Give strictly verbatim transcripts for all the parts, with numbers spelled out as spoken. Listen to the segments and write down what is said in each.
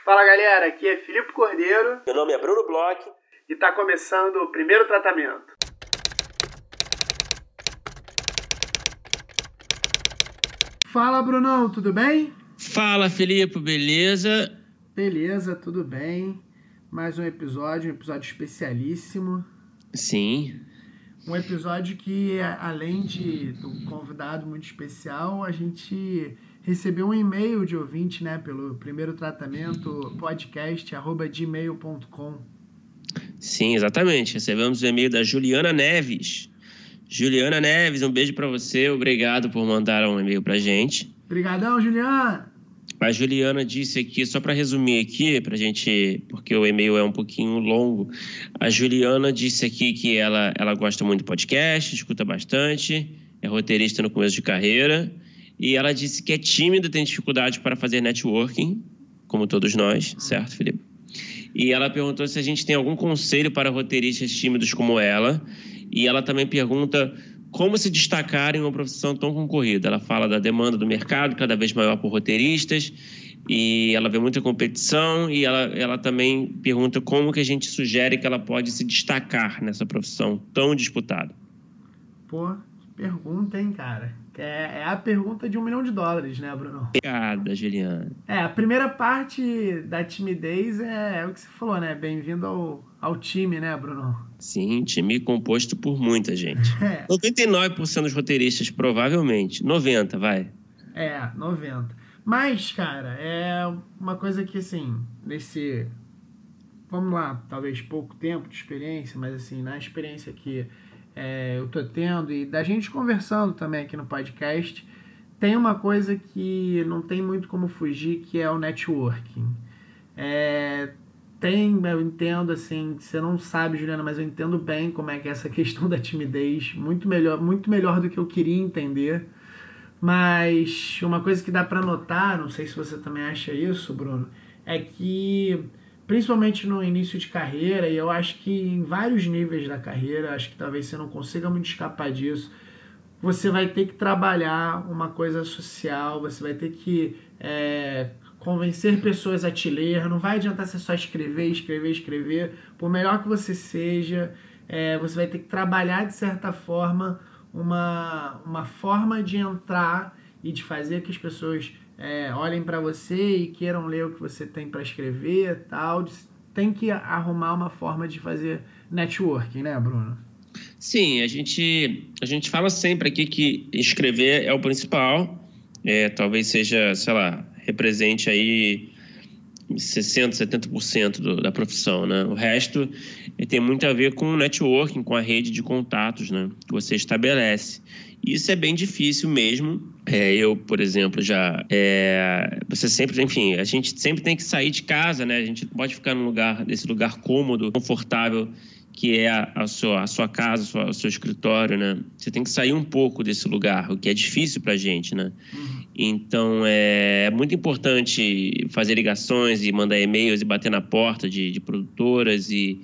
Fala galera, aqui é Filipe Cordeiro. Meu nome é Bruno Bloch. E tá começando o primeiro tratamento. Fala Brunão, tudo bem? Fala Filipe, beleza? Beleza, tudo bem. Mais um episódio, um episódio especialíssimo. Sim. Um episódio que, além de do convidado muito especial, a gente recebeu um e-mail de ouvinte, né, pelo primeiro tratamento podcast arroba gmail ponto com. Sim, exatamente. Recebemos o e-mail da Juliana Neves. Juliana Neves, um beijo pra você. Obrigado por mandar um e-mail pra gente. Obrigadão, Juliana. A Juliana disse aqui, só para resumir aqui, pra gente, porque o e-mail é um pouquinho longo. A Juliana disse aqui que ela, ela gosta muito de podcast, escuta bastante, é roteirista no começo de carreira. E ela disse que é tímida, tem dificuldade para fazer networking, como todos nós, certo, Felipe? E ela perguntou se a gente tem algum conselho para roteiristas tímidos como ela. E ela também pergunta como se destacar em uma profissão tão concorrida. Ela fala da demanda do mercado, cada vez maior por roteiristas, e ela vê muita competição, e ela, ela também pergunta como que a gente sugere que ela pode se destacar nessa profissão tão disputada. Pô, pergunta, hein, cara? É, é a pergunta de um milhão de dólares, né, Bruno? Obrigada, Juliana. É, a primeira parte da timidez é, é o que você falou, né? Bem-vindo ao, ao time, né, Bruno? Sim, time composto por muita gente. É. noventa e nove por cento dos roteiristas, provavelmente. noventa, vai. É, noventa. Mas, cara, é uma coisa que, assim, nesse... Vamos lá, talvez pouco tempo de experiência, mas, assim, na experiência que é, eu tô tendo e da gente conversando também aqui no podcast, tem uma coisa que não tem muito como fugir, que é o networking. É... Tem, eu entendo, assim, você não sabe, Juliana, mas eu entendo bem como é que é essa questão da timidez, muito melhor, muito melhor do que eu queria entender. Mas uma coisa que dá para notar, não sei se você também acha isso, Bruno, é que, principalmente no início de carreira, e eu acho que em vários níveis da carreira, acho que talvez você não consiga muito escapar disso, você vai ter que trabalhar uma coisa social, você vai ter que é, convencer pessoas a te ler, não vai adiantar você só escrever, escrever, escrever, por melhor que você seja, é, você vai ter que trabalhar de certa forma uma, uma forma de entrar e de fazer que as pessoas é, olhem para você e queiram ler o que você tem para escrever, tal. Tem que arrumar uma forma de fazer networking, né, Bruno? Sim, a gente, a gente fala sempre aqui que escrever é o principal, é, talvez seja, sei lá, represente aí sessenta, setenta por cento do, da profissão, né? O resto é, tem muito a ver com o networking, com a rede de contatos, né, que você estabelece. Isso é bem difícil mesmo. É, eu, por exemplo, já... É, você sempre, enfim, a gente sempre tem que sair de casa, né? A gente não pode ficar num lugar, nesse lugar cômodo, confortável, que é a, a, sua, a sua casa, a sua, o seu escritório, né? Você tem que sair um pouco desse lugar, o que é difícil pra gente, né? Uhum. Então, é muito importante fazer ligações e mandar e-mails e bater na porta de, de produtoras e,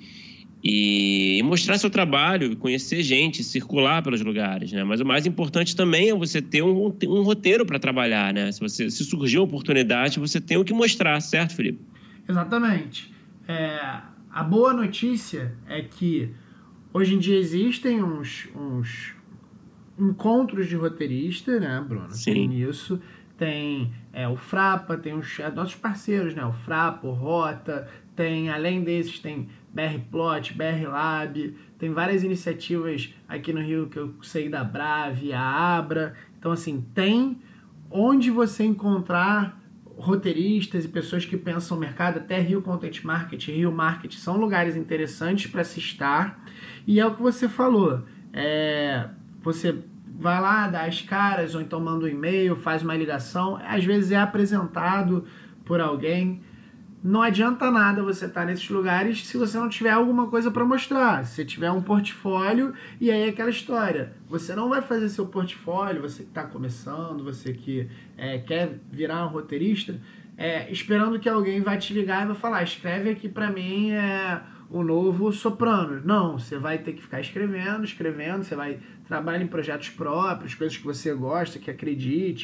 e, e mostrar seu trabalho, conhecer gente, circular pelos lugares, né? Mas o mais importante também é você ter um, um roteiro para trabalhar, né? Se, você, se surgir uma oportunidade, você tem o que mostrar, certo, Felipe? Exatamente. É... A boa notícia é que hoje em dia existem uns, uns encontros de roteirista, né, Bruno? Sim. Tem isso. Tem é, o Frapa, tem os nossos parceiros, né? O Frapa, o Rota, tem, além desses, tem B R Plot, B R Lab, tem várias iniciativas aqui no Rio que eu sei da Brave, a Abra. Então, assim, tem onde você encontrar roteiristas e pessoas que pensam no mercado, até Rio Content Market, Rio Market, são lugares interessantes para se estar. E é o que você falou, é, você vai lá, dá as caras, ou então manda um e-mail, faz uma ligação, às vezes é apresentado por alguém. Não adianta nada você estar nesses lugares se você não tiver alguma coisa para mostrar. Se você tiver um portfólio, e aí é aquela história. Você não vai fazer seu portfólio, você que está começando, você que é, quer virar um roteirista, é, esperando que alguém vai te ligar e vai falar, escreve aqui para mim é, o novo Sopranos. Não, você vai ter que ficar escrevendo, escrevendo, você vai trabalhar em projetos próprios, coisas que você gosta, que acredite.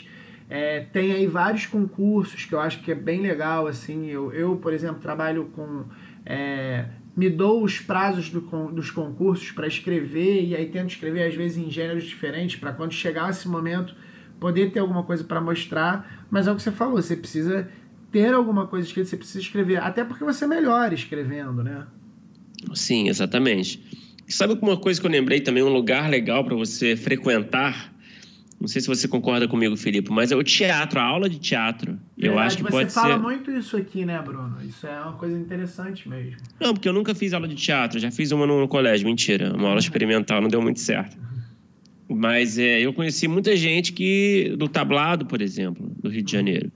É, tem aí vários concursos que eu acho que é bem legal, assim, eu, eu por exemplo, trabalho com... É, me dou os prazos do, dos concursos para escrever, e aí tento escrever às vezes em gêneros diferentes, para quando chegar esse momento poder ter alguma coisa para mostrar, mas é o que você falou, você precisa ter alguma coisa escrita, você precisa escrever, até porque você melhora escrevendo, né? Sim, exatamente. Sabe uma coisa que eu lembrei também, um lugar legal para você frequentar? Não sei se você concorda comigo, Filipe, mas é o teatro, a aula de teatro. Verdade, eu acho que você pode fala ser... muito isso aqui, né, Bruno? Isso é uma coisa interessante mesmo. Não, porque eu nunca fiz aula de teatro, já fiz uma no colégio, mentira, uma aula experimental, não deu muito certo. Mas é, eu conheci muita gente que do tablado, por exemplo, do Rio de Janeiro.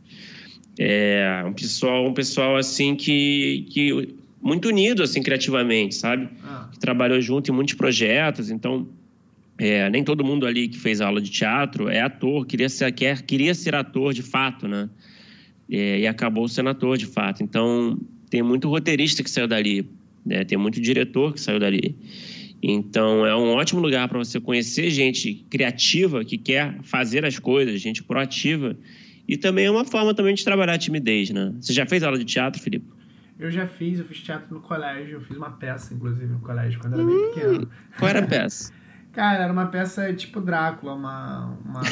É um pessoal, um pessoal assim que, que muito unido assim criativamente, sabe? Ah. Que trabalhou junto em muitos projetos, então é, nem todo mundo ali que fez aula de teatro é ator, queria ser, quer, queria ser ator de fato, né? É, e acabou sendo ator de fato. Então tem muito roteirista que saiu dali, né? Tem muito diretor que saiu dali. Então é um ótimo lugar para você conhecer gente criativa que quer fazer as coisas, gente proativa. E também é uma forma também de trabalhar a timidez, né? Você já fez aula de teatro, Filipe? Eu já fiz, eu fiz teatro no colégio, eu fiz uma peça, inclusive, no colégio, quando era hum, bem pequeno. Qual era a peça? Cara, era uma peça tipo Drácula, uma... Uma,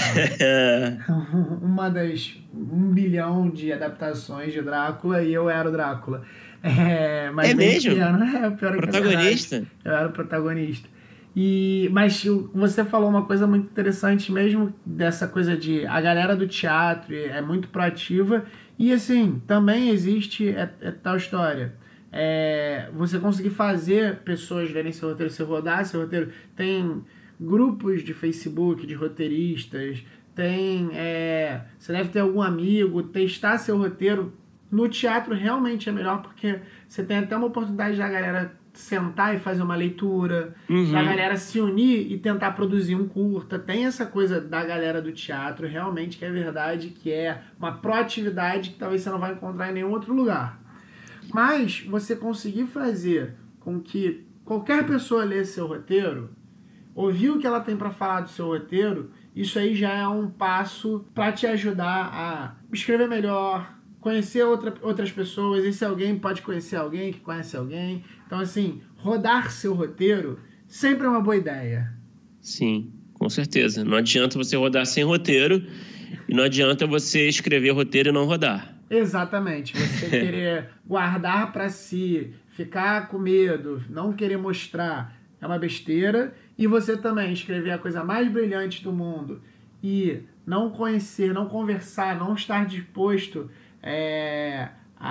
uma das... Um bilhão de adaptações de Drácula, e eu era o Drácula. É, mas é mesmo? Pequeno, é, pior protagonista? Que eu era o protagonista. E, mas você falou uma coisa muito interessante mesmo, dessa coisa de a galera do teatro é muito proativa, e assim, também existe é, é tal história, é, você conseguir fazer pessoas verem seu roteiro, você rodar seu roteiro, tem grupos de Facebook de roteiristas, tem, é, você deve ter algum amigo, testar seu roteiro. No teatro realmente é melhor, porque você tem até uma oportunidade da galera sentar e fazer uma leitura, uhum. da galera se unir e tentar produzir um curta. Tem essa coisa da galera do teatro, realmente, que é verdade, que é uma proatividade que talvez você não vai encontrar em nenhum outro lugar. Mas você conseguir fazer com que qualquer pessoa lê seu roteiro, ouvir o que ela tem para falar do seu roteiro, isso aí já é um passo para te ajudar a escrever melhor, conhecer outra, outras pessoas, e se alguém pode conhecer alguém que conhece alguém. Então, assim, rodar seu roteiro sempre é uma boa ideia. Sim, com certeza. Não adianta você rodar sem roteiro e não adianta você escrever roteiro e não rodar. Exatamente. Você querer guardar para si, ficar com medo, não querer mostrar, é uma besteira. E você também escrever a coisa mais brilhante do mundo e não conhecer, não conversar, não estar disposto É,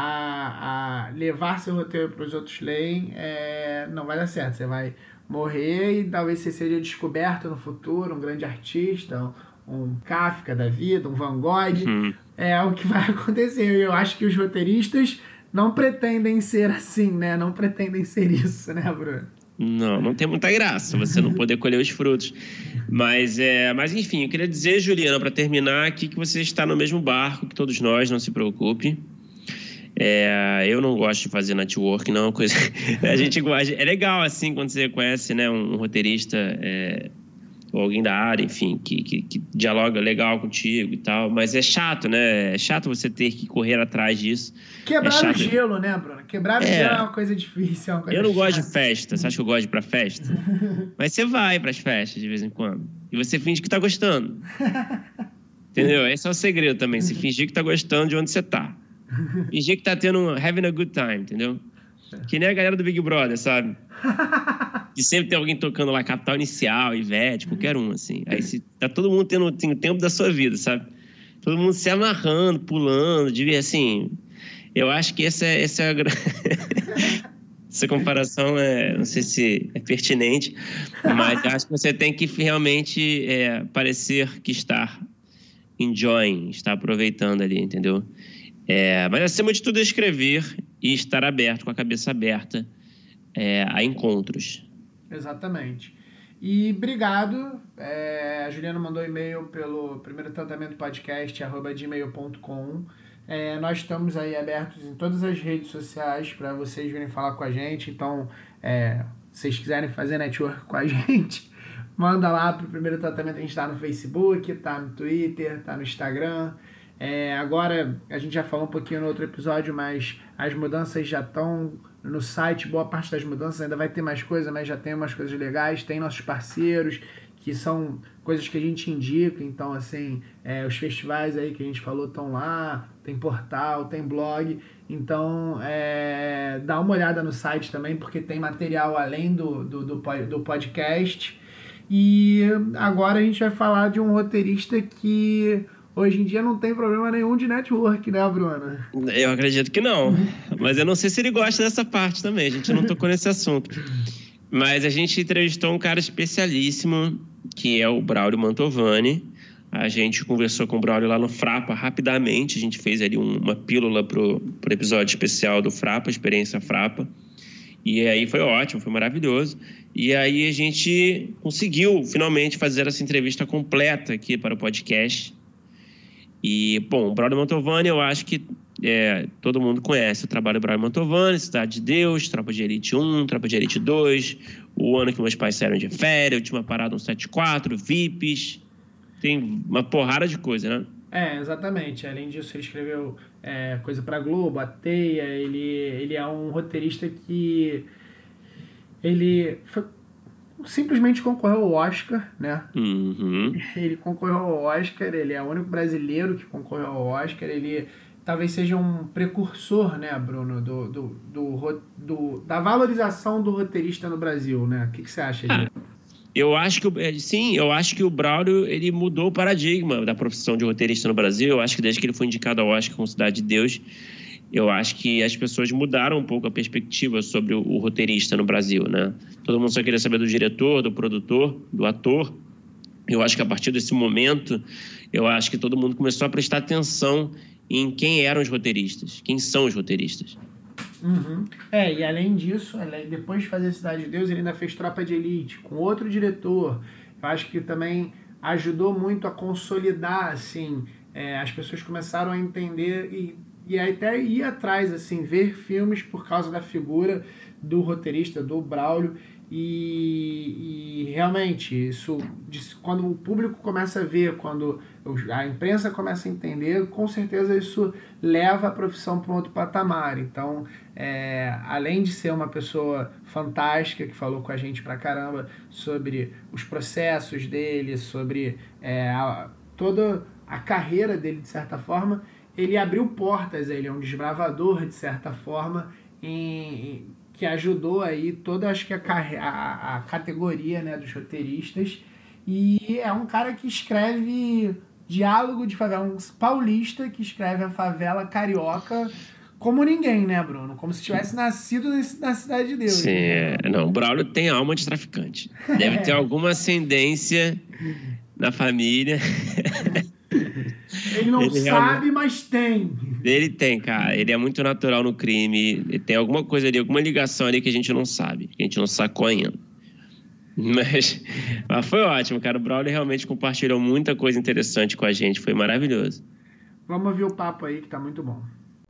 a, a levar seu roteiro para os outros lerem, é, não vai dar certo. Você vai morrer e talvez você seja descoberto no futuro, um grande artista, um, um Kafka da vida, um Van Gogh. Uhum. É o que vai acontecer. Eu acho que os roteiristas não pretendem ser assim, né? Não pretendem ser isso, né, Bruno? Não, não tem muita graça você não poder colher os frutos. Mas, é, mas enfim, eu queria dizer, Juliana, para terminar aqui, que você está no mesmo barco que todos nós, não se preocupe. É, eu não gosto de fazer network, não é uma coisa... A gente gosta... É legal, assim, quando você conhece, né, um roteirista é, ou alguém da área, enfim, que, que, que dialoga legal contigo e tal. Mas é chato, né? É chato você ter que correr atrás disso. Quebrar é o gelo, né, Bruno? Quebrar o é. gelo é uma coisa difícil, é uma coisa Eu não chata. gosto de festa. Você acha que eu gosto de ir pra festa? Mas você vai pras festas de vez em quando. E você finge que tá gostando. Entendeu? Esse é o segredo também. Você fingir que tá gostando de onde você tá. Fingir que tá tendo um having a good time, entendeu? Que nem a galera do Big Brother, sabe? Que sempre tem alguém tocando lá Capital Inicial, Ivete, qualquer um, assim. Aí se, tá todo mundo tendo tem, o tempo da sua vida, sabe? Todo mundo se amarrando, pulando, de assim... Eu acho que essa é, essa é a... essa comparação, é, não sei se é pertinente, mas acho que você tem que realmente é, parecer que está enjoying, está aproveitando ali, entendeu? É, mas acima de tudo, escrever e estar aberto, com a cabeça aberta é, a encontros. Exatamente. E obrigado. É, a Juliana mandou e-mail pelo primeiro tratamento podcast arroba gmail ponto com. É, nós estamos aí abertos em todas as redes sociais para vocês virem falar com a gente. Então, é, se vocês quiserem fazer network com a gente, manda lá pro Primeiro Tratamento. A gente tá no Facebook, tá no Twitter, tá no Instagram. É, agora, a gente já falou um pouquinho no outro episódio, mas as mudanças já estão no site, boa parte das mudanças, ainda vai ter mais coisa, mas já tem umas coisas legais, tem nossos parceiros, que são coisas que a gente indica, então, assim, é, os festivais aí que a gente falou estão lá, tem portal, tem blog, então, é, dá uma olhada no site também, porque tem material além do, do, do, do podcast. E agora a gente vai falar de um roteirista que hoje em dia não tem problema nenhum de network, né, Bruno? Eu acredito que não. Mas eu não sei se ele gosta dessa parte também. A gente não tocou nesse assunto. Mas a gente entrevistou um cara especialíssimo, que é o Braulio Mantovani. A gente conversou com o Braulio lá no Frapa rapidamente. A gente fez ali uma pílula pro, pro episódio especial do Frapa, Experiência Frapa. E aí foi ótimo, foi maravilhoso. E aí a gente conseguiu finalmente fazer essa entrevista completa aqui para o podcast. E, bom, o Braulio Mantovani, eu acho que é, todo mundo conhece o trabalho do Braulio Mantovani, Cidade de Deus, Tropa de Elite um, Tropa de Elite dois, O Ano que Meus Pais Saíram de Férias, Última Parada cento e setenta e quatro, V I Ps, tem uma porrada de coisa, né? É, exatamente. Além disso, ele escreveu é, coisa pra Globo, A Teia, ele, ele é um roteirista que ele foi, simplesmente concorreu ao Oscar, né? Uhum. Ele concorreu ao Oscar, ele é o único brasileiro que concorreu ao Oscar, ele talvez seja um precursor, né, Bruno, do, do, do, do, da valorização do roteirista no Brasil, né? O que, que você acha disso? Ah, eu acho que, sim, eu acho que o Braulio, ele mudou o paradigma da profissão de roteirista no Brasil. Eu acho que desde que ele foi indicado ao Oscar com Cidade de Deus, eu acho que as pessoas mudaram um pouco a perspectiva sobre o, o roteirista no Brasil, né? Todo mundo só queria saber do diretor, do produtor, do ator. Eu acho que a partir desse momento, eu acho que todo mundo começou a prestar atenção em quem eram os roteiristas, quem são os roteiristas. Uhum. É, e além disso, depois de fazer Cidade de Deus, ele ainda fez Tropa de Elite, com outro diretor. Eu acho que também ajudou muito a consolidar, assim, é, as pessoas começaram a entender e E até ir atrás, assim, ver filmes por causa da figura do roteirista, do Braulio. E, e realmente, isso, quando o público começa a ver, quando a imprensa começa a entender, com certeza isso leva a profissão para um outro patamar. Então, é, além de ser uma pessoa fantástica, que falou com a gente pra caramba sobre os processos dele, sobre é, a, toda a carreira dele, de certa forma, ele abriu portas, ele é um desbravador, de certa forma, em, que ajudou aí toda, acho que a, a, a categoria, né, dos roteiristas. E é um cara que escreve diálogo de favela, um paulista que escreve a favela carioca como ninguém, né, Bruno? Como se tivesse nascido na Cidade de Deus. Sim, né? é, não, o Braulio tem alma de traficante. Deve ter alguma ascendência na família. Ele não Ele sabe, realmente... mas tem. Ele tem, cara. Ele é muito natural no crime. Ele tem alguma coisa ali, alguma ligação ali que a gente não sabe, que a gente não sacou ainda. Mas, mas foi ótimo, cara. O Braulio realmente compartilhou muita coisa interessante com a gente. Foi maravilhoso. Vamos ouvir o papo aí, que tá muito bom.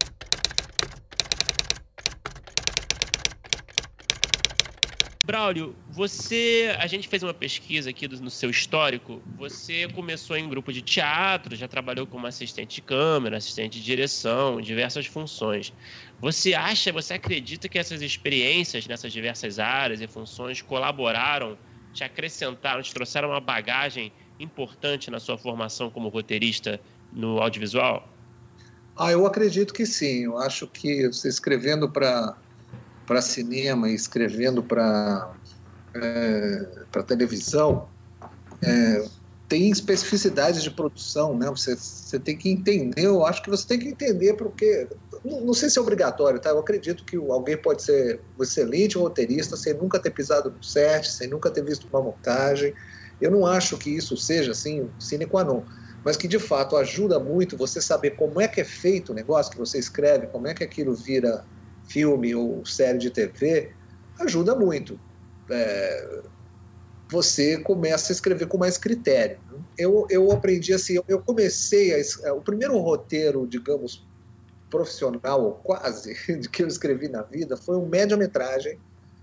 Braulio, você, a gente fez uma pesquisa aqui do, no seu histórico. Você começou em grupo de teatro, já trabalhou como assistente de câmera, assistente de direção, diversas funções. Você acha, você acredita que essas experiências nessas diversas áreas e funções colaboraram, te acrescentaram, te trouxeram uma bagagem importante na sua formação como roteirista no audiovisual? Ah, eu acredito que sim. Eu acho que você escrevendo para para cinema e escrevendo para é, para televisão, é, tem especificidades de produção, né? Você, você tem que entender, eu acho que você tem que entender, porque, não, não sei se é obrigatório, tá? Eu acredito que alguém pode ser um excelente roteirista sem nunca ter pisado no set, sem nunca ter visto uma montagem. Eu não acho que isso seja, assim, sine qua non, mas que, de fato, ajuda muito você saber como é que é feito o negócio que você escreve, como é que aquilo vira filme ou série de T V, ajuda muito. É, você começa a escrever com mais critério. Eu, eu aprendi assim, eu comecei, a, o primeiro roteiro, digamos, profissional, ou quase, de que eu escrevi na vida, foi um média-metragem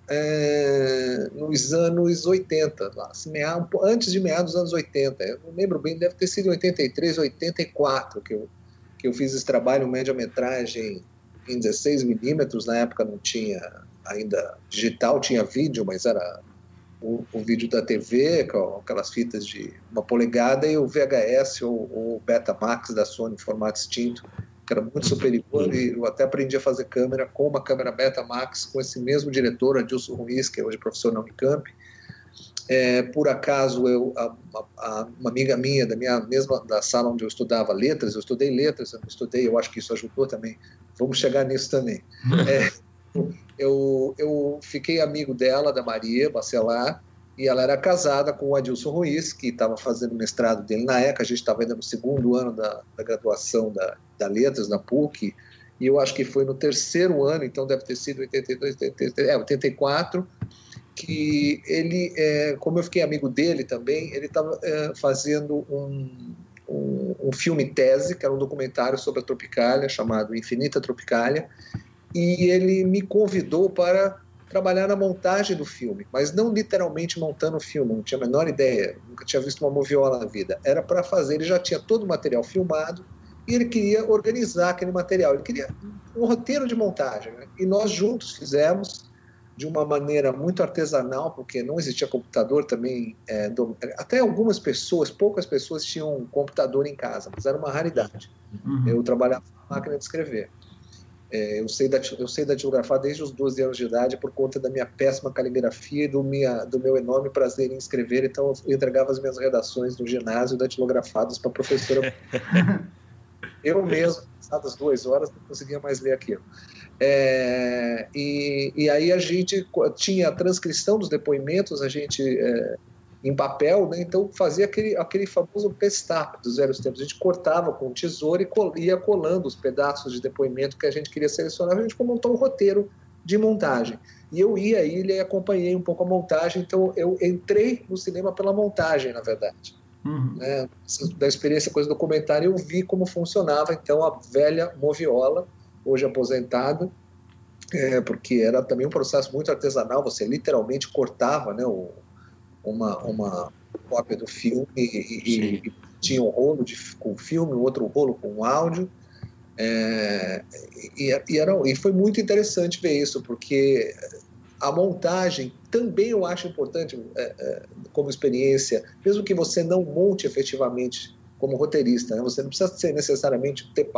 é, nos anos oitenta, lá, antes de meados dos anos oitenta. Eu não lembro bem, deve ter sido em oitenta e três, oitenta e quatro que eu, que eu fiz esse trabalho, média-metragem em dezesseis milímetros. Na época não tinha ainda digital, tinha vídeo, mas era o, o vídeo da T V, com aquelas fitas de uma polegada, e o V H S ou o Betamax da Sony em formato extinto, que era muito superior, e eu até aprendi a fazer câmera com uma câmera Betamax, com esse mesmo diretor, Adilson Ruiz, que é hoje professor na Unicamp. É, por acaso, eu, a, a, uma amiga minha, da minha mesma da sala onde eu estudava letras, eu estudei letras, eu não estudei, eu acho que isso ajudou também, vamos chegar nisso também. É, eu, eu fiquei amigo dela, da Maria Bacelar, e ela era casada com o Adilson Ruiz, que estava fazendo mestrado dele na ECA. A gente estava ainda no segundo ano da, da graduação da, da Letras, na PUC, e eu acho que foi no terceiro ano, então deve ter sido oitenta e dois, oitenta e três, é, oitenta e quatro, que ele, é, como eu fiquei amigo dele também, ele estava é, fazendo um, um, um filme tese, que era um documentário sobre a Tropicália, chamado Infinita Tropicália, e ele me convidou para trabalhar na montagem do filme, mas não literalmente montando o filme, não tinha a menor ideia, nunca tinha visto uma moviola na vida. Era para fazer, ele já tinha todo o material filmado e ele queria organizar aquele material, ele queria um roteiro de montagem, né? E nós juntos fizemos de uma maneira muito artesanal, porque não existia computador também, é, do, até algumas pessoas, poucas pessoas tinham um computador em casa, mas era uma raridade. Uhum. Eu trabalhava com máquina de escrever. É, eu, sei da, eu sei datilografar desde os doze anos de idade por conta da minha péssima caligrafia e do, minha, do meu enorme prazer em escrever. Então eu entregava as minhas redações no ginásio datilografadas para a professora. Eu mesmo, passadas duas horas, não conseguia mais ler aquilo. É, e, e aí a gente tinha a transcrição dos depoimentos, a gente é, em papel, né? Então fazia aquele, aquele famoso pestap dos velhos tempos. A gente cortava com tesoura e col ia colando os pedaços de depoimento que a gente queria selecionar. A gente montou um roteiro de montagem. E eu ia à ilha e acompanhei um pouco a montagem, então eu entrei no cinema pela montagem, na verdade. Uhum. Né? Da experiência com esse documentário, eu vi como funcionava, então, a velha moviola, hoje aposentada, é, porque era também um processo muito artesanal, você literalmente cortava, né, o Uma, uma cópia do filme e, e tinha um rolo de, com filme, outro rolo com áudio. É, e, e, era, e foi muito interessante ver isso, porque a montagem também eu acho importante é, é, como experiência, mesmo que você não monte efetivamente como roteirista, né? Você não precisa ser necessariamente ter,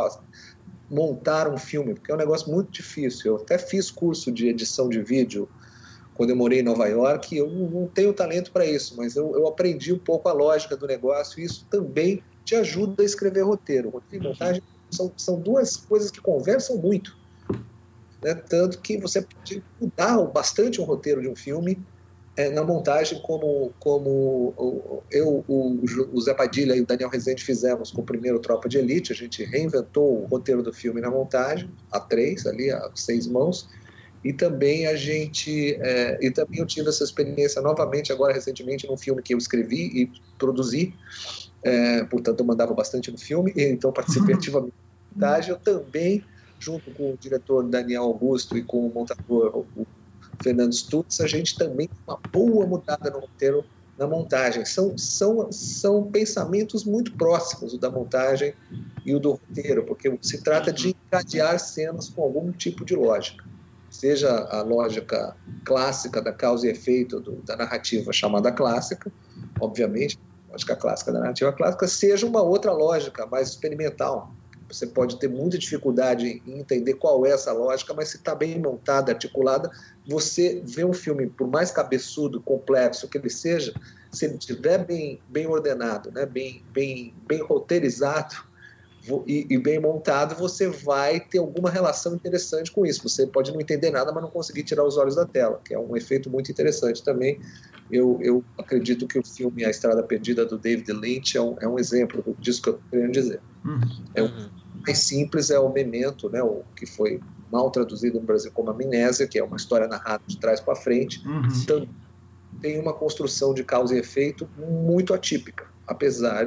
montar um filme, porque é um negócio muito difícil. Eu até fiz curso de edição de vídeo quando eu morei em Nova York, eu não tenho talento para isso, mas eu, eu aprendi um pouco a lógica do negócio, e isso também te ajuda a escrever roteiro. Roteiro e montagem são, são duas coisas que conversam muito, né? Tanto que você pode mudar bastante um roteiro de um filme é, na montagem, como, como eu, o, o Zé Padilha e o Daniel Rezende fizemos com o primeiro Tropa de Elite. A gente reinventou o roteiro do filme na montagem, a três, ali, a seis mãos. E também a gente, é, e também eu tive essa experiência novamente agora recentemente num filme que eu escrevi e produzi, é, portanto eu mandava bastante no filme, e então participei ativamente da montagem. Eu também, junto com o diretor Daniel Augusto e com o montador o Fernando Stutz, a gente também tem uma boa mudada no roteiro na montagem. São, são, são pensamentos muito próximos, o da montagem e o do roteiro, porque se trata de encadear cenas com algum tipo de lógica. Seja a lógica clássica da causa e efeito do, da narrativa chamada clássica, obviamente, a lógica clássica da narrativa clássica, seja uma outra lógica mais experimental. Você pode ter muita dificuldade em entender qual é essa lógica, mas se está bem montada, articulada, você vê um filme, por mais cabeçudo, complexo que ele seja, se ele estiver bem, bem ordenado, né, bem, bem, bem roteirizado, E, e bem montado, você vai ter alguma relação interessante com isso. Você pode não entender nada, mas não conseguir tirar os olhos da tela, que é um efeito muito interessante também. Eu, eu acredito que o filme A Estrada Perdida, do David Lynch, é um, é um exemplo disso que eu estou querendo dizer. Uhum. É o mais simples é o Memento, né, o que foi mal traduzido no Brasil como Amnésia, que é uma história narrada de trás para frente. Uhum. Então, tem uma construção de causa e efeito muito atípica, apesar de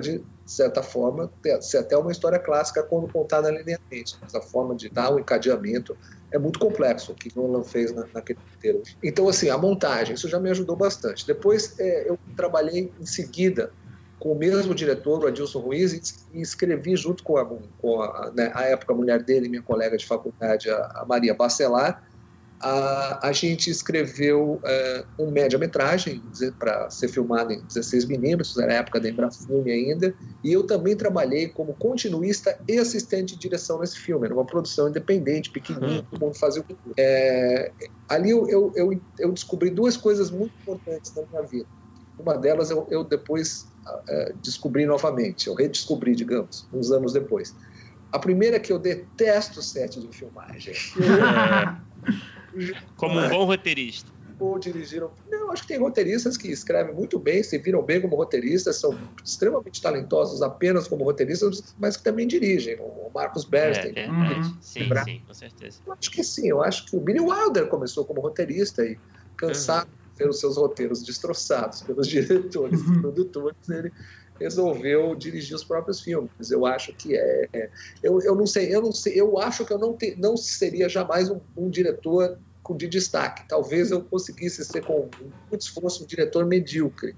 de certa forma, ser até uma história clássica quando contada linearmente. Mas a forma de dar o encadeamento é muito complexo, o que Nolan fez na, naquele roteiro. Então, assim, a montagem, isso já me ajudou bastante. Depois, é, eu trabalhei em seguida com o mesmo diretor, o Adilson Ruiz, e escrevi junto com a, com a, né, a época a mulher dele, minha colega de faculdade, a, a Maria Bacelar. A, a gente escreveu é, um média-metragem para ser filmado em dezesseis milímetros, era a época da Embrafilme ainda, e eu também trabalhei como continuista e assistente de direção nesse filme. Era uma produção independente, pequenininha, todo mundo fazia o que é, ali eu, eu, eu, eu descobri duas coisas muito importantes na minha vida. Uma delas eu, eu depois uh, descobri novamente, eu redescobri, digamos, uns anos depois. A primeira é que eu detesto set de filmagem. Como um bom roteirista. Ou dirigiram... Não, acho que tem roteiristas que escrevem muito bem, se viram bem como roteiristas, são extremamente talentosos apenas como roteiristas, mas que também dirigem. O Marcus Bernstein. É verdade. Uhum. Sim, lembrar. sim, com certeza. Eu acho que sim, eu acho que o Billy Wilder começou como roteirista e, cansado uhum. de ver os seus roteiros destroçados pelos diretores e produtores, ele resolveu dirigir os próprios filmes. Eu acho que é... é eu, eu não sei, eu não sei, eu acho que eu não, te, não seria jamais um, um diretor de destaque. Talvez eu conseguisse ser, com muito esforço, um diretor medíocre.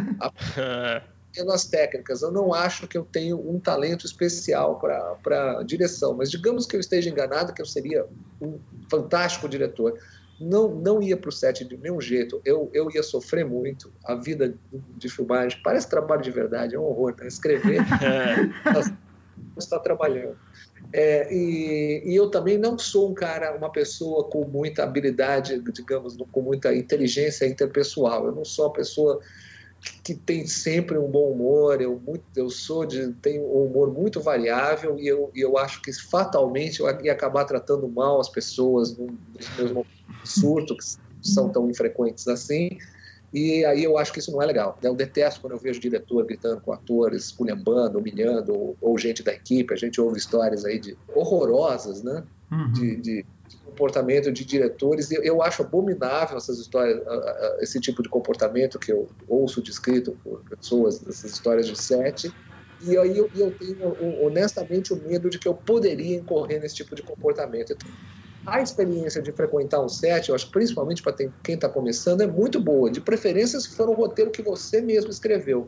Pelas técnicas, eu não acho que eu tenho um talento especial para direção, mas digamos que eu esteja enganado, que eu seria um fantástico diretor. Não, não ia para o set de nenhum jeito, eu, eu ia sofrer muito. A vida de filmagem parece trabalho de verdade, é um horror, né? Escrever, você está trabalhando. É, e, e eu também não sou um cara, uma pessoa com muita habilidade, digamos, com muita inteligência interpessoal. Eu não sou uma pessoa que tem sempre um bom humor. Eu, muito, eu sou de, tenho um humor muito variável e eu, e eu acho que fatalmente eu ia acabar tratando mal as pessoas nos meus momentos de surto, que são tão infrequentes assim. E aí eu acho que isso não é legal. Eu detesto quando eu vejo diretor gritando com atores, esculhambando, humilhando, ou, ou gente da equipe. A gente ouve histórias aí de horrorosas, né? Uhum. De, de, de comportamento de diretores. Eu, eu acho abominável essas histórias, esse tipo de comportamento que eu ouço descrito por pessoas, essas histórias de set. E aí eu, eu tenho, honestamente, o medo de que eu poderia incorrer nesse tipo de comportamento. Então, a experiência de frequentar um set, eu acho que principalmente para quem está começando, é muito boa. De preferência, se for um roteiro que você mesmo escreveu.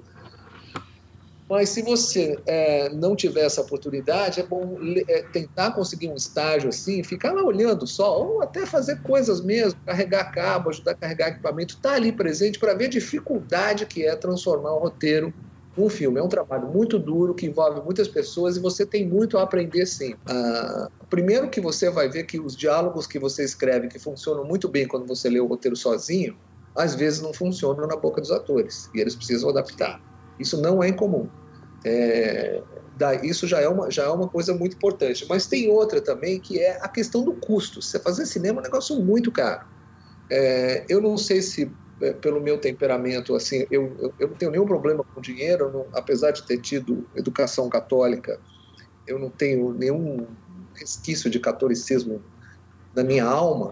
Mas se você é, não tiver essa oportunidade, é bom é, tentar conseguir um estágio assim, ficar lá olhando só, ou até fazer coisas mesmo, carregar cabo, ajudar a carregar equipamento, estar tá ali presente para ver a dificuldade que é transformar um roteiro um filme. É um trabalho muito duro, que envolve muitas pessoas e você tem muito a aprender, sim. Ah, primeiro que você vai ver que os diálogos que você escreve, que funcionam muito bem quando você lê o roteiro sozinho, às vezes não funcionam na boca dos atores, e eles precisam adaptar. Isso não é incomum. É, isso já é, uma, já é uma coisa muito importante. Mas tem outra também, que é a questão do custo. Você fazer cinema é um negócio muito caro. É, eu não sei se pelo meu temperamento, assim, eu, eu, eu não tenho nenhum problema com dinheiro, não, apesar de ter tido educação católica, eu não tenho nenhum resquício de catolicismo na minha alma.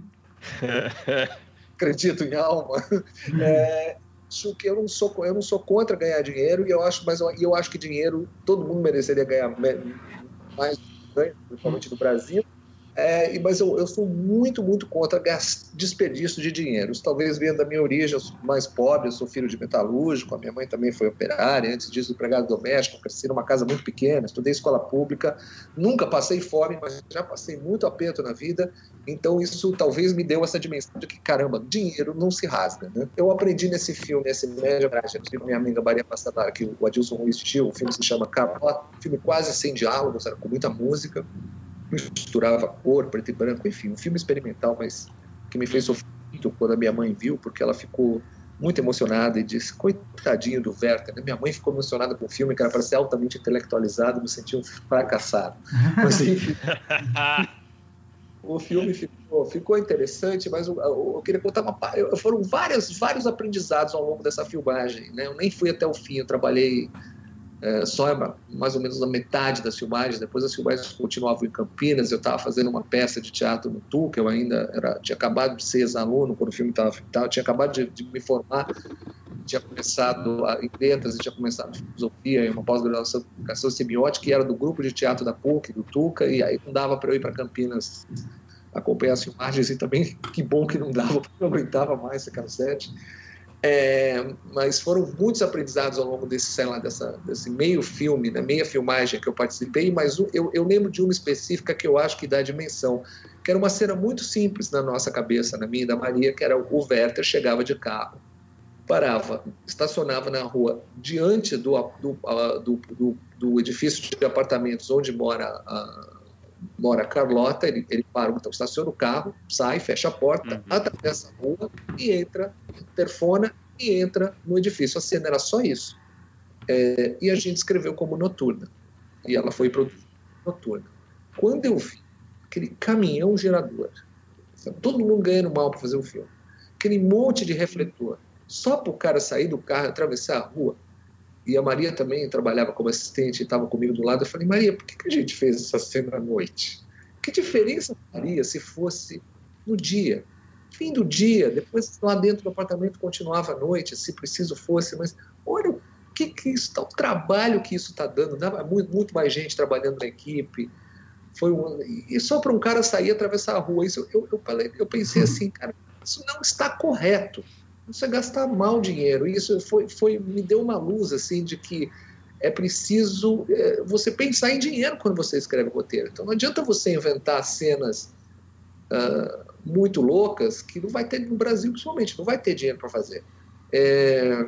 Acredito em alma. É, acho que eu não sou, eu não sou contra ganhar dinheiro, e eu acho, mas eu, eu acho que dinheiro todo mundo mereceria ganhar mais, principalmente no Brasil. É, mas eu, eu sou muito, muito contra desperdício de dinheiro. Isso talvez venha da minha origem, eu sou mais pobre, eu sou filho de metalúrgico, a minha mãe também foi operária, antes disso empregado doméstico, cresci numa casa muito pequena, estudei escola pública, nunca passei fome, mas já passei muito aperto na vida, então isso talvez me deu essa dimensão de que, caramba, dinheiro não se rasga, né? Eu aprendi nesse filme, nesse média-metragem, com minha amiga Maria Passadara, que o Adilson Ruiz assistiu, o filme se chama Capota, um filme quase sem diálogos, era com muita música, misturava cor, preto e branco, enfim, um filme experimental, mas que me fez sofrer muito quando a minha mãe viu, porque ela ficou muito emocionada e disse, coitadinho do Werther, né? Minha mãe ficou emocionada com o filme, que era para ser altamente intelectualizado, me senti um fracassado. Mas enfim, o filme ficou, ficou interessante, mas eu, eu queria contar uma eu, foram várias, vários aprendizados ao longo dessa filmagem, né? Eu nem fui até o fim, eu trabalhei É, só mais ou menos a metade das filmagens. Depois as filmagens continuavam em Campinas. Eu estava fazendo uma peça de teatro no Tu, que eu ainda era, tinha acabado de ser ex-aluno quando o filme estava, tinha acabado de, de me formar tinha começado a, em letras, e tinha começado filosofia, uma pós-graduação em comunicação semiótica, e era do grupo de teatro da P U C, do Tuca, e aí não dava para eu ir para Campinas acompanhar as filmagens, e também que bom que não dava, porque eu não aguentava mais esse cassete. É, mas foram muitos aprendizados ao longo desse, sei lá, dessa, desse meio filme, né, meia filmagem que eu participei, mas eu, eu lembro de uma específica que eu acho que dá dimensão, que era uma cena muito simples na nossa cabeça, na minha e da Maria, que era o Werther chegava de carro, parava, estacionava na rua diante do, do, do, do, do edifício de apartamentos onde mora a, mora a Carlota, ele, ele para, então estaciona o carro, sai, fecha a porta, uhum. atravessa a rua e entra, interfona e entra no edifício. A cena era só isso. É, e a gente escreveu como Noturna. E ela foi produzida Noturna. Quando eu vi aquele caminhão gerador, todo mundo ganhando mal para fazer o filme, aquele monte de refletor, só para o cara sair do carro e atravessar a rua, e a Maria também trabalhava como assistente e estava comigo do lado, eu falei, Maria, por que, que a gente fez essa cena à noite? Que diferença faria se fosse no dia? Fim do dia, depois lá dentro do apartamento continuava à noite, se preciso fosse, mas olha o que, que isso tá, o trabalho que isso está dando, dava muito, muito mais gente trabalhando na equipe, foi um, e só para um cara sair e atravessar a rua, isso, eu, eu, falei, eu pensei assim, cara, isso não está correto. Isso é gastar mal dinheiro. Isso foi, foi, me deu uma luz assim, de que é preciso é, você pensar em dinheiro quando você escreve roteiro. Então não adianta você inventar cenas uh, muito loucas que não vai ter no Brasil, principalmente, não vai ter dinheiro para fazer. É,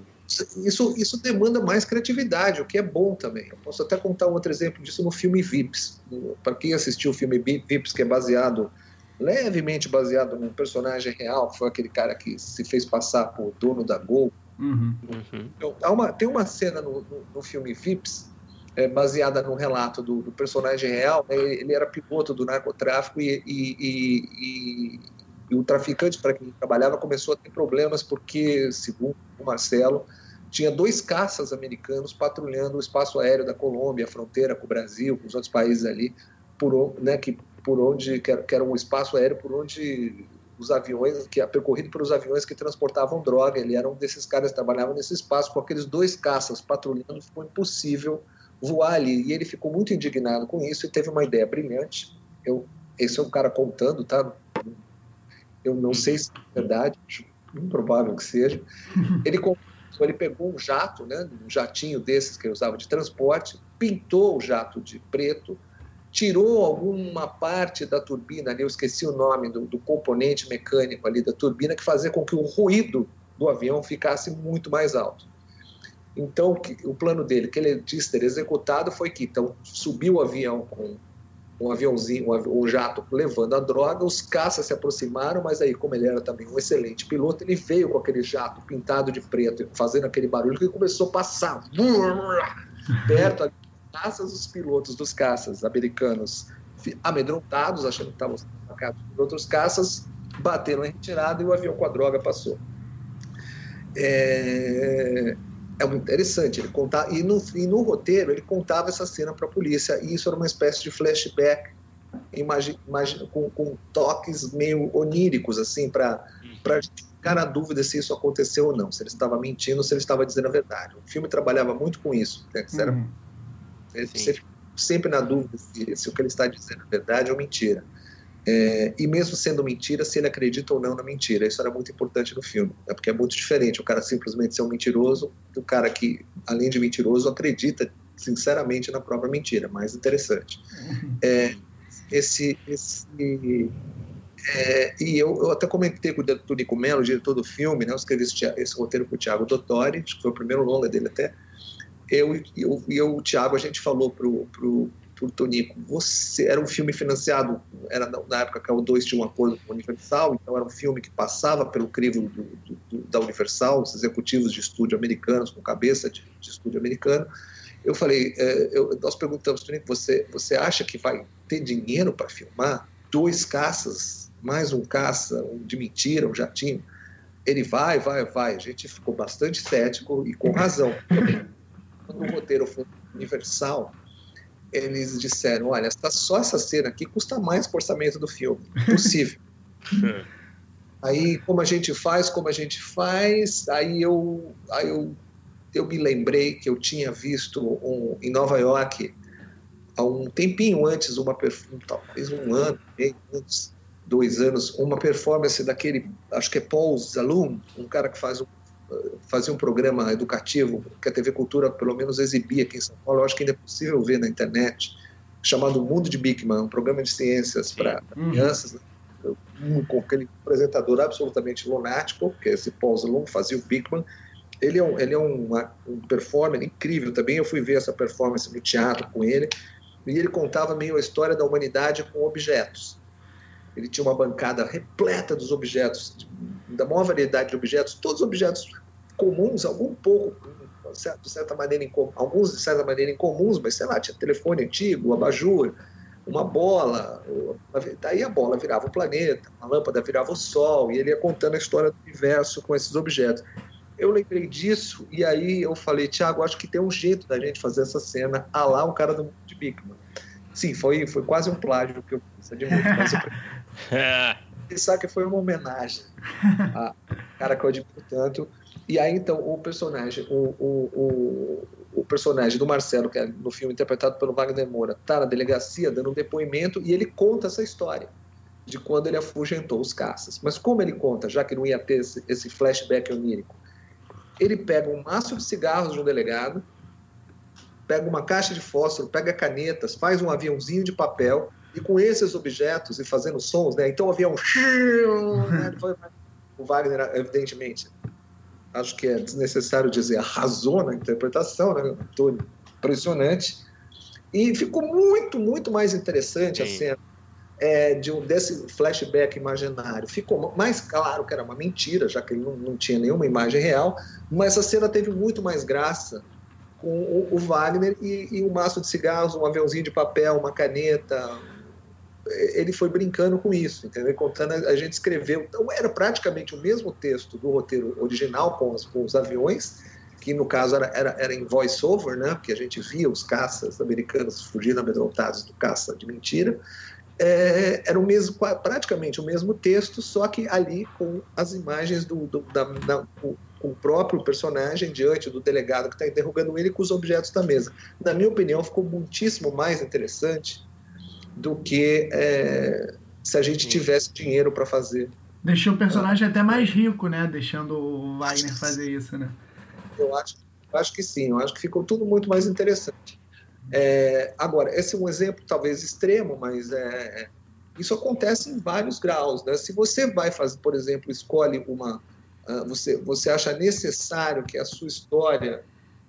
isso, isso demanda mais criatividade, o que é bom também. Eu posso até contar um outro exemplo disso no filme Vips. Para quem assistiu o filme Vips, que é baseado levemente baseado num personagem real, que foi aquele cara que se fez passar por dono da Gol. Uhum. Então, há uma, tem uma cena no, no, no filme Vips, é, baseada no relato do, do personagem real, né? Ele era piloto do narcotráfico e, e, e, e, e o traficante para quem ele trabalhava começou a ter problemas porque, segundo o Marcelo, tinha dois caças americanos patrulhando o espaço aéreo da Colômbia, a fronteira com o Brasil, com os outros países ali, por, né, que por onde, que era, que era um espaço aéreo por onde os aviões, que é percorrido pelos aviões que transportavam droga, ele era um desses caras que trabalhavam nesse espaço, com aqueles dois caças patrulhando, ficou impossível voar ali, e ele ficou muito indignado com isso e teve uma ideia brilhante. Eu, esse é um cara contando, tá? Eu não sei se é verdade, acho improvável que seja. Ele, ele pegou um jato, né, um jatinho desses que ele usava de transporte, pintou o jato de preto, tirou alguma parte da turbina, ali, eu esqueci o nome do, do componente mecânico ali da turbina, que fazia com que o ruído do avião ficasse muito mais alto. Então, o plano dele, que ele disse ter executado, foi que então, subiu o avião com um aviãozinho, um, um jato levando a droga, os caças se aproximaram, mas aí, como ele era também um excelente piloto, ele veio com aquele jato pintado de preto, fazendo aquele barulho, que começou a passar perto ali. Caças, os pilotos dos caças americanos amedrontados, achando que estavam sendo atacados por outros caças, bateram em retirada e o avião com a droga passou. É, é muito interessante. Ele contava, e, no, e no roteiro ele contava essa cena para a polícia, e isso era uma espécie de flashback imagi, imagi, com, com toques meio oníricos, assim, para ficar na dúvida se isso aconteceu ou não, se ele estava mentindo ou se ele estava dizendo a verdade. O filme trabalhava muito com isso, né? Que era, uhum. Você fica sempre na dúvida se, se o que ele está dizendo é verdade ou mentira. É, e mesmo sendo mentira, se ele acredita ou não na mentira. Isso era muito importante no filme, né? Porque é muito diferente o cara simplesmente ser um mentiroso do cara que, além de mentiroso, acredita sinceramente na própria mentira. Mais interessante. É, esse, esse, é, e eu, eu até comentei com o Tonico Mello, o diretor do filme, né? Eu escrevi esse, esse roteiro com o Thiago Dottori, acho que foi o primeiro longa dele até. Eu e eu, eu, o Thiago, a gente falou pro, pro, pro Tonico, você, era um filme financiado, era na, na época que a U dois tinha um acordo com a Universal, então era um filme que passava pelo crivo do, do, do, da Universal, os executivos de estúdio americanos, com cabeça de, de estúdio americano. Eu falei, é, eu, nós perguntamos, Tonico, você, você acha que vai ter dinheiro para filmar dois caças, mais um caça, um de mentira, um jatinho? Ele vai, vai, vai. A gente ficou bastante cético e com razão. Quando o roteiro foi Universal, eles disseram, olha, só essa cena aqui custa mais que o orçamento do filme, possível. Aí, como a gente faz, como a gente faz, aí eu, aí eu, eu me lembrei que eu tinha visto um, em Nova York, há um tempinho antes, uma talvez um ano, meio antes, dois anos, uma performance daquele, acho que é Paul Zaloom, um cara que faz um, fazia um programa educativo que a T V Cultura, pelo menos, exibia aqui em São Paulo, eu acho que ainda é possível ver na internet, chamado Mundo de Bigman, um programa de ciências para Uhum. crianças, né? Um, com aquele apresentador absolutamente lunático, que é esse Paul Zaloom, fazia o Bigman. Ele é, um, ele é um, um performer incrível também. Eu fui ver essa performance no teatro com ele, e ele contava meio a história da humanidade com objetos. Ele tinha uma bancada repleta dos objetos, da maior variedade de objetos, todos objetos comuns, algum pouco, de certa maneira, alguns de certa maneira incomuns, mas sei lá, tinha telefone antigo, abajur, uma bola, daí a bola virava o planeta, a lâmpada virava o sol, e ele ia contando a história do universo com esses objetos. Eu lembrei disso, e aí eu falei, Thiago, acho que tem um jeito da gente fazer essa cena a lá o cara do Mundo de Bigman. Sim, foi, foi quase um plágio que eu fiz, admito, mas eu pensar que foi uma homenagem a cara que eu admiro tanto. E aí, então, o personagem, o, o, o, o personagem do Marcelo, que é no filme interpretado pelo Wagner Moura, está na delegacia dando um depoimento e ele conta essa história de quando ele afugentou os caças. Mas como ele conta, já que não ia ter esse, esse flashback onírico, ele pega um maço de cigarros de um delegado, pega uma caixa de fósforo, pega canetas, faz um aviãozinho de papel, e com esses objetos e fazendo sons, né? Então o avião... Né? O Wagner, evidentemente, acho que é desnecessário dizer, arrasou na interpretação, né? Um impressionante. E ficou muito, muito mais interessante Sim. a cena é, de um, desse flashback imaginário. Ficou mais claro que era uma mentira, já que ele não, não tinha nenhuma imagem real, mas a cena teve muito mais graça com o, o Wagner e, e um maço de cigarros, um aviãozinho de papel, uma caneta. Ele foi brincando com isso, entendeu? Contando, a gente escreveu. Então, era praticamente o mesmo texto do roteiro original com os, com os aviões, que no caso era, era, era em voice-over, né? Porque a gente via os caças americanos fugindo amedrontados do caça de mentira. É, era o mesmo, praticamente o mesmo texto, só que ali com as imagens do, do, da, da, com o próprio personagem diante do delegado que está interrogando ele com os objetos da mesa. Na minha opinião, ficou muitíssimo mais interessante do que é, se a gente tivesse dinheiro para fazer. Deixou o personagem ah, até mais rico, né? Deixando o Wagner fazer isso, né? Eu acho, eu acho que sim, eu acho que ficou tudo muito mais interessante. É, agora, esse é um exemplo talvez extremo, mas é, isso acontece em vários graus, né? Se você vai fazer, por exemplo, escolhe uma... Uh, você, você acha necessário que a sua história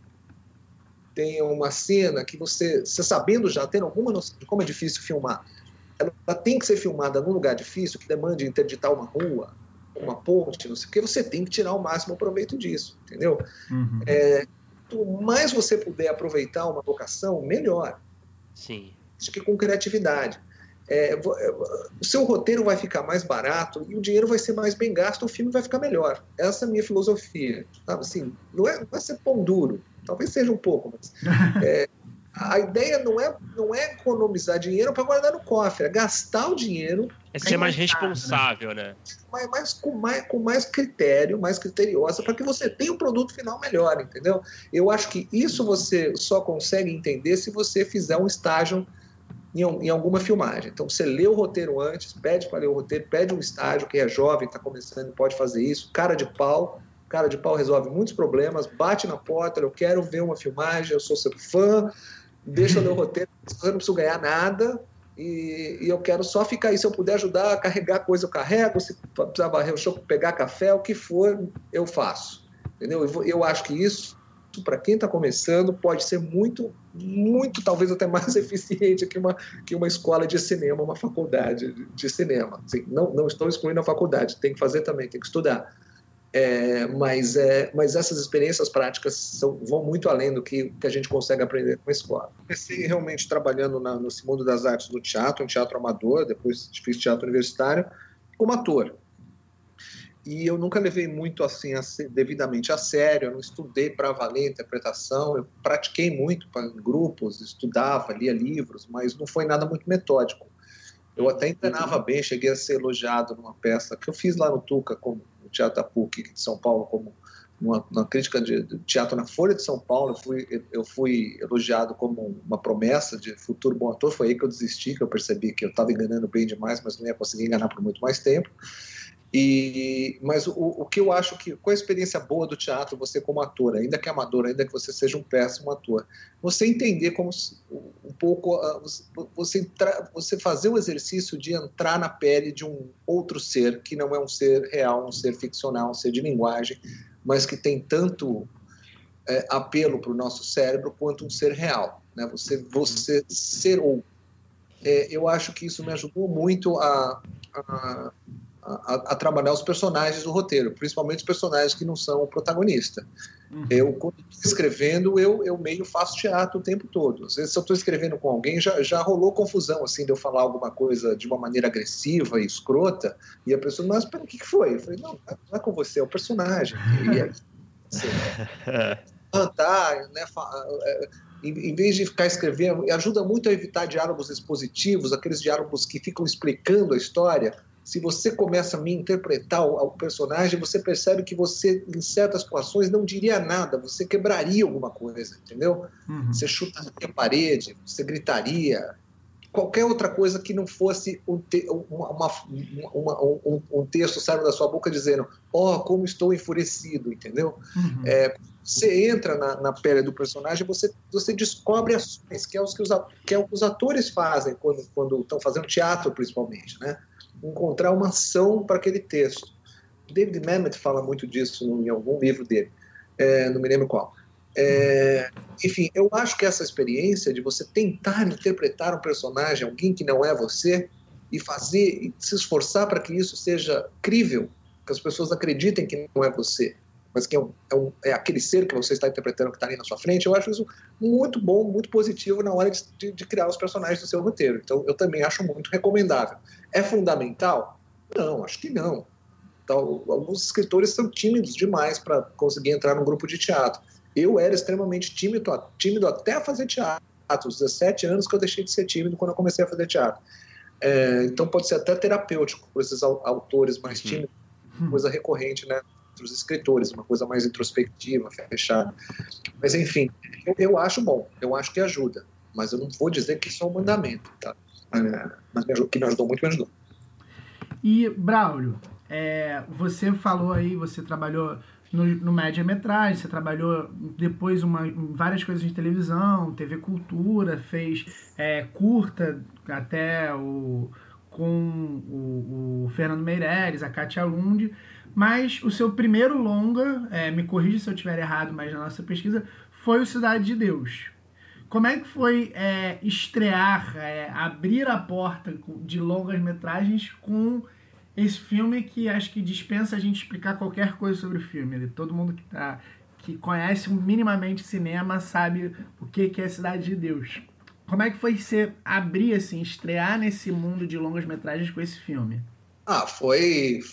tenha uma cena que você, você sabendo já, tendo alguma noção de como é difícil filmar, ela, ela tem que ser filmada num lugar difícil, que demande interditar uma rua, uma ponte, não sei o que, você tem que tirar o máximo proveito disso, entendeu? Uhum. É, quanto mais você puder aproveitar uma locação, melhor. Sim. Acho que com criatividade. É, o seu roteiro vai ficar mais barato e o dinheiro vai ser mais bem gasto, o filme vai ficar melhor. Essa é a minha filosofia. Sabe? Assim, não é, não é ser pão duro, talvez seja um pouco, mas é, a ideia não é, não é economizar dinheiro para guardar no cofre, é gastar o dinheiro. É ser mais responsável, né? Mas, mas, com mais com mais critério, mais criteriosa, para que você tenha um produto final melhor, entendeu? Eu acho que isso você só consegue entender se você fizer um estágio em, em alguma filmagem. Então, você lê o roteiro antes, pede para ler o roteiro, pede um estágio, quem é jovem, está começando, pode fazer isso, cara de pau, cara de pau resolve muitos problemas, bate na porta, eu quero ver uma filmagem, eu sou seu fã, deixa eu ler o roteiro, eu não preciso ganhar nada, e, e eu quero só ficar aí, se eu puder ajudar a carregar coisa, eu carrego, se precisar varrer o chão, pegar café, o que for, eu faço, entendeu? Eu, eu acho que isso, para quem está começando, pode ser muito, muito, talvez até mais eficiente que uma, que uma escola de cinema, uma faculdade de cinema. Assim, não, não estou excluindo a faculdade, tem que fazer também, tem que estudar. É, mas, é, mas essas experiências práticas são, vão muito além do que, que a gente consegue aprender com a escola. Comecei realmente trabalhando na, no mundo das artes do teatro, um teatro amador, depois fiz teatro universitário, como ator. E eu nunca levei muito assim a ser, devidamente a sério, eu não estudei para valer interpretação, eu pratiquei muito para grupos, estudava, lia livros, mas não foi nada muito metódico. Eu até enganava bem, cheguei a ser elogiado numa peça que eu fiz lá no Tuca, como no Teatro da PUC de São Paulo, como uma, uma crítica de, de teatro na Folha de São Paulo. Eu fui, eu fui elogiado como uma promessa de futuro bom ator. Foi aí que eu desisti, que eu percebi que eu estava enganando bem demais, mas não ia conseguir enganar por muito mais tempo. E, mas o, o que eu acho que, qual a experiência boa do teatro, você como ator, ainda que amador, ainda que você seja um péssimo ator, você entender como um pouco, você, entrar, você fazer o exercício de entrar na pele de um outro ser, que não é um ser real, um ser ficcional, um ser de linguagem, mas que tem tanto é, apelo para o nosso cérebro quanto um ser real, né? Você, você ser ou... É, eu acho que isso me ajudou muito a... a A, a trabalhar os personagens do roteiro, principalmente os personagens que não são o protagonista. Uhum. Eu, quando estou escrevendo, eu, eu meio faço teatro o tempo todo. Às vezes, se eu estou escrevendo com alguém, já, já rolou confusão, assim, de eu falar alguma coisa de uma maneira agressiva e escrota, e a pessoa, mas pera, o que, que foi? Eu falei, não, não é com você, é o personagem. E aí, assim, cantar, né, em, em vez de ficar escrevendo, ajuda muito a evitar diálogos expositivos, aqueles diálogos que ficam explicando a história. Se você começa a me interpretar o, o personagem, você percebe que você, em certas situações, não diria nada, você quebraria alguma coisa, entendeu? Uhum. Você chutaria a parede, você gritaria, qualquer outra coisa que não fosse um, te, uma, uma, uma, um, um texto saindo da sua boca dizendo, ó, oh, como estou enfurecido, entendeu? Uhum. É, você entra na, na pele do personagem, você, você descobre ações, que é, os que, os, que é o que os atores fazem quando, quando estão fazendo teatro, principalmente, né? Encontrar uma ação para aquele texto. David Mamet fala muito disso em algum livro dele, é, não me lembro qual. É, enfim, eu acho que essa experiência de você tentar interpretar um personagem, alguém que não é você, e fazer, e se esforçar para que isso seja crível, que as pessoas acreditem que não é você, mas que é, um, é, um, é aquele ser que você está interpretando que está ali na sua frente, eu acho isso muito bom, muito positivo na hora de, de, de criar os personagens do seu roteiro. Então, eu também acho muito recomendável. É fundamental? Não, acho que não. Então, alguns escritores são tímidos demais para conseguir entrar num grupo de teatro. Eu era extremamente tímido, tímido até fazer teatro. Os dezessete anos que eu deixei de ser tímido quando eu comecei a fazer teatro. É, então, pode ser até terapêutico para esses autores mais tímidos, coisa recorrente, né? Os escritores, uma coisa mais introspectiva, fechada. Mas, enfim, eu, eu acho bom, eu acho que ajuda, mas eu não vou dizer que isso é um mandamento, tá? Mas me ajudou, que me ajudou muito, me ajudou. E, Braulio, é, você falou aí, você trabalhou no, no média-metragem, você trabalhou depois uma, em várias coisas de televisão, T V Cultura, fez é, curta até o, com o, o Fernando Meirelles, a Kátia Lund. Mas o seu primeiro longa, é, me corrija se eu estiver errado, mas na nossa pesquisa, foi o Cidade de Deus. Como é que foi é, estrear, é, abrir a porta de longas-metragens com esse filme que acho que dispensa a gente explicar qualquer coisa sobre o filme? Todo mundo que, tá, que conhece minimamente cinema sabe o que, que é Cidade de Deus. Como é que foi você abrir, assim, estrear nesse mundo de longas-metragens com esse filme? Ah, foi...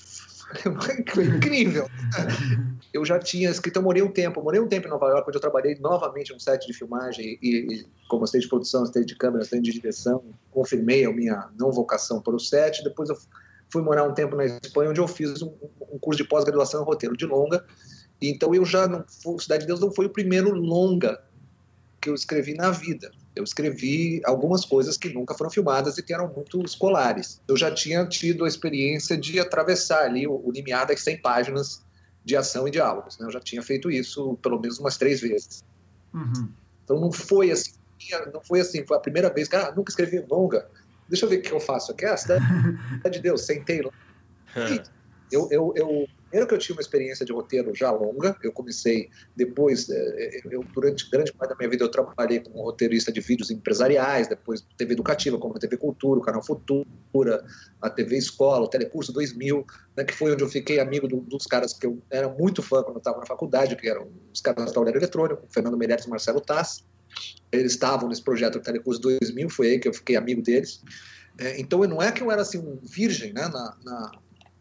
Foi incrível. Eu já tinha escrito, eu morei um tempo, eu morei um tempo em Nova York, onde eu trabalhei novamente num set de filmagem e, e como assistente de produção, assistente de câmera, assistente de direção, confirmei a minha não vocação para o set. Depois eu fui morar um tempo na Espanha, onde eu fiz um, um curso de pós-graduação em roteiro de longa. E então eu já não, Cidade de Deus não foi o primeiro longa que eu escrevi na vida. Eu escrevi algumas coisas que nunca foram filmadas e que eram muito escolares. Eu já tinha tido a experiência de atravessar ali o, o limiar das cem páginas de ação e diálogos, né? Eu já tinha feito isso pelo menos umas três vezes. Uhum. Então não foi assim, não foi assim, foi a primeira vez que, ah, nunca escrevi longa. Deixa eu ver o que eu faço aqui. Ah, Cidade de Deus, sentei lá. E eu, eu, eu Primeiro que eu tive uma experiência de roteiro já longa, eu comecei depois, eu, durante grande parte da minha vida eu trabalhei como roteirista de vídeos empresariais, depois T V educativa, como a T V Cultura, o Canal Futura, a T V Escola, o Telecurso dois mil, né, que foi onde eu fiquei amigo do, dos caras que eu era muito fã quando eu estava na faculdade, que eram os caras do Tabuleiro Eletrônico, Fernando Meirelles e Marcelo Tass. Eles estavam nesse projeto do Telecurso dois mil, foi aí que eu fiquei amigo deles. É, então não é que eu era assim um virgem, né, na... na,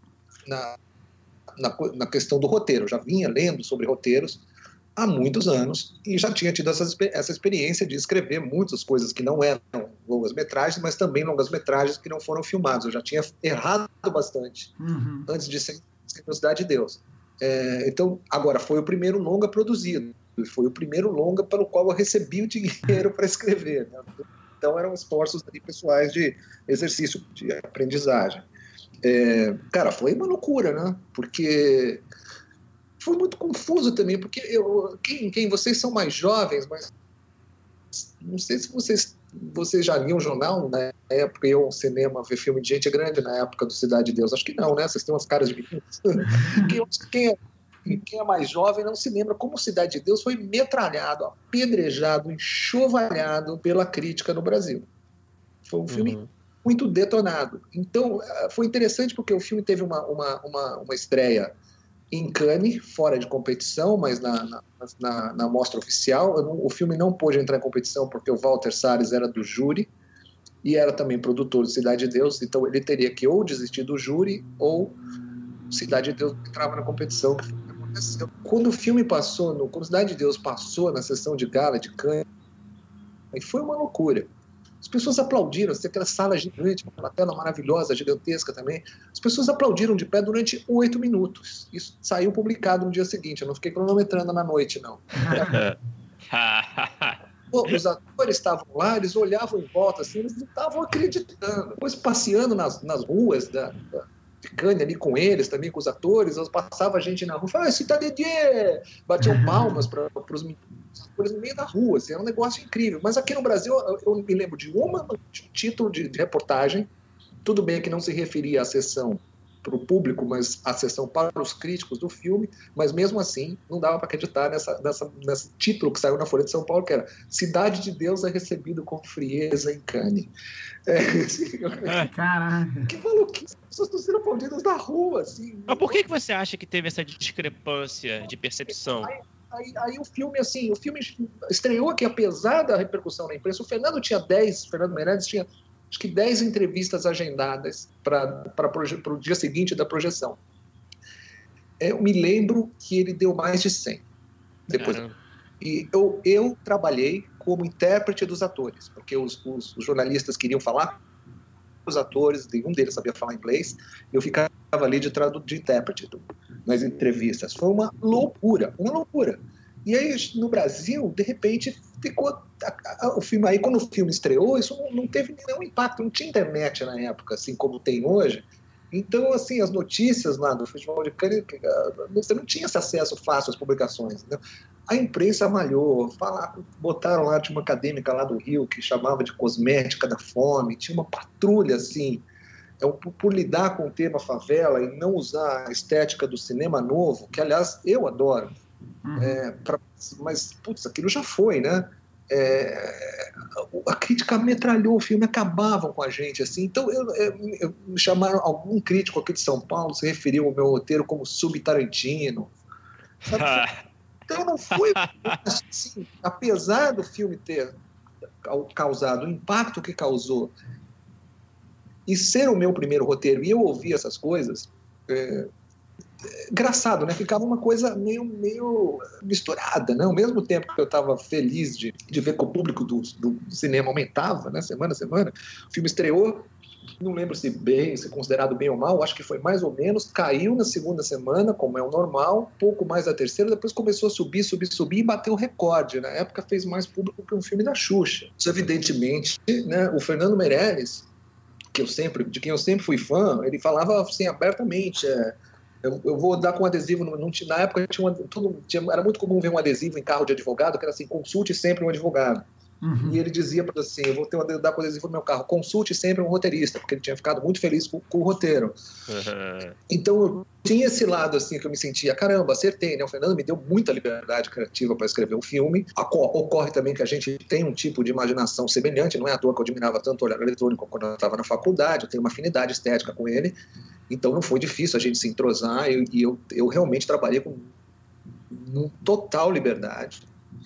na Na, na questão do roteiro. Eu já vinha lendo sobre roteiros há muitos anos e já tinha tido essa, essa experiência de escrever muitas coisas que não eram longas-metragens, mas também longas-metragens que não foram filmados. Eu já tinha errado bastante Uhum. antes de ser Cidade de Deus. É, então, agora, foi o primeiro longa produzido, e foi o primeiro longa pelo qual eu recebi o dinheiro para escrever, né? Então, eram esforços ali, pessoais de exercício, de aprendizagem. É, cara, foi uma loucura, né? Porque foi muito confuso também, porque eu, quem, quem vocês são mais jovens, mas não sei se vocês, vocês já liam jornal na época, eu, cinema, ver filme de gente grande na época do Cidade de Deus. Acho que não, né? Vocês têm umas caras de meninos. quem, quem, é, quem é mais jovem não se lembra como Cidade de Deus foi metralhado, apedrejado, enxovalhado pela crítica no Brasil. Foi um filme uhum. muito detonado. Então, foi interessante porque o filme teve uma, uma, uma, uma estreia em Cannes, fora de competição, mas na, na, na, na mostra oficial. Não, o filme não pôde entrar em competição porque o Walter Salles era do júri e era também produtor de Cidade de Deus, então ele teria que ou desistir do júri ou Cidade de Deus entrava na competição, que foi o que aconteceu. Quando o filme passou, no, quando Cidade de Deus passou na sessão de gala de Cannes, foi uma loucura. As pessoas aplaudiram, aquela sala gigante, aquela tela maravilhosa, gigantesca também. As pessoas aplaudiram de pé durante oito minutos. Isso saiu publicado no dia seguinte. Eu não fiquei cronometrando na noite, não. Pô, os atores estavam lá, eles olhavam em volta, assim, eles não estavam acreditando. Depois, passeando nas, nas ruas da, da, de Cannes ali com eles, também com os atores, passava gente na rua, falava, Cidade de Deus! Batiam palmas para os atores no meio da rua, assim, era um negócio incrível. Mas aqui no Brasil, eu, eu me lembro de uma, de um título de, de reportagem, tudo bem que não se referia à sessão para o público, mas à sessão para os críticos do filme, mas mesmo assim não dava para acreditar nessa, nessa, nesse título que saiu na Folha de São Paulo, que era Cidade de Deus é recebido com frieza em Cannes. É, assim, Caraca! Que maluquice, as pessoas estão sendo aplaudidas na rua. Assim, mas por que, que você acha que teve essa discrepância de percepção? Aí, aí, aí o filme, assim, o filme estreou aqui, apesar da repercussão na imprensa, o Fernando tinha dez, Fernando Meirelles tinha acho que dez entrevistas agendadas para o dia seguinte da projeção. Eu me lembro que ele deu mais de cem. Depois. E eu, eu trabalhei como intérprete dos atores, porque os, os, os jornalistas queriam falar com os atores, nenhum deles sabia falar inglês, eu ficava ali de, de intérprete nas entrevistas. Foi uma loucura, uma loucura. E aí, no Brasil, de repente, ficou... A, a, o filme, aí, quando o filme estreou, isso não, não teve nenhum impacto, não tinha internet na época, assim como tem hoje. Então, assim, as notícias lá do Festival de Cannes, você não tinha esse acesso fácil às publicações. Né? A imprensa malhou, falaram, botaram lá, tinha uma acadêmica lá do Rio que chamava de Cosmética da Fome, tinha uma patrulha, assim, é, por, por lidar com o tema favela e não usar a estética do cinema novo, que, aliás, eu adoro. Uhum. É, pra, mas, putz, aquilo já foi, né? É, a crítica metralhou o filme, acabavam com a gente, assim. Então, eu, eu, eu, me chamaram, algum crítico aqui de São Paulo se referiu ao meu roteiro como sub-Tarantino. Então, não foi assim, apesar do filme ter causado o impacto que causou e ser o meu primeiro roteiro, e eu ouvir essas coisas, é, engraçado, né? Ficava uma coisa meio, meio misturada, né? Ao mesmo tempo que eu estava feliz de, de ver que o público do, do cinema aumentava, né? Semana a semana, o filme estreou, não lembro se bem, se considerado bem ou mal, acho que foi mais ou menos, caiu na segunda semana, como é o normal, pouco mais na terceira, depois começou a subir, subir, subir e bateu o recorde. Na época fez mais público que um filme da Xuxa. Isso, evidentemente, né? O Fernando Meirelles, que eu sempre, de quem eu sempre fui fã, ele falava assim abertamente, é, Eu, eu vou dar com um adesivo, não, não, na época tinha, uma, tudo, tinha, era muito comum ver um adesivo em carro de advogado, que era assim, consulte sempre um advogado. Uhum. E ele dizia assim, eu vou ter um, dar com adesivo no meu carro, consulte sempre um roteirista, porque ele tinha ficado muito feliz com, com o roteiro. Uhum. Então eu tinha esse lado assim, que eu me sentia, caramba, acertei, né? O Fernando me deu muita liberdade criativa para escrever um filme. Ocorre também que a gente tem um tipo de imaginação semelhante, não é à toa que eu admirava tanto o Olhar Eletrônico quando eu estava na faculdade, eu tenho uma afinidade estética com ele. Então não foi difícil a gente se entrosar e eu, eu, eu realmente trabalhei com, com total liberdade.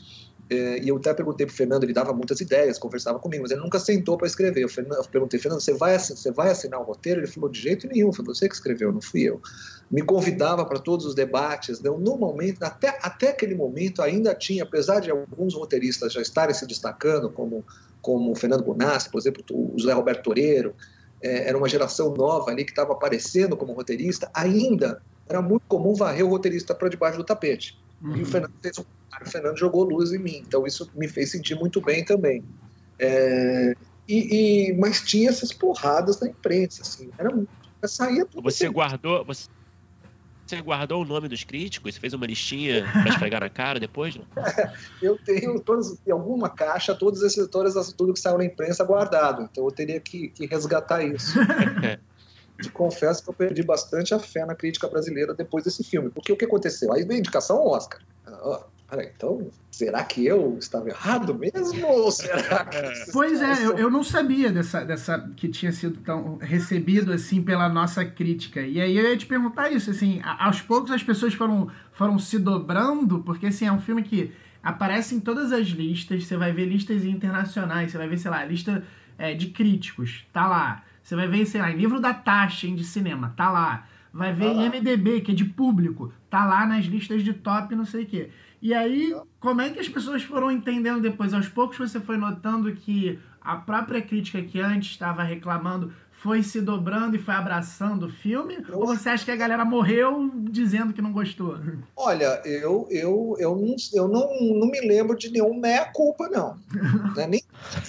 É, e eu até perguntei para o Fernando, ele dava muitas ideias, conversava comigo, mas ele nunca sentou para escrever. Eu, Fernando, eu perguntei, Fernando, você vai, você vai assinar o roteiro? Ele falou, de jeito nenhum, foi você que escreveu, não fui eu. Me convidava para todos os debates. Né? No momento, até, até aquele momento ainda tinha, apesar de alguns roteiristas já estarem se destacando, como, como o Fernando Bonassi, por exemplo, o José Roberto Toreiro, é, era uma geração nova ali que estava aparecendo como roteirista, ainda era muito comum varrer o roteirista para debaixo do tapete. Uhum. E o Fernando fez um o Fernando jogou luz em mim, então isso me fez sentir muito bem também. É, e, e, mas tinha essas porradas na imprensa, assim, era muito, saía tudo. Você assim. guardou, você, você guardou o nome dos críticos? Você fez uma listinha para esfregar na cara depois? Não? É, eu tenho todos, em alguma caixa todos esses, todas tudo que saiu na imprensa guardado, então eu teria que, que resgatar isso. Te confesso que eu perdi bastante a fé na crítica brasileira depois desse filme, porque o que aconteceu? Aí veio a indicação ao Oscar. Ah, Peraí, então, será que eu estava errado mesmo? Ou será que... Pois é, eu, eu não sabia dessa, dessa que tinha sido tão recebido assim pela nossa crítica. E aí eu ia te perguntar isso, assim, aos poucos as pessoas foram, foram se dobrando, porque assim, é um filme que aparece em todas as listas, você vai ver listas internacionais, você vai ver, sei lá, lista é, de críticos, tá lá. Você vai ver, sei lá, em livro da taxa de cinema, tá lá. Vai ver em M D B, que é de público, tá lá nas listas de top, não sei o quê. E aí, como é que as pessoas foram entendendo depois? Aos poucos você foi notando que a própria crítica que antes estava reclamando foi se dobrando e foi abraçando o filme? Eu... Ou você acha que a galera morreu dizendo que não gostou? Olha, eu, eu, eu, não, eu não, não me lembro de nenhum meia-culpa, não. Não é nem...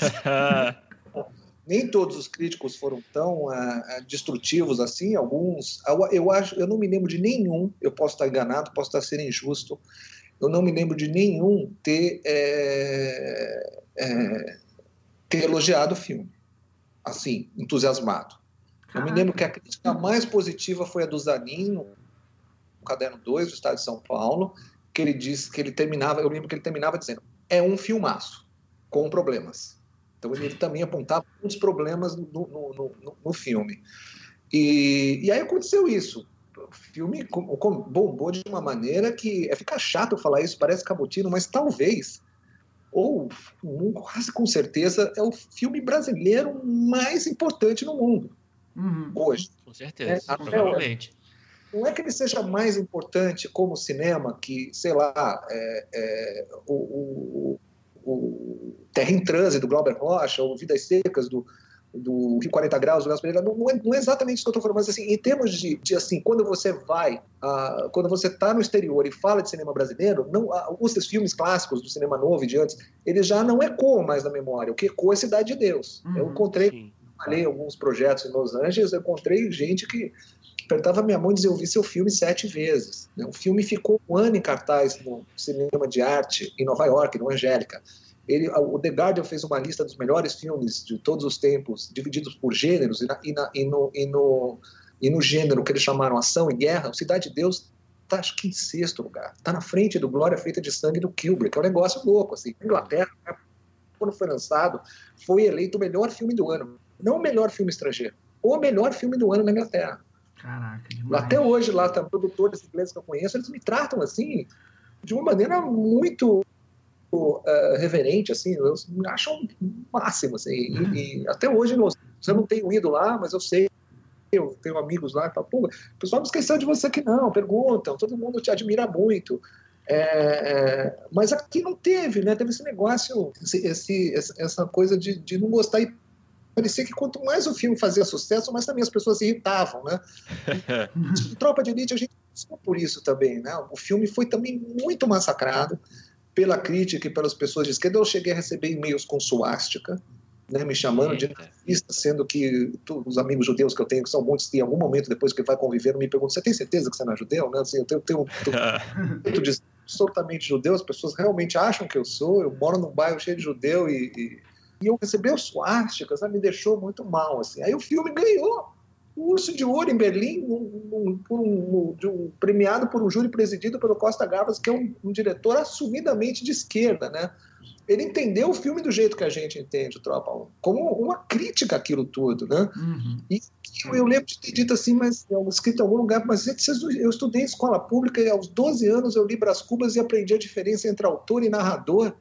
Nem todos os críticos foram tão uh, destrutivos assim, alguns... Eu, eu, acho, eu não me lembro de nenhum, eu posso estar enganado, posso estar sendo injusto, eu não me lembro de nenhum ter, é, é, ter elogiado o filme, assim, entusiasmado. Caraca. Eu me lembro que a crítica mais positiva foi a do Zanin, no Caderno dois do Estado de São Paulo, que ele disse que ele terminava, eu lembro que ele terminava dizendo, é um filmaço, com problemas. Então ele também apontava muitos problemas no, no, no, no filme. E, e aí aconteceu isso. O filme bombou de uma maneira que é ficar chato falar isso, parece cabotino, mas talvez, ou quase com certeza, é o filme brasileiro mais importante no mundo, uhum. hoje. Com certeza, é, provavelmente. Não é que ele seja mais importante como cinema que, sei lá, é, é, o, o, o Terra em Transe, do Glauber Rocha, ou Vidas Secas, do do Rio quarenta Graus, do Nelson Pereira, não, não, é, não é exatamente isso que eu estou falando, mas assim, em termos de, de assim, quando você vai, uh, quando você está no exterior e fala de cinema brasileiro, não, uh, alguns desses filmes clássicos do cinema novo e de antes, eles já não ecoam mais na memória, o que ecoa é Cidade de Deus. Uhum, eu encontrei, sim. falei alguns projetos em Los Angeles, eu encontrei gente que apertava minha mão e dizia, eu vi seu filme sete vezes. Né? O filme ficou um ano em cartaz no cinema de arte em Nova York, no Angélica. Ele, o The Guardian fez uma lista dos melhores filmes de todos os tempos, divididos por gêneros, e, na, e, na, e, no, e, no, e no gênero que eles chamaram ação e guerra, o Cidade de Deus está, acho que, em sexto lugar. Está na frente do Glória Feita de Sangue do Kubrick, é um negócio louco. Assim. A Inglaterra, quando foi lançado, foi eleito o melhor filme do ano. Não o melhor filme estrangeiro, o melhor filme do ano na Inglaterra. Caraca, demais. Até hoje, lá, tá, produtores ingleses que eu conheço, eles me tratam assim, de uma maneira muito... Uh, reverente, assim, eu acho um máximo, assim, e, e até hoje eu, eu não tenho ido lá, mas eu sei, eu tenho amigos lá e tal, pô, o pessoal não esqueceu de você que não, perguntam, todo mundo te admira muito, é, é, mas aqui não teve, né, teve esse negócio, esse, esse, essa coisa de, de não gostar, e parecia que quanto mais o filme fazia sucesso, mais também as pessoas se irritavam, né, e, Tropa de Elite a gente passou por isso também, né, o filme foi também muito massacrado, pela crítica e pelas pessoas de esquerda. Eu cheguei a receber e-mails com suástica, né, me chamando de nazista, sendo que tu, os amigos judeus que eu tenho, que são muitos, em algum momento depois que vai conviver, me perguntam, você tem certeza que você não é judeu? Né? Assim, eu tenho, tenho, tenho de absolutamente judeu, as pessoas realmente acham que eu sou, eu moro num bairro cheio de judeu e, e, e eu receber os suásticas, né, me deixou muito mal. Assim. Aí o filme ganhou o Urso de Ouro em Berlim, um, um, um, um, premiado por um júri presidido pelo Costa Gavras, que é um, um diretor assumidamente de esquerda, né? Ele entendeu o filme do jeito que a gente entende, o Tropa, como uma crítica àquilo tudo, né? Uhum. E eu, eu lembro de ter dito assim, mas eu escrito em algum lugar, mas eu estudei em escola pública e aos doze anos eu li Brás Cubas e aprendi a diferença entre autor e narrador.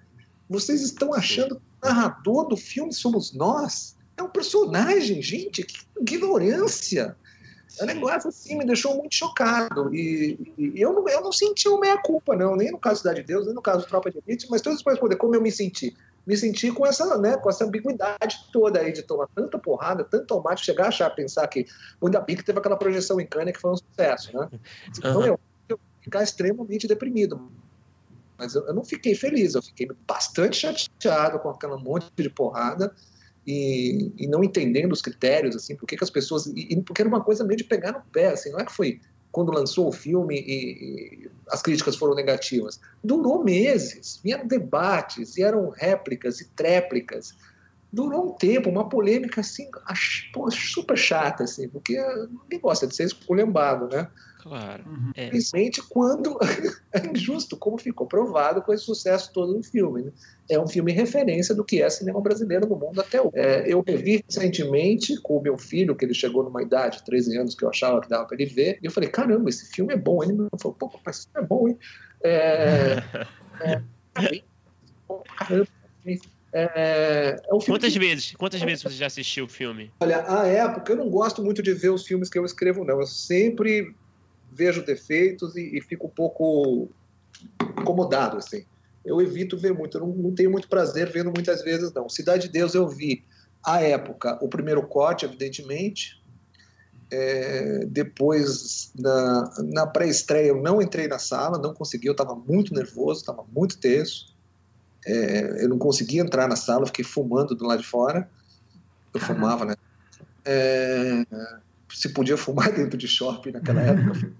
Vocês estão achando que o narrador do filme somos nós? É um personagem, gente, que ignorância. O negócio assim me deixou muito chocado. E, e eu, não, eu não senti uma meia-culpa, não, nem no caso Cidade de Deus, nem no caso Tropa de Elite, mas todos os poder, como eu me senti? Me senti com essa, né, com essa ambiguidade toda aí de tomar tanta porrada, tanto tomate, chegar a achar, pensar que ainda bem que teve aquela projeção em Cannes que foi um sucesso, né? Então, uhum. eu, eu ficar extremamente deprimido. Mas eu, eu não fiquei feliz, eu fiquei bastante chateado com aquela monte de porrada e, e não entendendo os critérios, assim, por que as pessoas... E, e porque era uma coisa meio de pegar no pé, assim, não é que foi quando lançou o filme e, e as críticas foram negativas. Durou meses, vieram debates, vieram réplicas e tréplicas. Durou um tempo, uma polêmica, assim, pô, super chata, assim, porque ninguém gosta de ser esculhambado, né? Claro. É. Principalmente quando é injusto, como ficou provado com esse sucesso todo do filme. Né? É um filme referência do que é cinema brasileiro no mundo até hoje. É, eu revi recentemente com o meu filho, que ele chegou numa idade de treze anos que eu achava que dava para ele ver, e eu falei, caramba, esse filme é bom. Ele me falou, pô, mas esse filme é bom, hein? É, é, caramba, é, é um filme quantas que... vezes? Quantas vezes você já assistiu o filme? Olha, à época eu não gosto muito de ver os filmes que eu escrevo, não. Eu sempre vejo defeitos e, e fico um pouco incomodado, assim. Eu evito ver muito, eu não, não tenho muito prazer vendo muitas vezes, não. Cidade de Deus eu vi, à época, o primeiro corte, evidentemente. É, depois, na, na pré-estreia, eu não entrei na sala, não consegui, eu estava muito nervoso, estava muito tenso. É, eu não conseguia entrar na sala, fiquei fumando do lado de fora. Eu fumava, né? É, se podia fumar dentro de shopping naquela época.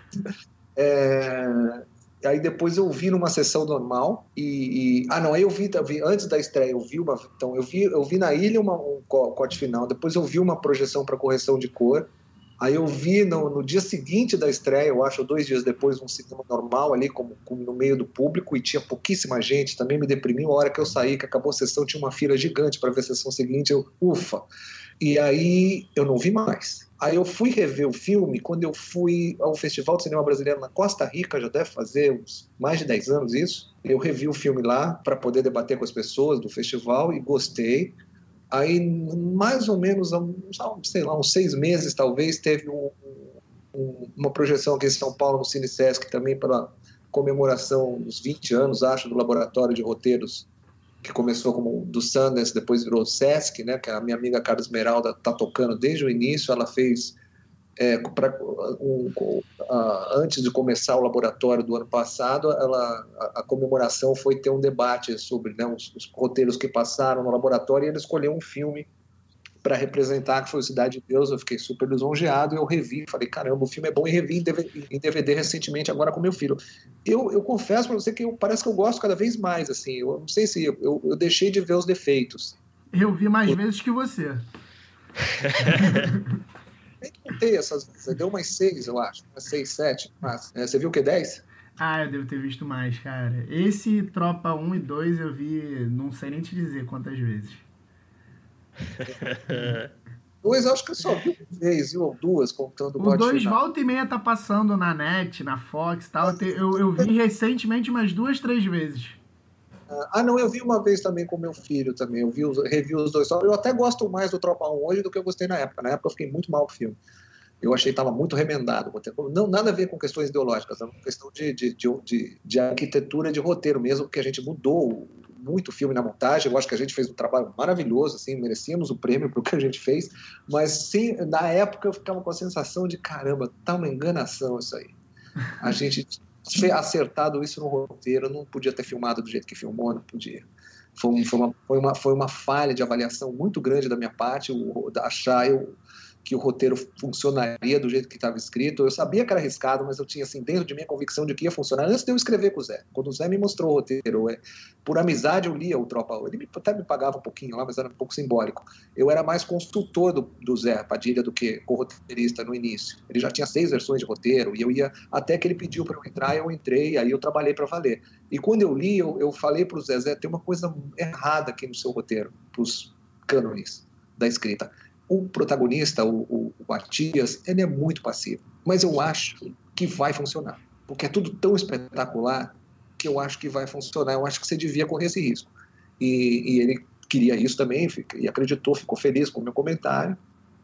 É, aí depois eu vi numa sessão normal e, e ah não, aí eu vi, eu vi antes da estreia, eu vi uma, então eu vi, eu vi na ilha uma, um corte final, depois eu vi uma projeção para correção de cor. Aí eu vi no, no dia seguinte da estreia, eu acho, dois dias depois, um cinema normal ali, como, como no meio do público, e tinha pouquíssima gente, também me deprimiu. A hora que eu saí, que acabou a sessão, tinha uma fila gigante para ver a sessão seguinte, eu, ufa! E aí eu não vi mais. Aí eu fui rever o filme quando eu fui ao Festival de Cinema Brasileiro na Costa Rica, já deve fazer uns mais de dez anos isso. Eu revi o filme lá para poder debater com as pessoas do festival e gostei. Aí, mais ou menos, sei lá, uns seis meses, talvez, teve um, um, uma projeção aqui em São Paulo, no Cine Sesc, também pela comemoração dos vinte anos, acho, do Laboratório de Roteiros, que começou como do Sundance, depois virou Sesc, né, que a minha amiga Carla Esmeralda está tocando desde o início. Ela fez, é, pra, um, a, antes de começar o laboratório do ano passado, ela, a, a comemoração foi ter um debate sobre, né, os, os roteiros que passaram no laboratório, e ele escolheu um filme para representar, que foi Cidade de Deus. Eu fiquei super lisonjeado, eu revi, falei, caramba, o filme é bom, e revi em D V D recentemente agora com meu filho. Eu, eu confesso para você que eu, parece que eu gosto cada vez mais, assim, eu não sei se eu, eu, eu deixei de ver os defeitos. Eu vi mais eu... vezes que você. Nem contei essas vezes, deu umas seis, eu acho, umas seis, sete, mas, é, você viu o que, dez? Ah, eu devo ter visto mais, cara. Esse Tropa um e dois eu vi, não sei nem te dizer quantas vezes. Dois, acho que eu só vi uma vez, ou duas, contando o O dois volta e meia tá passando na net, na Fox e tal. Eu, eu vi recentemente umas duas, três vezes. Ah, não, eu vi uma vez também com meu filho também. Eu vi os, revi os dois. Eu até gosto mais do Tropa um hoje do que eu gostei na época. Na época eu fiquei muito mal com o filme. Eu achei que estava muito remendado. Não, nada a ver com questões ideológicas, é uma questão de, de, de, de arquitetura de roteiro mesmo, porque a gente mudou muito o filme na montagem. Eu acho que a gente fez um trabalho maravilhoso, assim, merecíamos o prêmio para o que a gente fez, mas sim, na época eu ficava com a sensação de, caramba, tá uma enganação isso aí. A gente ter acertado isso no roteiro, não podia ter filmado do jeito que filmou, não podia. Foi, foi, uma, foi, uma, foi uma falha de avaliação muito grande da minha parte, o, achar eu... que o roteiro funcionaria do jeito que estava escrito. Eu sabia que era arriscado, mas eu tinha, assim, dentro de mim a convicção de que ia funcionar antes de eu escrever com o Zé. Quando o Zé me mostrou o roteiro, é, por amizade eu lia o Tropa. Ele me, até me pagava um pouquinho lá, mas era um pouco simbólico. Eu era mais consultor do, do Zé Padilha do que co-roteirista no início. Ele já tinha seis versões de roteiro, e eu ia, até que ele pediu para eu entrar, eu entrei, aí eu trabalhei para valer. E quando eu li, eu, eu falei para o Zé, Zé, tem uma coisa errada aqui no seu roteiro, para os cânones da escrita. O protagonista, o, o, o Matias, ele é muito passivo. Mas eu acho que vai funcionar. Porque é tudo tão espetacular que eu acho que vai funcionar. Eu acho que você devia correr esse risco. e, e ele queria isso também, e acreditou, ficou feliz com o meu comentário.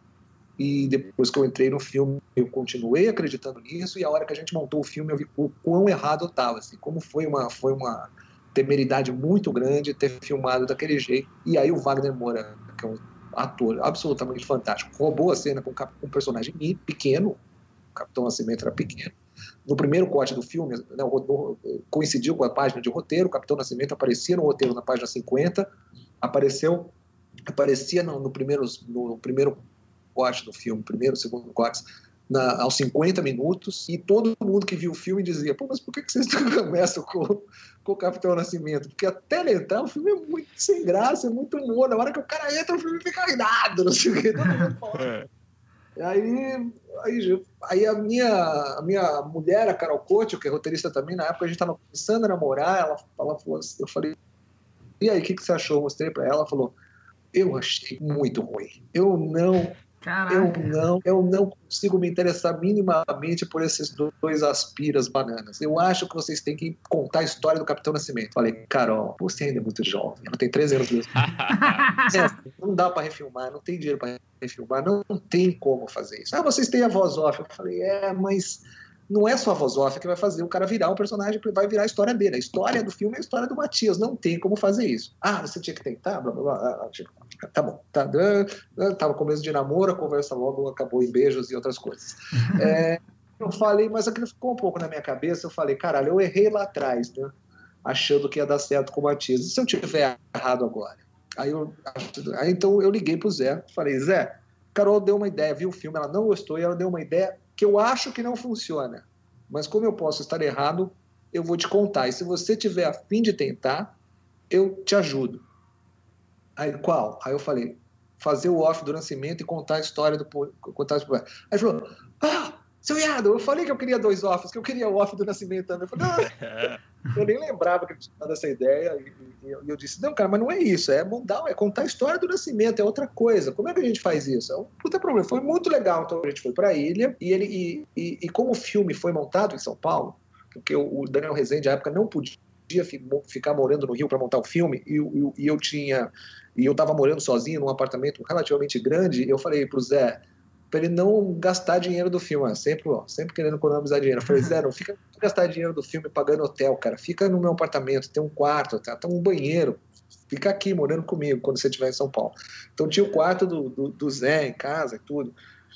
E depois que eu entrei no filme, eu continuei acreditando nisso, e a hora que a gente montou o filme, eu vi o quão errado eu estava, assim, como foi uma, foi uma temeridade muito grande ter filmado daquele jeito. E aí o Wagner Moura, que é um ator absolutamente fantástico, roubou a cena com um personagem pequeno, o Capitão Nascimento era pequeno. No primeiro corte do filme, né, coincidiu com a página de roteiro, o Capitão Nascimento aparecia no roteiro na página cinquenta, apareceu, aparecia no, no, primeiro, no primeiro corte do filme, primeiro, segundo corte, na, aos cinquenta minutos, e todo mundo que viu o filme dizia, pô, mas por que, que vocês começam com, com o Capitão Nascimento? Porque até ele entrar, o filme é muito sem graça, é muito humor, na hora que o cara entra, o filme fica irado, não sei o que, todo mundo fala. Aí, aí, aí a, minha, a minha mulher, a Carol Couto, que é roteirista também, na época a gente estava começando a namorar, ela, ela falou assim, eu falei, e aí, o que, que você achou? Eu mostrei para ela, ela falou, eu achei muito ruim, eu não... Eu não, eu não consigo me interessar minimamente por esses dois aspiras bananas. Eu acho que vocês têm que contar a história do Capitão Nascimento. Falei, Carol, você ainda é muito jovem. Ela tem treze anos mesmo. É, não dá para refilmar, não tem dinheiro para refilmar, não, não tem como fazer isso. Ah, vocês têm a voz off. Eu falei, é, mas não é só a voz off que vai fazer o cara virar um personagem, que vai virar a história dele. A história do filme é a história do Matias. Não tem como fazer isso. Ah, você tinha que tentar? Blá, blá, blá. Tá bom. Tá, tava começo de namoro, a conversa logo acabou em beijos e outras coisas. É, eu falei, mas aquilo ficou um pouco na minha cabeça. Eu falei, caralho, eu errei lá atrás, né? Achando que ia dar certo com o Matias. E se eu tiver errado agora? Aí, eu, aí então eu liguei pro Zé. Falei, Zé, Carol deu uma ideia, viu o filme, ela não gostou e ela deu uma ideia que eu acho que não funciona. Mas como eu posso estar errado, eu vou te contar. E se você tiver a fim de tentar, eu te ajudo. Aí, qual? Aí eu falei, fazer o off do Nascimento e contar a história do... Contar a... Aí ele falou, ah, seu Iado, eu falei que eu queria dois offs, que eu queria o off do Nascimento também. Eu falei, ah. Eu nem lembrava que ele tinha dado essa ideia. E, e, e eu disse, não, cara, mas não é isso. É, mudar, é contar a história do Nascimento, é outra coisa. Como é que a gente faz isso? É um puta problema. Foi muito legal. Então a gente foi para a ilha e, ele, e, e, e como o filme foi montado em São Paulo, porque o, o Daniel Rezende, à época, não podia ficar morando no Rio para montar o filme, e, e, e eu tinha... E eu estava morando sozinho num apartamento relativamente grande, eu falei pro Zé, para ele não gastar dinheiro do filme, ó, sempre, ó, sempre querendo economizar dinheiro. Eu falei, Zé, não fica gastar dinheiro do filme pagando hotel, cara. Fica no meu apartamento, tem um quarto, tá, tem um banheiro. Fica aqui morando comigo quando você estiver em São Paulo. Então tinha o quarto do, do, do Zé em casa e tudo.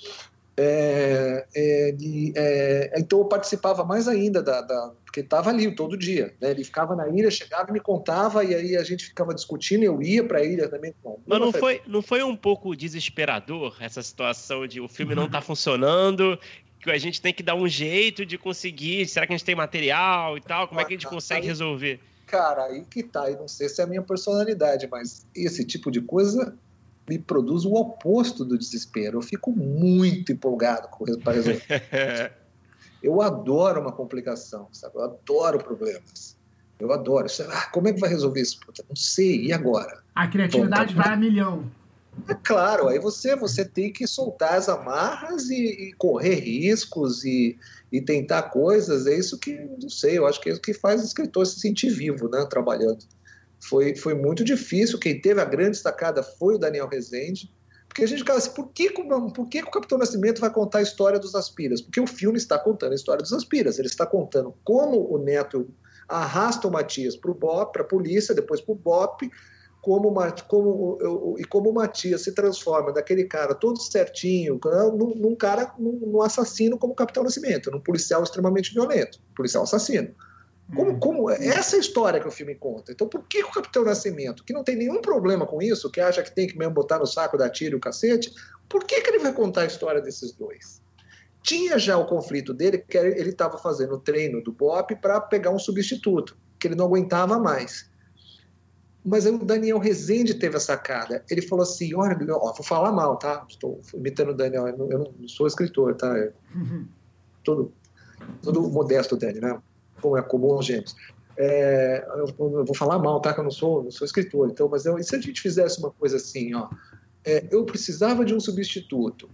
É, é, de, é, então eu participava mais ainda da, da porque estava ali todo dia, né? Ele ficava na ilha, chegava e me contava, e aí a gente ficava discutindo, eu ia para a ilha também. Bom, mas não foi, não foi um pouco desesperador essa situação de o filme não tá funcionando, que a gente tem que dar um jeito de conseguir, será que a gente tem material e tal, como é que a gente consegue resolver? Cara, aí que tá, e não sei se é a minha personalidade, mas esse tipo de coisa me produz o oposto do desespero. Eu fico muito empolgado para resolver. Eu adoro uma complicação, sabe? Eu adoro problemas. Eu adoro. Ah, como é que vai resolver isso? Puta, não sei, e agora? A criatividade Bom, tá... vai a milhão. É claro, aí você, você tem que soltar as amarras e, e correr riscos e, e tentar coisas. É isso que, não sei, eu acho que é isso que faz o escritor se sentir vivo, né, trabalhando. Foi, foi muito difícil. Quem teve a grande sacada foi o Daniel Rezende, porque a gente ficava assim, por que, por que o Capitão Nascimento vai contar a história dos Aspiras? Porque o filme está contando a história dos Aspiras, ele está contando como o Neto arrasta o Matias para o BOP, para a polícia, depois para o BOP, como, como, e como o Matias se transforma daquele cara todo certinho, num, num cara, num, num assassino como o Capitão Nascimento, num policial extremamente violento, policial assassino. Como, como, essa é a história que o filme conta. Então, por que o Capitão Nascimento, que não tem nenhum problema com isso, que acha que tem que mesmo botar no saco da tira e o cacete, por que, que ele vai contar a história desses dois? Tinha já o conflito dele, que ele estava fazendo o treino do BOP para pegar um substituto, que ele não aguentava mais. Mas aí o Daniel Rezende teve a sacada. Ele falou assim, olha, ó, vou falar mal, tá? Estou imitando o Daniel, eu não, eu não sou escritor, tá? Eu, todo, todo modesto, Daniel, né? Como é comum aos gêmeos. É, eu, eu vou falar mal, tá? Que eu não sou, não sou escritor. Então, mas eu, e se a gente fizesse uma coisa assim, ó? É, eu precisava de um substituto,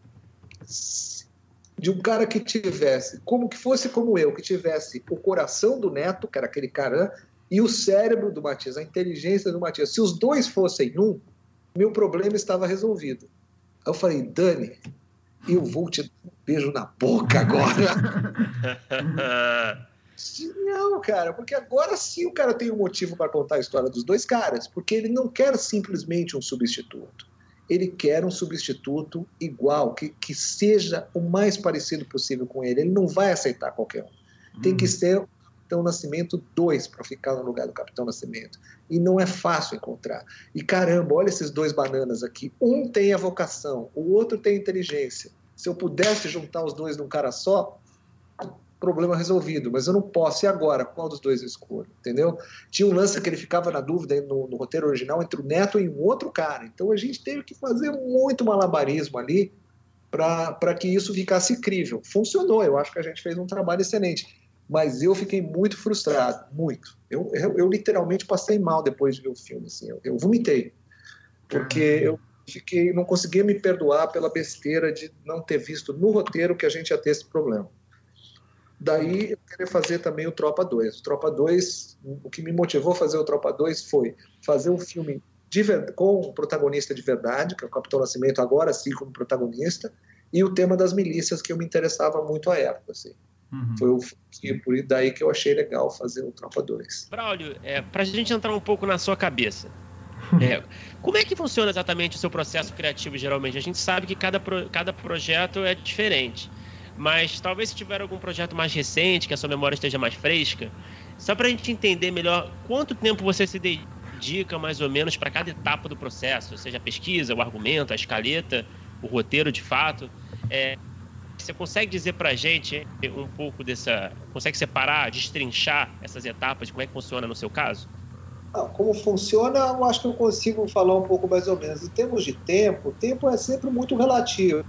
de um cara que tivesse, como que fosse como eu, que tivesse o coração do Neto, que era aquele cara, e o cérebro do Matias, a inteligência do Matias. Se os dois fossem um, meu problema estava resolvido. Aí eu falei, Dani, eu vou te dar um beijo na boca agora. Não, cara, porque agora sim o cara tem um motivo para contar a história dos dois caras, porque ele não quer simplesmente um substituto. Ele quer um substituto igual, que, que seja o mais parecido possível com ele. Ele não vai aceitar qualquer um. Tem que ser o Capitão Nascimento dois para ficar no lugar do Capitão Nascimento. E não é fácil encontrar. E caramba, olha esses dois bananas aqui. Um tem a vocação, o outro tem a inteligência. Se eu pudesse juntar os dois num cara só, problema resolvido, mas eu não posso. E agora? Qual dos dois eu escolho? Entendeu? Tinha um lance que ele ficava na dúvida no, no roteiro original entre o Neto e um outro cara. Então a gente teve que fazer muito malabarismo ali para que isso ficasse crível. Funcionou, eu acho que a gente fez um trabalho excelente. Mas eu fiquei muito frustrado, muito. Eu, eu, eu literalmente passei mal depois de ver o filme. Assim, eu, eu vomitei. Porque eu fiquei, não conseguia me perdoar pela besteira de não ter visto no roteiro que a gente ia ter esse problema. Daí eu queria fazer também o Tropa dois. O Tropa dois, o que me motivou a fazer o Tropa dois foi fazer um filme de, com um protagonista de verdade, que é o Capitão Nascimento, agora sim como protagonista, e o tema das milícias, que eu me interessava muito à época. Assim. Uhum. Foi o, que, por daí que eu achei legal fazer o Tropa dois. Braulio, é, para a gente entrar um pouco na sua cabeça, é, como é que funciona exatamente o seu processo criativo, geralmente? A gente sabe que cada, pro, cada projeto é diferente. Mas talvez se tiver algum projeto mais recente, que a sua memória esteja mais fresca, só para a gente entender melhor quanto tempo você se dedica mais ou menos para cada etapa do processo, seja a pesquisa, o argumento, a escaleta, o roteiro de fato. É, você consegue dizer para a gente um pouco dessa... Consegue separar, destrinchar essas etapas, como é que funciona no seu caso? Ah, como funciona, eu acho que eu consigo falar um pouco mais ou menos. Em termos de tempo, o tempo é sempre muito relativo.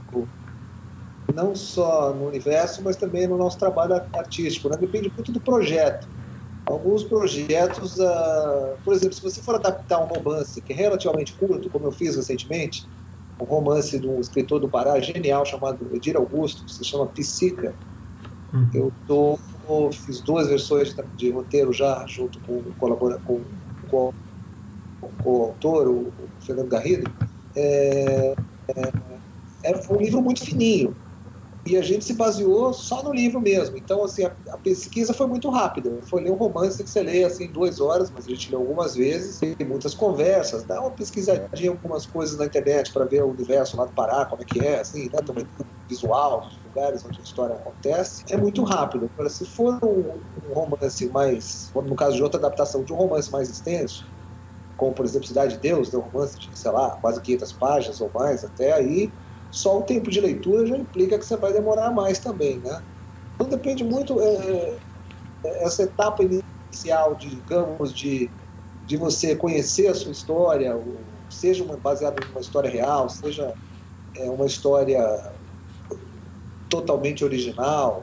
Não só no universo, mas também no nosso trabalho artístico, né? Depende muito do projeto. Alguns projetos, uh, por exemplo, se você for adaptar um romance que é relativamente curto, como eu fiz recentemente, um romance de um escritor do Pará genial chamado Edir Augusto, que se chama Psica. Uhum. Eu tô, fiz duas versões de, de roteiro já, junto com o colabora, com, com, com o autor, o, o Fernando Garrido. É, é, é um livro muito fininho. E a gente se baseou só no livro mesmo. Então, assim, a, a pesquisa foi muito rápida. Foi ler um romance que você lê, assim, em duas horas, mas a gente leu algumas vezes, tem muitas conversas, dá uma pesquisadinha em algumas coisas na internet para ver o universo lá do Pará, como é que é, assim, né, também visual, dos lugares onde a história acontece. É muito rápido. Agora, se for um, um romance mais, no caso de outra adaptação de um romance mais extenso, como, por exemplo, Cidade de Deus, né, um romance de, sei lá, quase quinhentas páginas ou mais, até aí, só o tempo de leitura já implica que você vai demorar mais também, né? Então depende muito, é, essa etapa inicial, de, digamos, de, de você conhecer a sua história, seja uma, baseada em uma história real, seja é, uma história totalmente original,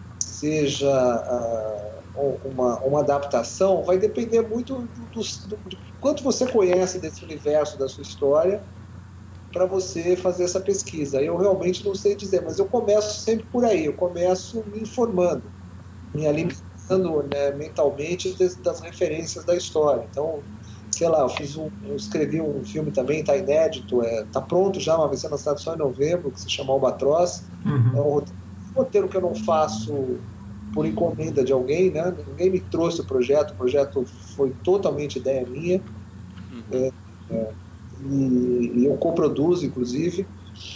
seja uh, uma, uma adaptação, vai depender muito do, do, do quanto você conhece desse universo da sua história para você fazer essa pesquisa. Eu realmente não sei dizer, mas eu começo sempre por aí, eu começo me informando, me alimentando, né, mentalmente das, das referências da história. Então, sei lá, eu, fiz um, eu escrevi um filme também, está inédito, está é, pronto já, mas vai ser lançado só em novembro, que se chama Albatroz. Uhum. É um roteiro, um roteiro que eu não faço por encomenda de alguém, né? Ninguém me trouxe o projeto, o projeto foi totalmente ideia minha. Uhum. É, é, E, e eu coproduzo, inclusive.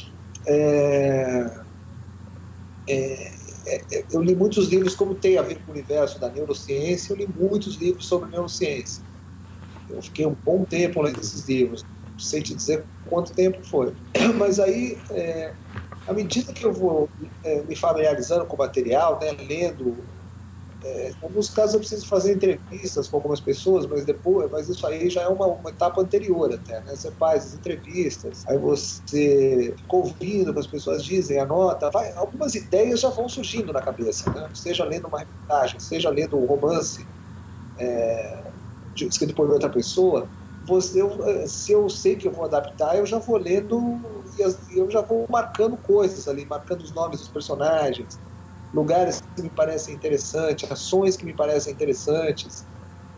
É, é, é, eu li muitos livros, como tem a ver com o universo da neurociência, eu li muitos livros sobre neurociência. Eu fiquei um bom tempo lendo esses livros, não sei te dizer quanto tempo foi. Mas aí, é, à medida que eu vou é, me familiarizando com o material, né, lendo... É, em alguns casos eu preciso fazer entrevistas com algumas pessoas, mas depois, mas isso aí já é uma, uma etapa anterior até, né? Você faz as entrevistas, aí você fica ouvindo o que as pessoas dizem, anota, vai, algumas ideias já vão surgindo na cabeça, né? Seja lendo uma reportagem, seja lendo um romance é, escrito por outra pessoa, você, eu, se eu sei que eu vou adaptar, eu já vou lendo e eu já vou marcando coisas ali, marcando os nomes dos personagens, lugares que me parecem interessantes, ações que me parecem interessantes.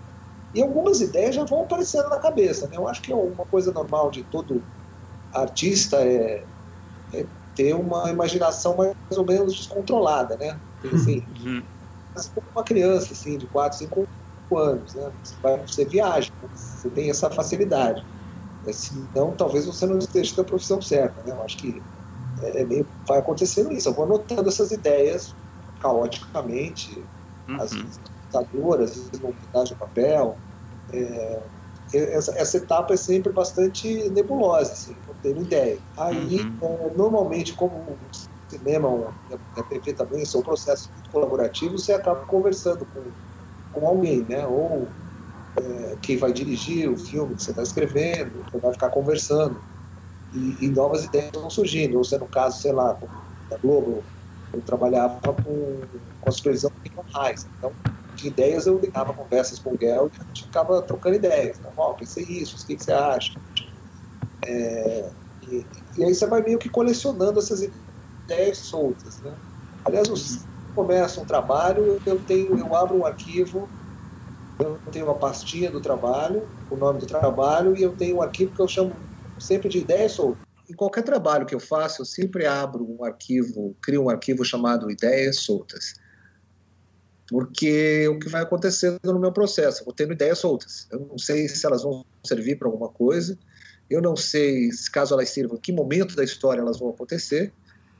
E algumas ideias já vão aparecendo na cabeça, né? Eu acho que é uma coisa normal de todo artista é, é ter uma imaginação mais ou menos descontrolada, né? Assim, Uhum. como uma criança, assim, de quatro, cinco anos, né? Você, vai, você viaja, você tem essa facilidade. É, senão, talvez você não esteja na profissão certa, né? Eu acho que é, é meio, vai acontecendo isso. Eu vou anotando essas ideias caoticamente, Uhum. as computadoras, às vezes não botar de papel. É, essa, essa etapa é sempre bastante nebulosa, assim, não tenho ideia. Aí, Uhum. é, normalmente, como o cinema, a T V também, são processos muito colaborativos, você acaba conversando com, com alguém, né? Ou é, quem vai dirigir o filme que você está escrevendo, você vai ficar conversando. E, e novas ideias vão surgindo. Ou seja, no caso, sei lá, da Globo, eu trabalhava com, com a supervisão do Rick Reis. Então, de ideias, eu ligava conversas com o Guel e a gente ficava trocando ideias. Né? Ó, oh, pensei isso, o que, que você acha? É, e, e aí você vai meio que colecionando essas ideias soltas, né? Aliás, eu começo um trabalho, eu tenho, eu abro um arquivo, eu tenho uma pastinha do trabalho, o nome do trabalho, e eu tenho um arquivo que eu chamo sempre de ideias soltas. Em qualquer trabalho que eu faço, eu sempre abro um arquivo, crio um arquivo chamado ideias soltas. Porque o que vai acontecendo no meu processo, eu vou tendo ideias soltas. Eu não sei se elas vão servir para alguma coisa, eu não sei, se caso elas sirvam, em que momento da história elas vão acontecer.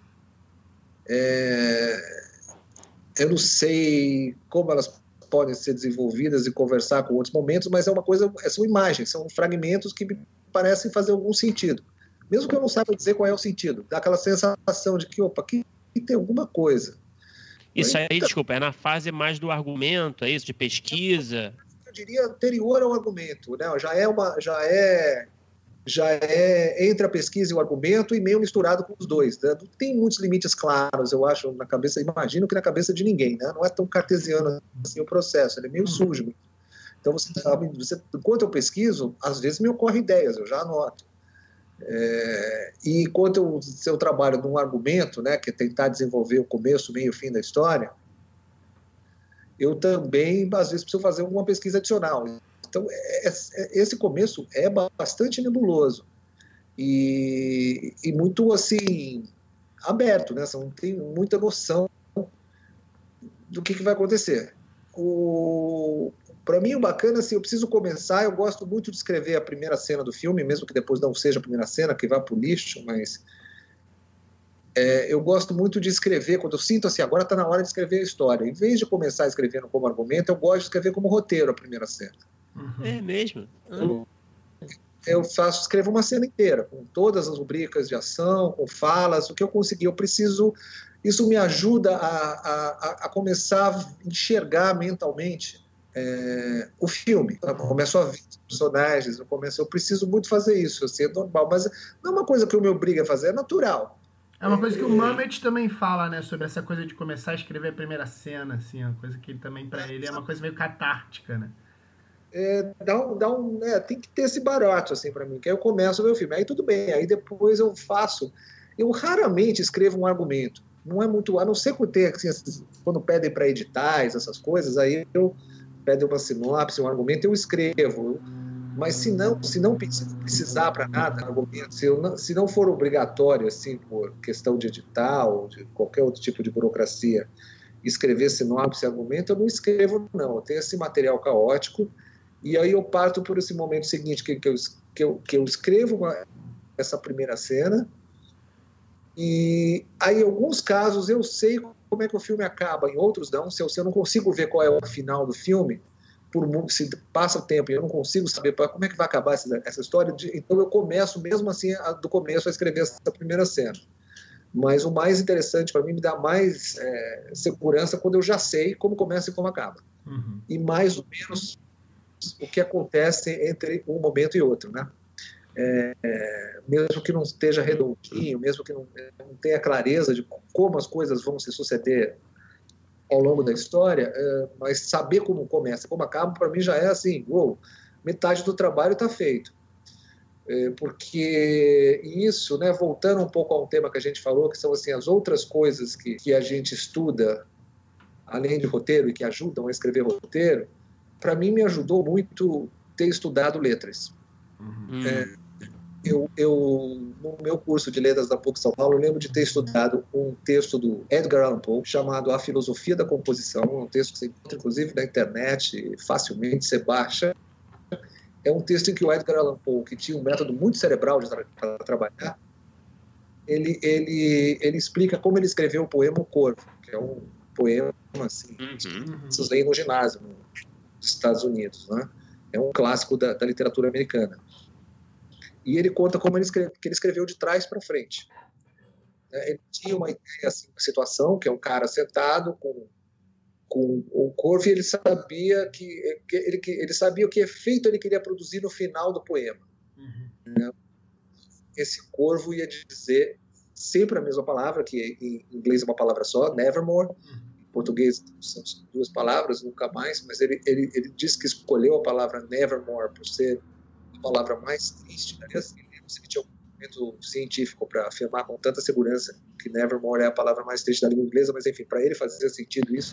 É... Eu não sei como elas podem ser desenvolvidas e conversar com outros momentos, mas é uma coisa, são imagens, são fragmentos que me parecem fazer algum sentido. Mesmo que eu não saiba dizer qual é o sentido, dá aquela sensação de que, opa, aqui tem alguma coisa. Isso aí, então, desculpa, é na fase mais do argumento, é isso, de pesquisa? Eu diria anterior ao argumento, né? Já é uma, já é, já é entre a pesquisa e o argumento e meio misturado com os dois. Né? Não tem muitos limites claros, eu acho, na cabeça, imagino que na cabeça de ninguém, né? Não é tão cartesiano assim o processo, ele é meio sujo. Então, você sabe, você, enquanto eu pesquiso, às vezes me ocorrem ideias, eu já anoto. É, e enquanto eu, eu trabalho num argumento, né, que é tentar desenvolver o começo, meio e fim da história, eu também, às vezes, preciso fazer alguma pesquisa adicional. Então, é, é, esse começo é bastante nebuloso e, e muito, assim, aberto, né? Você não tem muita noção do que, que vai acontecer. O... Para mim, o bacana, assim, eu preciso começar, eu gosto muito de escrever a primeira cena do filme, mesmo que depois não seja a primeira cena, que vá para o lixo, mas é, eu gosto muito de escrever, quando eu sinto assim, agora está na hora de escrever a história. Em vez de começar escrevendo como argumento, eu gosto de escrever como roteiro a primeira cena. Uhum. É mesmo? Eu, eu faço, escrevo uma cena inteira, com todas as rubricas de ação, com falas, o que eu conseguir. Eu preciso... Isso me ajuda a, a, a começar a enxergar mentalmente É, o filme. Eu começo a ver os personagens, eu, começo, eu preciso muito fazer isso, assim, é normal, mas não é uma coisa que eu me obrigo a fazer, é natural. É uma coisa que o Mamet também fala, né, sobre essa coisa de começar a escrever a primeira cena, assim, uma coisa que ele também, para ele, é uma coisa meio catártica, né? É, dá um, dá um, é, tem que ter esse barato, assim, para mim, que aí eu começo o meu filme, aí tudo bem, aí depois eu faço, eu raramente escrevo um argumento, não é muito, a não ser que ter, assim, quando pedem para editais, essas coisas, aí eu pede uma sinopse, um argumento, eu escrevo. Mas se não, se não precisar para nada, argumento, se, eu não, se não for obrigatório, assim, por questão de edital, de qualquer outro tipo de burocracia, escrever sinopse e argumento, eu não escrevo, não. Eu tenho esse material caótico e aí eu parto por esse momento seguinte, que, que, eu, que, eu, que eu escrevo uma, essa primeira cena e aí, em alguns casos, eu sei como é que o filme acaba, em outros não. Se eu, se eu não consigo ver qual é o final do filme, por, se passa o tempo e eu não consigo saber como é que vai acabar essa, essa história, de, então eu começo mesmo assim, a, do começo, a escrever essa primeira cena. Mas o mais interessante para mim, me dá mais é, segurança quando eu já sei como começa e como acaba. Uhum. E mais ou menos o que acontece entre um momento e outro, né? É, é, mesmo que não esteja redondinho, mesmo que não, não tenha clareza de como as coisas vão se suceder ao longo da história, é, mas saber como começa, como acaba, para mim já é assim, uou, metade do trabalho está feito. É, porque isso, né, voltando um pouco a um tema que a gente falou, que são assim, as outras coisas que, que a gente estuda, além de roteiro, e que ajudam a escrever roteiro, para mim, me ajudou muito ter estudado letras. Uhum. É, eu, eu, no meu curso de letras da PUC São Paulo, eu lembro de ter estudado um texto do Edgar Allan Poe, chamado A Filosofia da Composição, um texto que você encontra, inclusive, na internet, facilmente você baixa. É um texto em que o Edgar Allan Poe, que tinha um método muito cerebral para trabalhar, ele, ele, ele explica como ele escreveu o poema O Corvo, que é um poema assim, Uhum. que vocês leem no ginásio nos Estados Unidos, né? É um clássico da, da literatura americana. E ele conta como ele escreve, que ele escreveu de trás para frente. Ele tinha uma ideia, assim, uma situação, que é um cara sentado com, com um corvo, e ele sabia que, que, ele, que ele sabia o que efeito ele queria produzir no final do poema. Uhum. Esse corvo ia dizer sempre a mesma palavra, que em inglês é uma palavra só, nevermore. Em português são duas palavras, nunca mais, mas ele, ele, ele disse que escolheu a palavra nevermore por ser a palavra mais triste. Né? Assim, se ele tinha um argumento científico para afirmar com tanta segurança que nevermore é a palavra mais triste da língua inglesa, mas enfim, para ele fazer sentido isso,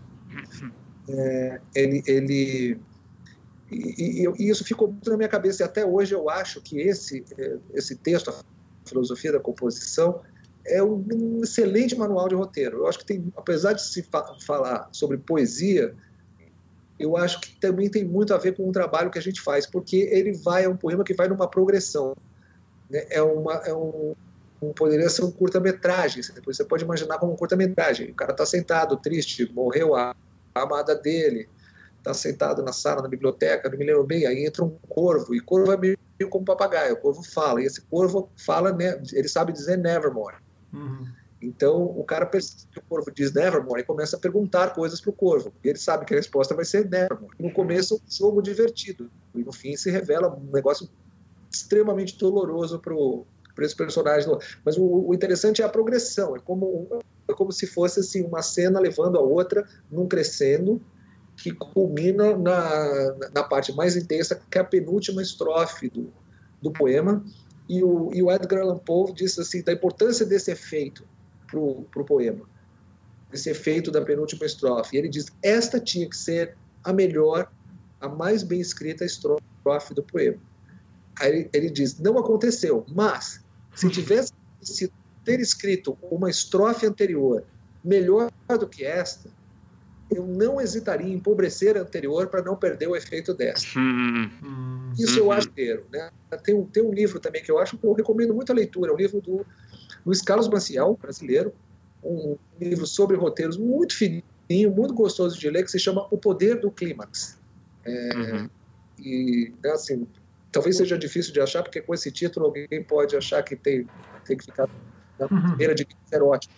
é, ele, ele e, e, e isso ficou muito na minha cabeça, e até hoje eu acho que esse, esse texto, A Filosofia da Composição, é um excelente manual de roteiro. Eu acho que tem, apesar de se fa falar sobre poesia, eu acho que também tem muito a ver com o trabalho que a gente faz, porque ele vai, é um poema que vai numa progressão. Né? É uma, é um, um, poderia ser um curta-metragem, depois você pode imaginar como um curta-metragem. O cara está sentado, triste, morreu a, a amada dele, está sentado na sala, na biblioteca, não me lembro bem, aí entra um corvo, e corvo é meio como papagaio, o corvo fala, e esse corvo fala, né, ele sabe dizer nevermore. Uhum. Então, o cara percebe que o corvo diz nevermore e começa a perguntar coisas para o corvo. E ele sabe que a resposta vai ser nevermore. No começo, um jogo divertido. E no fim se revela um negócio extremamente doloroso para esse personagem. Mas o, o interessante é a progressão. É como, é como se fosse assim, uma cena levando a outra, num crescendo, que culmina na, na parte mais intensa, que é a penúltima estrofe do, do poema. E o, e o Edgar Allan Poe disse assim, da importância desse efeito para o poema, esse efeito da penúltima estrofe. E ele diz, esta tinha que ser a melhor, a mais bem escrita estrofe do poema. Aí ele, ele diz, não aconteceu, mas se tivesse sido ter escrito uma estrofe anterior melhor do que esta, eu não hesitaria em empobrecer a anterior para não perder o efeito desta. Uhum. Isso eu acho que, né? Tem um, tem um livro também que eu acho que eu recomendo muito a leitura, é um livro do Luiz Carlos Maciel, brasileiro, um livro sobre roteiros muito fininho, muito gostoso de ler, que se chama O Poder do Clímax. É, uhum. E, assim, talvez seja difícil de achar, porque com esse título alguém pode achar que tem, tem que ficar na primeira de erótico.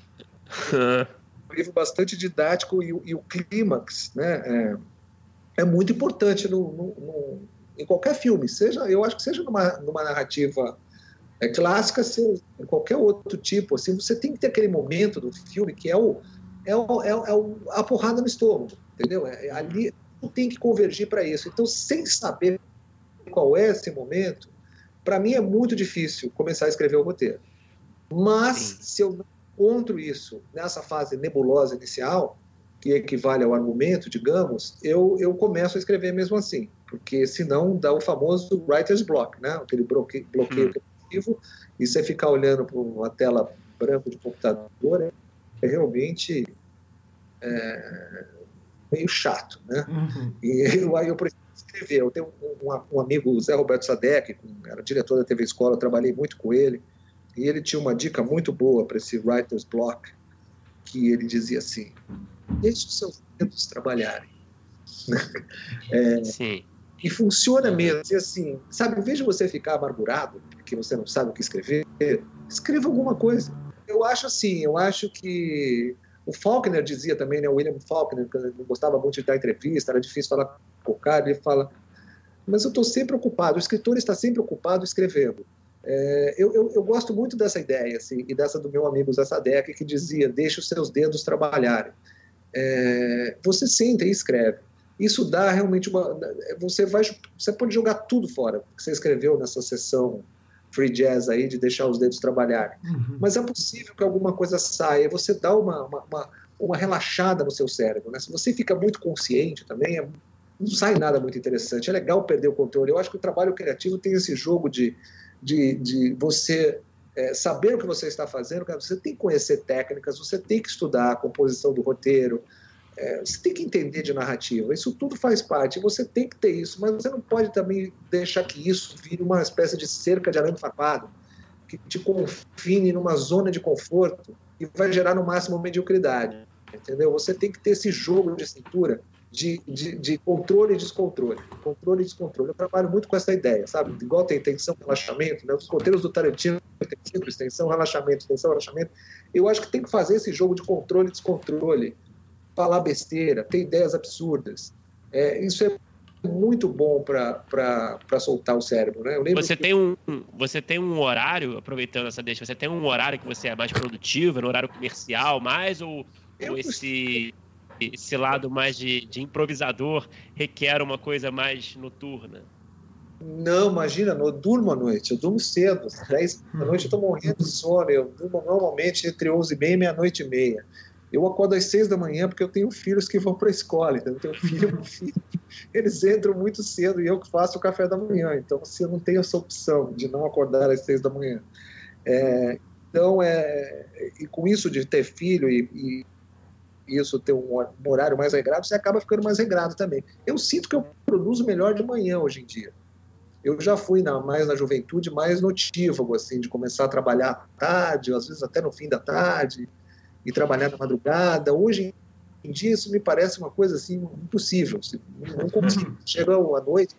Um livro bastante didático, e, e o clímax, né, é, é muito importante no, no, no, em qualquer filme, seja, eu acho que seja numa, numa narrativa é, clássica, seja em qualquer outro tipo, assim, você tem que ter aquele momento do filme que é, o, é, o, é, o, é o, a porrada no estômago, entendeu? É, ali tem que convergir para isso. Então, sem saber qual é esse momento, para mim é muito difícil começar a escrever o roteiro. Mas, Sim. se eu não encontro isso nessa fase nebulosa inicial, que equivale ao argumento, digamos, eu, eu começo a escrever mesmo assim, porque senão dá o famoso writer's block, né? Aquele bloqueio, bloqueio criativo, hum. e você ficar olhando para uma tela branca de computador é, é realmente é, meio chato, né? Uhum. E eu, aí eu preciso escrever. Eu tenho um, um, um amigo, o Zé Roberto Sadek, era diretor da T V Escola, eu trabalhei muito com ele, e ele tinha uma dica muito boa para esse writer's block, que ele dizia assim, deixe os seus dedos trabalharem. É, Sim. E funciona mesmo. E assim, sabe, em vez de você ficar amargurado, porque você não sabe o que escrever, escreva alguma coisa. Eu acho assim, eu acho que o Faulkner dizia também, né, o William Faulkner, que não gostava muito de dar entrevista, era difícil falar com o cara, ele fala, mas eu estou sempre ocupado, o escritor está sempre ocupado escrevendo. É, eu, eu, eu gosto muito dessa ideia, assim, e dessa do meu amigo Zé Sadek, que dizia, deixe os seus dedos trabalharem. É, você senta e escreve. Isso dá realmente uma... Você, vai, você pode jogar tudo fora que você escreveu nessa sessão free jazz aí, de deixar os dedos trabalharem. Uhum. Mas é possível que alguma coisa saia, você dá uma, uma, uma, uma relaxada no seu cérebro. Né? Se você fica muito consciente também, é, não sai nada muito interessante. É legal perder o controle. Eu acho que o trabalho criativo tem esse jogo de, de, de você é, saber o que você está fazendo. Você tem que conhecer técnicas, você tem que estudar a composição do roteiro, é, você tem que entender de narrativa. Isso tudo faz parte. Você tem que ter isso, mas você não pode também deixar que isso vire uma espécie de cerca de arame farpado, que te confine numa zona de conforto e vai gerar no máximo mediocridade. Entendeu? Você tem que ter esse jogo de cintura De, de, de controle e descontrole. Controle e descontrole. Eu trabalho muito com essa ideia, sabe? Igual tem tensão e relaxamento, né? Os roteiros do Tarantino tem simples, tensão, relaxamento, tensão, relaxamento. Eu acho que tem que fazer esse jogo de controle e descontrole. Falar besteira, ter ideias absurdas. É, isso é muito bom para soltar o cérebro, né? Eu lembro você, que... tem um, você tem um horário, aproveitando essa deixa, você tem um horário que você é mais produtivo, no horário comercial mais, ou, ou esse... esse lado mais de, de improvisador requer uma coisa mais noturna? Não, imagina, eu durmo à noite, eu durmo cedo, às dez da noite eu estou morrendo de sono, eu durmo normalmente entre onze e meia e meia-noite e meia. Eu acordo às seis da manhã porque eu tenho filhos que vão para a escola, então eu tenho filho e meu filho. Eles entram muito cedo e eu que faço o café da manhã, então assim, eu não tenho essa opção de não acordar às seis da manhã. É, então, é, e com isso de ter filho e, e isso ter um horário mais regrado, você acaba ficando mais regrado também. Eu sinto que eu produzo melhor de manhã hoje em dia. Eu já fui na, mais na juventude mais notívago, assim, de começar a trabalhar à tarde, às vezes até no fim da tarde, e trabalhar na madrugada. Hoje em dia isso me parece uma coisa assim impossível. Não consigo. Chega à noite,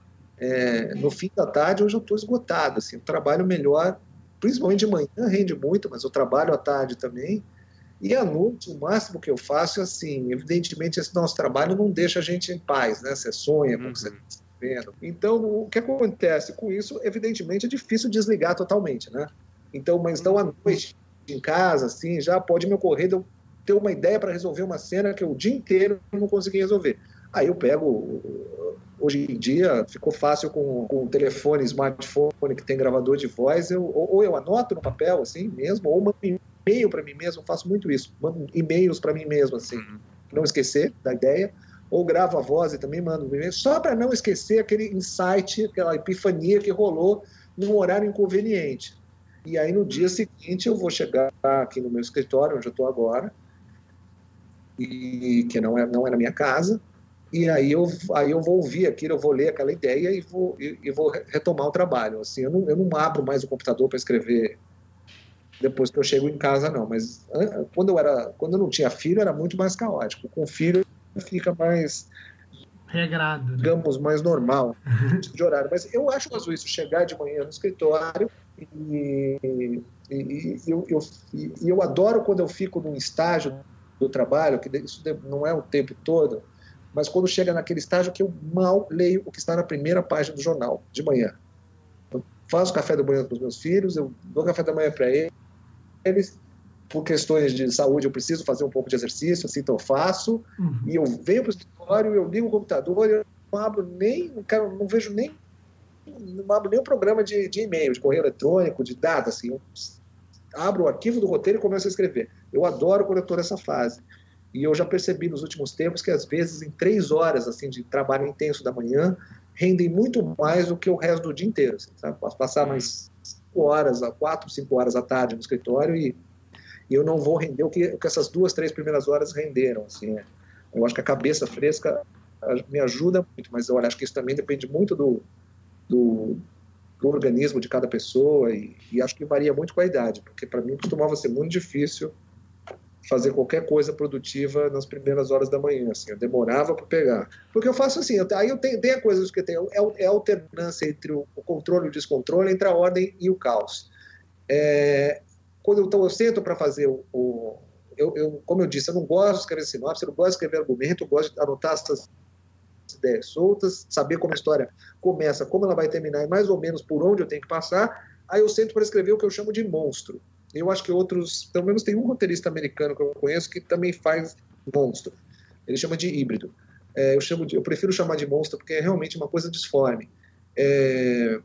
é, no fim da tarde eu já estou esgotado. Assim, eu trabalho melhor, principalmente de manhã, rende muito, mas eu trabalho à tarde também. E à noite, o máximo que eu faço é assim, evidentemente esse nosso trabalho não deixa a gente em paz, né? Você sonha com o que você está vendo. Então, o que acontece com isso, evidentemente, é difícil desligar totalmente, né? Então, mas então à noite, em casa, assim, já pode me ocorrer de eu ter uma ideia para resolver uma cena que eu o dia inteiro não consegui resolver. Aí eu pego, hoje em dia, ficou fácil com, com o telefone, smartphone que tem gravador de voz, eu, ou, ou eu anoto no papel, assim mesmo, ou mando e-mail para mim mesmo, eu faço muito isso, mando e-mails para mim mesmo, assim, não esquecer da ideia, ou gravo a voz e também mando um e-mail, só para não esquecer aquele insight, aquela epifania que rolou num horário inconveniente. E aí no dia seguinte eu vou chegar aqui no meu escritório, onde eu estou agora, e que não é, não é na minha casa, e aí eu, aí eu vou ouvir aquilo, eu vou ler aquela ideia e vou, e, e vou retomar o trabalho. Assim, eu, não, eu não abro mais o computador para escrever depois que eu chego em casa, não. Mas quando eu, era, quando eu não tinha filho, era muito mais caótico. Com filho, fica mais... regrado, né? Digamos, mais normal de horário. Mas eu acho azul isso, chegar de manhã no escritório e, e, e, e eu, eu, e eu adoro quando eu fico num estágio do trabalho, que isso não é o tempo todo, mas quando chega naquele estágio que eu mal leio o que está na primeira página do jornal, de manhã. Eu faço café da manhã para os meus filhos, eu dou café da manhã para eles, por questões de saúde eu preciso fazer um pouco de exercício, assim, então eu faço, uhum. E eu venho para o escritório, eu ligo o computador, eu não abro nem, não, não vejo nem, não abro nem o programa de, de e-mail, de correio eletrônico, de data, assim, eu abro o arquivo do roteiro e começo a escrever. Eu adoro quando eu estou nessa fase. E eu já percebi nos últimos tempos que, às vezes, em três horas assim, de trabalho intenso da manhã, rendem muito mais do que o resto do dia inteiro. Assim, sabe? Posso passar mais cinco horas, quatro, cinco horas à tarde no escritório e, e eu não vou render o que, o que essas duas, três primeiras horas renderam. Assim, é. Eu acho que a cabeça fresca me ajuda muito, mas eu acho que isso também depende muito do, do, do organismo de cada pessoa e, e acho que varia muito com a idade, porque para mim costumava ser muito difícil fazer qualquer coisa produtiva nas primeiras horas da manhã, assim, eu demorava para pegar. Porque eu faço assim, eu, aí eu tenho, tem a coisa que eu tenho, é, é a alternância entre o, o controle e o descontrole, entre a ordem e o caos. É, quando eu, então, eu sento para fazer o... o eu, eu, como eu disse, eu não gosto de escrever sinopse, eu não gosto de escrever argumento, eu gosto de anotar essas ideias soltas, saber como a história começa, como ela vai terminar e mais ou menos por onde eu tenho que passar, aí eu sento para escrever o que eu chamo de monstro. Eu acho que outros, pelo menos tem um roteirista americano que eu conheço que também faz monstro. Ele chama de híbrido. É, eu, chamo de, eu prefiro chamar de monstro porque é realmente uma coisa disforme. É,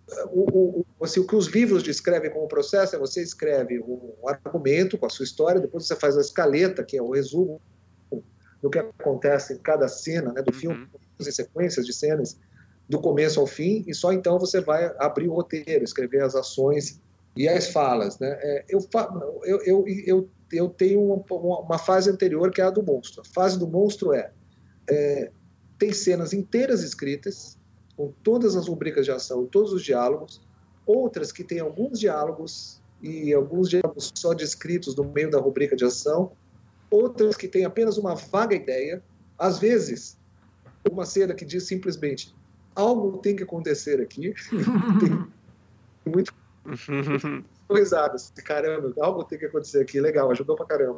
o, o, assim, o que os livros descrevem como processo é você escreve um argumento com a sua história, depois você faz a escaleta, que é o resumo do que acontece em cada cena, né, do filme, em sequências de cenas, do começo ao fim, e só então você vai abrir o roteiro, escrever as ações e as falas. Né? É, eu, eu, eu, eu, eu tenho uma, uma fase anterior, que é a do monstro. A fase do monstro é, é tem cenas inteiras escritas, com todas as rubricas de ação, todos os diálogos, outras que têm alguns diálogos e alguns diálogos só descritos no meio da rubrica de ação, outras que têm apenas uma vaga ideia, às vezes uma cena que diz simplesmente algo tem que acontecer aqui, tem muito risadas, caramba, algo tem que acontecer aqui, legal, ajudou pra caramba.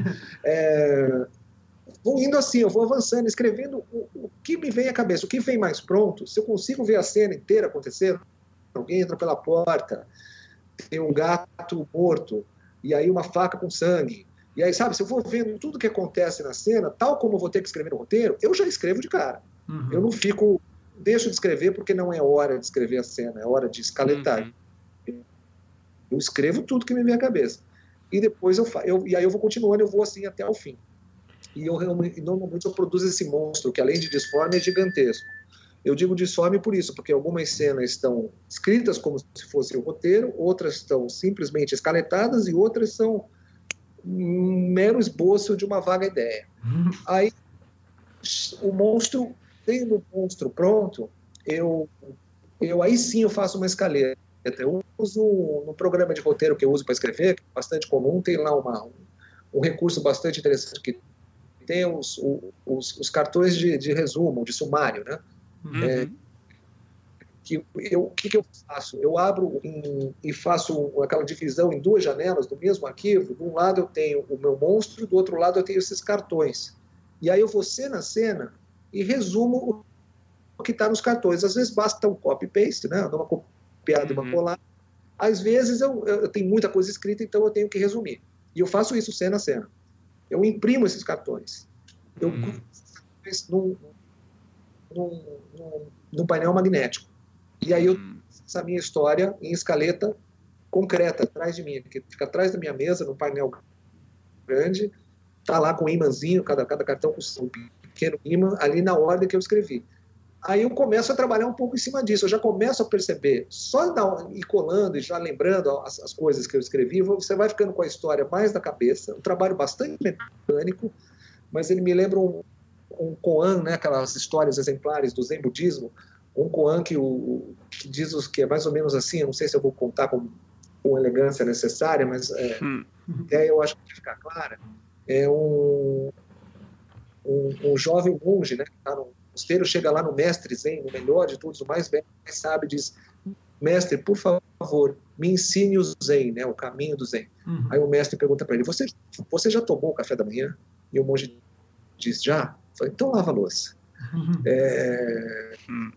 É... Vou indo assim, eu vou avançando, escrevendo o, o que me vem à cabeça, o que vem mais pronto, se eu consigo ver a cena inteira acontecer, alguém entra pela porta, tem um gato morto, e aí uma faca com sangue, e aí, sabe, se eu vou vendo tudo que acontece na cena, tal como eu vou ter que escrever no roteiro, eu já escrevo de cara. Uhum. Eu não fico, deixo de escrever porque não é hora de escrever a cena, é hora de escaletar. Uhum. Eu escrevo tudo que me vem à cabeça. E depois eu, eu, e aí eu vou continuando, eu vou assim até o fim. E eu realmente, normalmente eu produzo esse monstro, que além de disforme é gigantesco. Eu digo disforme por isso, porque algumas cenas estão escritas como se fosse o roteiro, outras estão simplesmente escaletadas e outras são um mero esboço de uma vaga ideia. Uhum. Aí, o monstro, tendo o monstro pronto, eu, eu aí sim eu faço uma escaleta. Eu uso, no programa de roteiro que eu uso para escrever, que é bastante comum, tem lá uma, um, um recurso bastante interessante que tem os, os, os cartões de, de resumo, de sumário, né? Uhum. É, que eu, o que, que eu faço? Eu abro em, e faço aquela divisão em duas janelas do mesmo arquivo. De um lado eu tenho o meu monstro, do outro lado eu tenho esses cartões. E aí eu vou cena a cena e resumo o que está nos cartões. Às vezes basta um copy-paste, né? Uma copiada e uhum. uma colada. Às vezes eu, eu tenho muita coisa escrita, então eu tenho que resumir. E eu faço isso cena a cena. Eu imprimo esses cartões. Eu uhum. num, num, num, num painel magnético. E aí eu essa minha história em escaleta concreta atrás de mim, que fica atrás da minha mesa, num painel grande, tá lá com um imãzinho, cada, cada cartão com um pequeno imã, ali na ordem que eu escrevi. Aí eu começo a trabalhar um pouco em cima disso, eu já começo a perceber, só ir colando e já lembrando as, as coisas que eu escrevi, você vai ficando com a história mais na cabeça, um trabalho bastante mecânico, mas ele me lembra um, um koan, né, aquelas histórias exemplares do Zen budismo, um koan que, o, que diz os, que é mais ou menos assim, eu não sei se eu vou contar com, com elegância necessária, mas é, hum. é, eu acho que vai ficar clara, é um, um, um jovem monge, né, que está no mosteiro, chega lá no mestre Zen, no melhor de todos, o mais velho, mais sábio, diz: mestre, por favor, me ensine o Zen, né, o caminho do Zen. Uhum. Aí o mestre pergunta para ele: você, você já tomou o café da manhã? E o monge diz: já. Falei, então lava a louça. Uhum. É...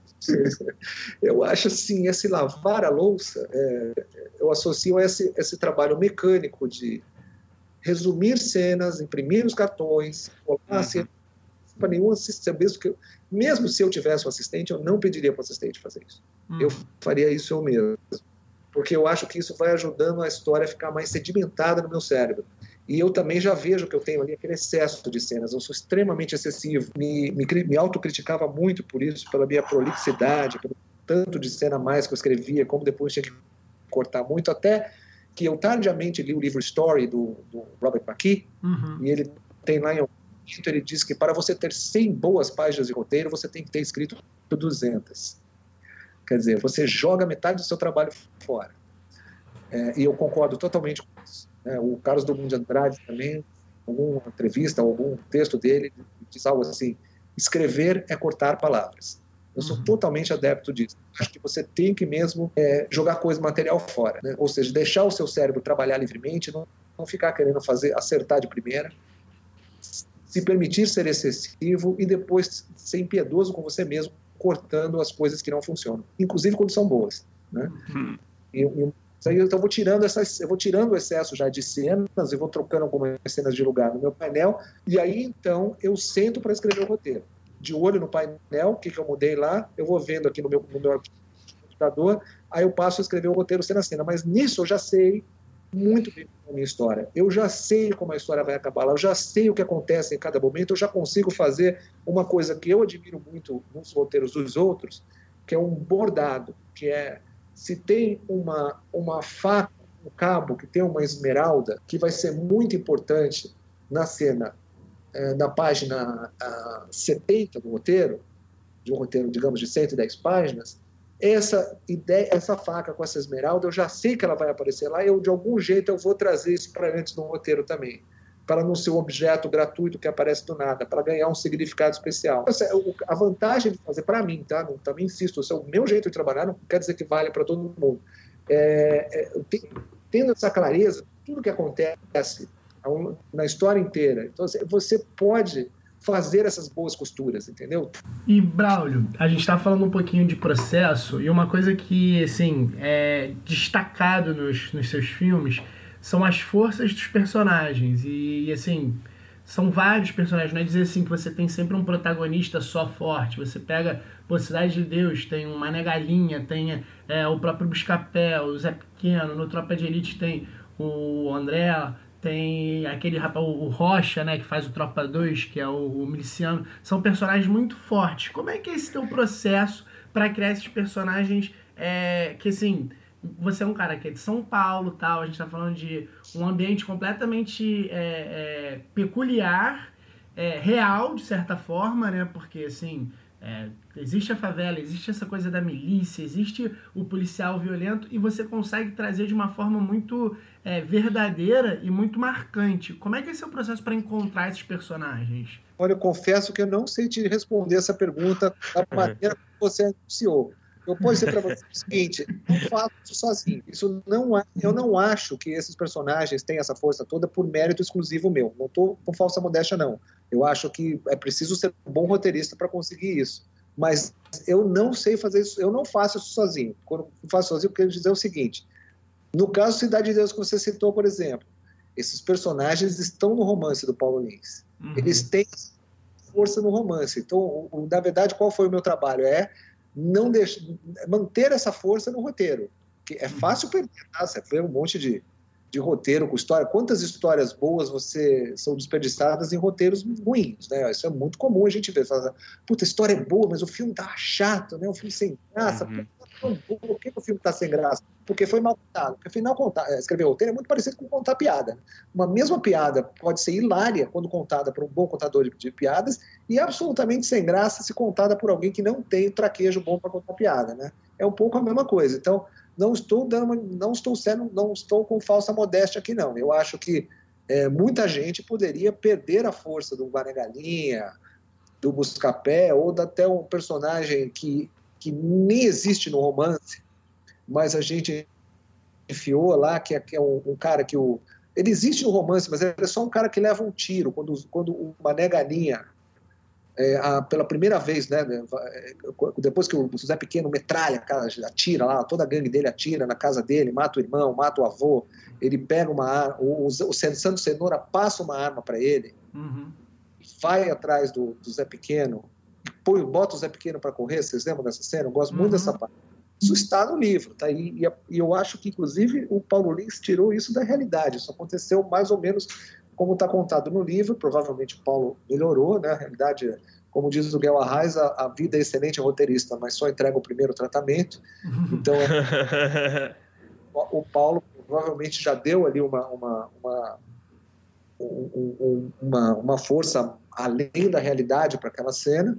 eu acho assim, esse lavar a louça, é, eu associo a esse, esse trabalho mecânico de resumir cenas, imprimir os cartões, colocar uhum. a cena para nenhum assistente, mesmo, que eu, mesmo se eu tivesse um assistente, eu não pediria para o assistente fazer isso. Uhum. Eu faria isso eu mesmo, porque eu acho que isso vai ajudando a história a ficar mais sedimentada no meu cérebro. E eu também já vejo que eu tenho ali aquele excesso de cenas. Eu sou extremamente excessivo. Me, me, me autocriticava muito por isso, pela minha prolixidade, pelo tanto de cena a mais que eu escrevia, como depois tinha que cortar muito, até que eu tardiamente li o livro Story, do, do Robert McKee, uhum. e ele tem lá em algum momento, ele diz que para você ter cem boas páginas de roteiro, você tem que ter escrito duzentas. Quer dizer, você joga metade do seu trabalho fora. É, e eu concordo totalmente com isso. É, o Carlos Drummond de Andrade também, alguma entrevista, algum texto dele, diz algo assim: escrever é cortar palavras. Eu sou uhum. totalmente adepto disso. Acho que você tem que mesmo é, jogar coisa material fora, né? Ou seja, deixar o seu cérebro trabalhar livremente, não, não ficar querendo fazer, acertar de primeira, se permitir ser excessivo e depois ser impiedoso com você mesmo, cortando as coisas que não funcionam, inclusive quando são boas, né? Uhum. E, e Então eu vou tirando essas, eu vou tirando o excesso já de cenas, eu vou trocando algumas cenas de lugar no meu painel, e aí então eu sento para escrever o roteiro. De olho no painel, o que, que eu mudei lá, eu vou vendo aqui no meu, no meu computador, aí eu passo a escrever o roteiro cena a cena. Mas nisso eu já sei muito bem a minha história. Eu já sei como a história vai acabar lá, eu já sei o que acontece em cada momento, eu já consigo fazer uma coisa que eu admiro muito nos roteiros dos outros, que é um bordado, que é, se tem uma, uma faca, um cabo, que tem uma esmeralda, que vai ser muito importante na cena, é, na página a, setenta do roteiro, de um roteiro, digamos, de cento e dez páginas, essa ideia, essa faca com essa esmeralda, eu já sei que ela vai aparecer lá, e eu, de algum jeito, eu vou trazer isso para antes no roteiro também, para não ser um objeto gratuito que aparece do nada, para ganhar um significado especial. A vantagem de fazer, para mim, tá? Não, também insisto, esse é o meu jeito de trabalhar, não quer dizer que vale para todo mundo. É, é, tendo essa clareza, tudo que acontece na história inteira, então você pode fazer essas boas costuras, entendeu? E, Braulio, a gente está falando um pouquinho de processo, e uma coisa que, assim, é destacado nos, nos seus filmes são as forças dos personagens, e, e, assim, são vários personagens, não é dizer assim que você tem sempre um protagonista só forte, você pega, pô, Cidade de Deus, tem o Mané Galinha, tem é, o próprio Buscapé, o Zé Pequeno, no Tropa de Elite tem o André, tem aquele rapaz, o Rocha, né, que faz o Tropa dois, que é o, o miliciano. São personagens muito fortes. Como é que é esse teu processo para criar esses personagens é, que, assim, você é um cara que é de São Paulo, tal, a gente tá falando de um ambiente completamente é, é, peculiar, é, real, de certa forma, né, porque, assim, é, existe a favela, existe essa coisa da milícia, existe o policial violento, e você consegue trazer de uma forma muito é, verdadeira e muito marcante. Como é que é esse o processo para encontrar esses personagens? Olha, eu confesso que eu não sei te responder essa pergunta da maneira que você anunciou. Eu posso dizer para você o seguinte, eu faço isso sozinho. Isso não, eu não acho que esses personagens têm essa força toda por mérito exclusivo meu. Não estou com falsa modéstia, não. Eu acho que é preciso ser um bom roteirista para conseguir isso. Mas eu não sei fazer isso, eu não faço isso sozinho. Quando eu faço sozinho, eu quero dizer o seguinte. No caso Cidade de Deus que você citou, por exemplo, esses personagens estão no romance do Paulo Lins. Uhum. Eles têm força no romance. Então, na verdade, qual foi o meu trabalho? É não deixar, manter essa força no roteiro. Que é fácil perder, tá? Você vê um monte de, de roteiro com história. Quantas histórias boas você são desperdiçadas em roteiros ruins, né? Isso é muito comum a gente ver. Fala, puta, a história é boa, mas o filme tá chato, né? O filme sem graça. Uhum. Por que o filme está sem graça? Porque foi mal contado. Porque afinal, contar, escrever roteiro é muito parecido com contar piada. Uma mesma piada pode ser hilária quando contada por um bom contador de, de piadas e absolutamente sem graça se contada por alguém que não tem traquejo bom para contar piada, né? É um pouco a mesma coisa. Então, não estou dando, não estou sendo, não estou com falsa modéstia aqui, não. Eu acho que é, muita gente poderia perder a força do Mané Galinha, do Buscapé, ou até um personagem que que nem existe no romance, mas a gente enfiou lá, que é, que é um, um cara que o... Ele existe no romance, mas ele é só um cara que leva um tiro. Quando, quando o Mané Galinha, é, a, pela primeira vez, né, depois que o Zé Pequeno metralha, atira lá, toda a gangue dele atira na casa dele, mata o irmão, mata o avô, ele pega uma arma, o, o Santo Cenoura passa uma arma para ele, uhum. vai atrás do, do Zé Pequeno, Põe, bota o Zé Pequeno para correr, vocês lembram dessa cena? Eu gosto uhum. muito dessa parte. Isso está no livro, tá? E, e, e eu acho que, inclusive, o Paulo Lins tirou isso da realidade. Isso aconteceu mais ou menos como está contado no livro. Provavelmente o Paulo melhorou, né? A realidade, como diz o Guel Arraes, a, a vida é excelente roteirista, mas só entrega o primeiro tratamento. Então, o, o Paulo provavelmente já deu ali uma, uma, uma, um, uma, uma força além da realidade para aquela cena.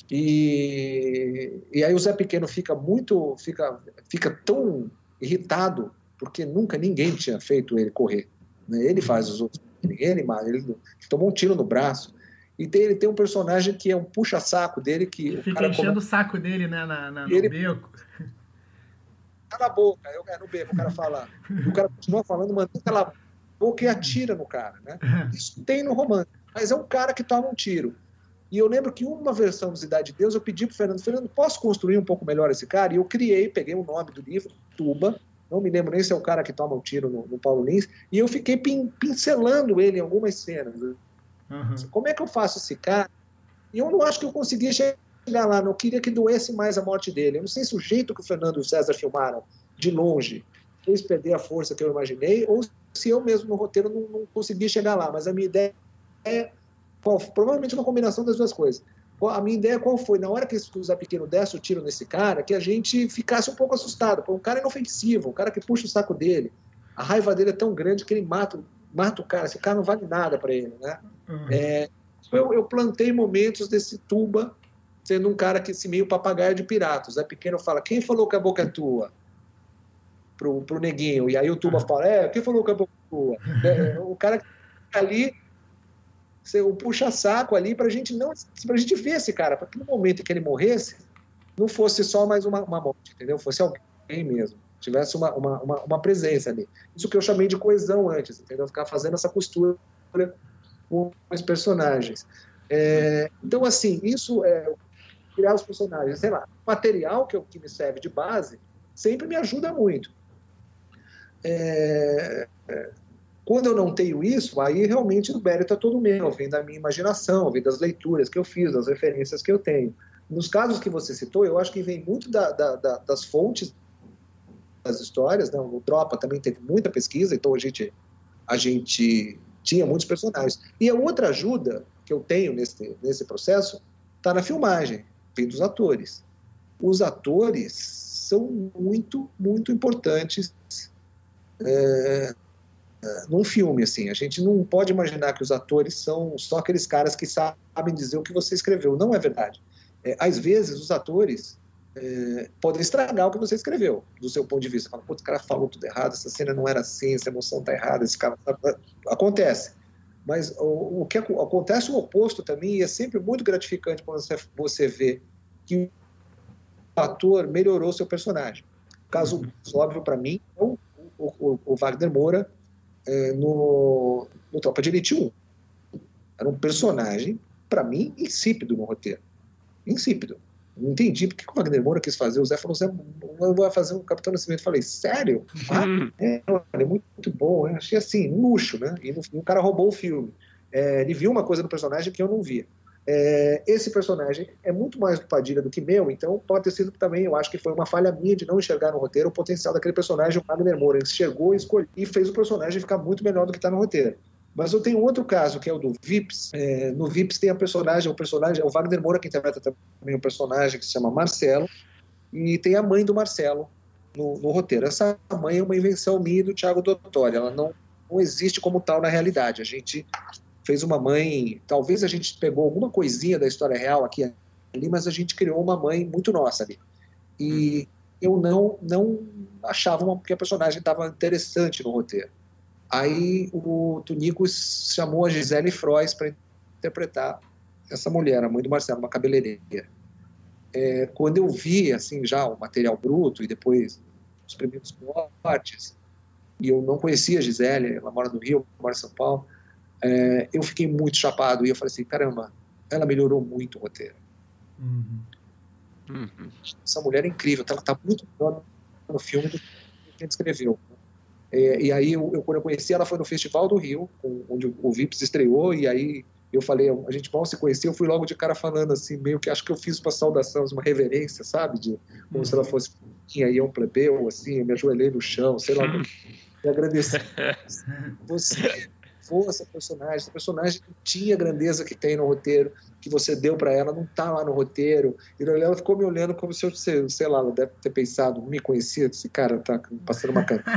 E, e aí o Zé Pequeno fica muito fica, fica tão irritado porque nunca ninguém tinha feito ele correr, né? Ele faz os outros, ele, ele tomou um tiro no braço e tem, ele tem um personagem que é um puxa-saco dele que, que o fica cara enchendo come... o saco dele, né, na, na, no ele... beco. Cala a boca, eu, é no beco, o cara fala, o cara continua falando, mantém aquela boca e atira no cara, né? Isso tem no romance, mas é um cara que toma um tiro. E eu lembro que uma versão do Cidade de Deus, eu pedi para o Fernando, Fernando, posso construir um pouco melhor esse cara? E eu criei, peguei o nome do livro, Tuba, não me lembro nem se é o cara que toma um tiro no, no Paulo Lins, e eu fiquei pin, pincelando ele em algumas cenas. Uhum. Como é que eu faço esse cara? E eu não acho que eu conseguia chegar lá, não queria que doesse mais a morte dele. Eu não sei se o jeito que o Fernando e o César filmaram, de longe, fez perder a força que eu imaginei, ou se eu mesmo no roteiro não, não conseguia chegar lá, mas a minha ideia é, qual, provavelmente uma combinação das duas coisas. A minha ideia qual foi? Na hora que esse Zé Pequeno desse o tiro nesse cara, que a gente ficasse um pouco assustado. Pô, um cara inofensivo, um cara que puxa o saco dele. A raiva dele é tão grande que ele mata, mata o cara. Esse cara não vale nada para ele, né? Uhum. É, eu, eu plantei momentos desse Tuba sendo um cara que se meio papagaio de pirata. O Zé Pequeno fala, quem falou que a boca é tua? Pro, pro neguinho. E aí o Tuba fala, é, quem falou que a boca é tua? É, o cara que tá ali, o puxa-saco ali pra gente não, pra gente ver esse cara, para que no momento em que ele morresse, não fosse só mais uma, uma morte, entendeu? Fosse alguém mesmo, tivesse uma, uma, uma, uma presença ali. Isso que eu chamei de coesão antes, entendeu? Ficar fazendo essa costura com os personagens. É, então, assim, isso é criar os personagens, sei lá, o material que, eu, que me serve de base sempre me ajuda muito. É, é, Quando eu não tenho isso, aí realmente o mérito é todo meu, vem da minha imaginação, vem das leituras que eu fiz, das referências que eu tenho. Nos casos que você citou, eu acho que vem muito da, da, da, das fontes das histórias, né? O Tropa também teve muita pesquisa, então a gente, a gente tinha muitos personagens. E a outra ajuda que eu tenho nesse, nesse processo está na filmagem, vem dos atores. Os atores são muito, muito importantes é, num filme, assim. A gente não pode imaginar que os atores são só aqueles caras que sabem dizer o que você escreveu. Não é verdade. É, às vezes, os atores é, podem estragar o que você escreveu, do seu ponto de vista. Fala, putz, o cara falou tudo errado, essa cena não era assim, essa emoção tá errada, esse cara... Acontece. Mas o, o que acontece o oposto também, e é sempre muito gratificante quando você, você vê que o ator melhorou seu personagem. Caso óbvio para mim, o, o, o Wagner Moura é, no, no Tropa de Elite um. Era um personagem, para mim, insípido no roteiro. Insípido. Não entendi porque que o Wagner Moura quis fazer. O Zé falou, Zé, eu vou fazer um Capitão Nascimento. Eu falei, sério? Ah, é, é muito, muito bom. Eu achei assim, um luxo, né? E o cara roubou o filme. É, ele viu uma coisa no personagem que eu não via. É, esse personagem é muito mais do Padilha do que meu, então pode ter sido também, eu acho que foi uma falha minha de não enxergar no roteiro o potencial daquele personagem, o Wagner Moura. Ele chegou, escolheu e fez o personagem ficar muito melhor do que está no roteiro. Mas eu tenho outro caso, que é o do Vips. É, no Vips tem a personagem, o personagem, é o Wagner Moura que interpreta também um personagem que se chama Marcelo, e tem a mãe do Marcelo no, no roteiro. Essa mãe é uma invenção minha e do Thiago Dottori, ela não, não existe como tal na realidade. A gente fez uma mãe, talvez a gente pegou alguma coisinha da história real aqui e ali, mas a gente criou uma mãe muito nossa ali. E eu não, não achava uma, que a personagem estava interessante no roteiro. Aí o Tunico chamou a Gisele Frois para interpretar essa mulher, a mãe do Marcelo, uma cabeleireira. É, quando eu vi assim, já o material bruto e depois os primeiros cortes, e eu não conhecia a Gisele, ela mora no Rio, mora em São Paulo, é, eu fiquei muito chapado e eu falei assim, caramba, ela melhorou muito o roteiro. Uhum. Uhum. Essa mulher é incrível, ela está muito melhor no filme do que a gente escreveu. É, e aí, eu, eu, quando eu conheci ela, foi no Festival do Rio, onde o Vips estreou, e aí eu falei, a gente mal se conhecia, eu fui logo de cara falando assim, meio que acho que eu fiz uma saudação, uma reverência, sabe? De, como uhum. se ela fosse e aí um plebeu, assim, eu me ajoelhei no chão, sei lá, e agradeci. Você foi essa personagem, essa personagem não tinha a grandeza que tem no roteiro, que você deu para ela, não tá lá no roteiro. E ela ficou me olhando como se eu, sei lá, ela deve ter pensado, me conhecia, esse cara tá passando uma caneta.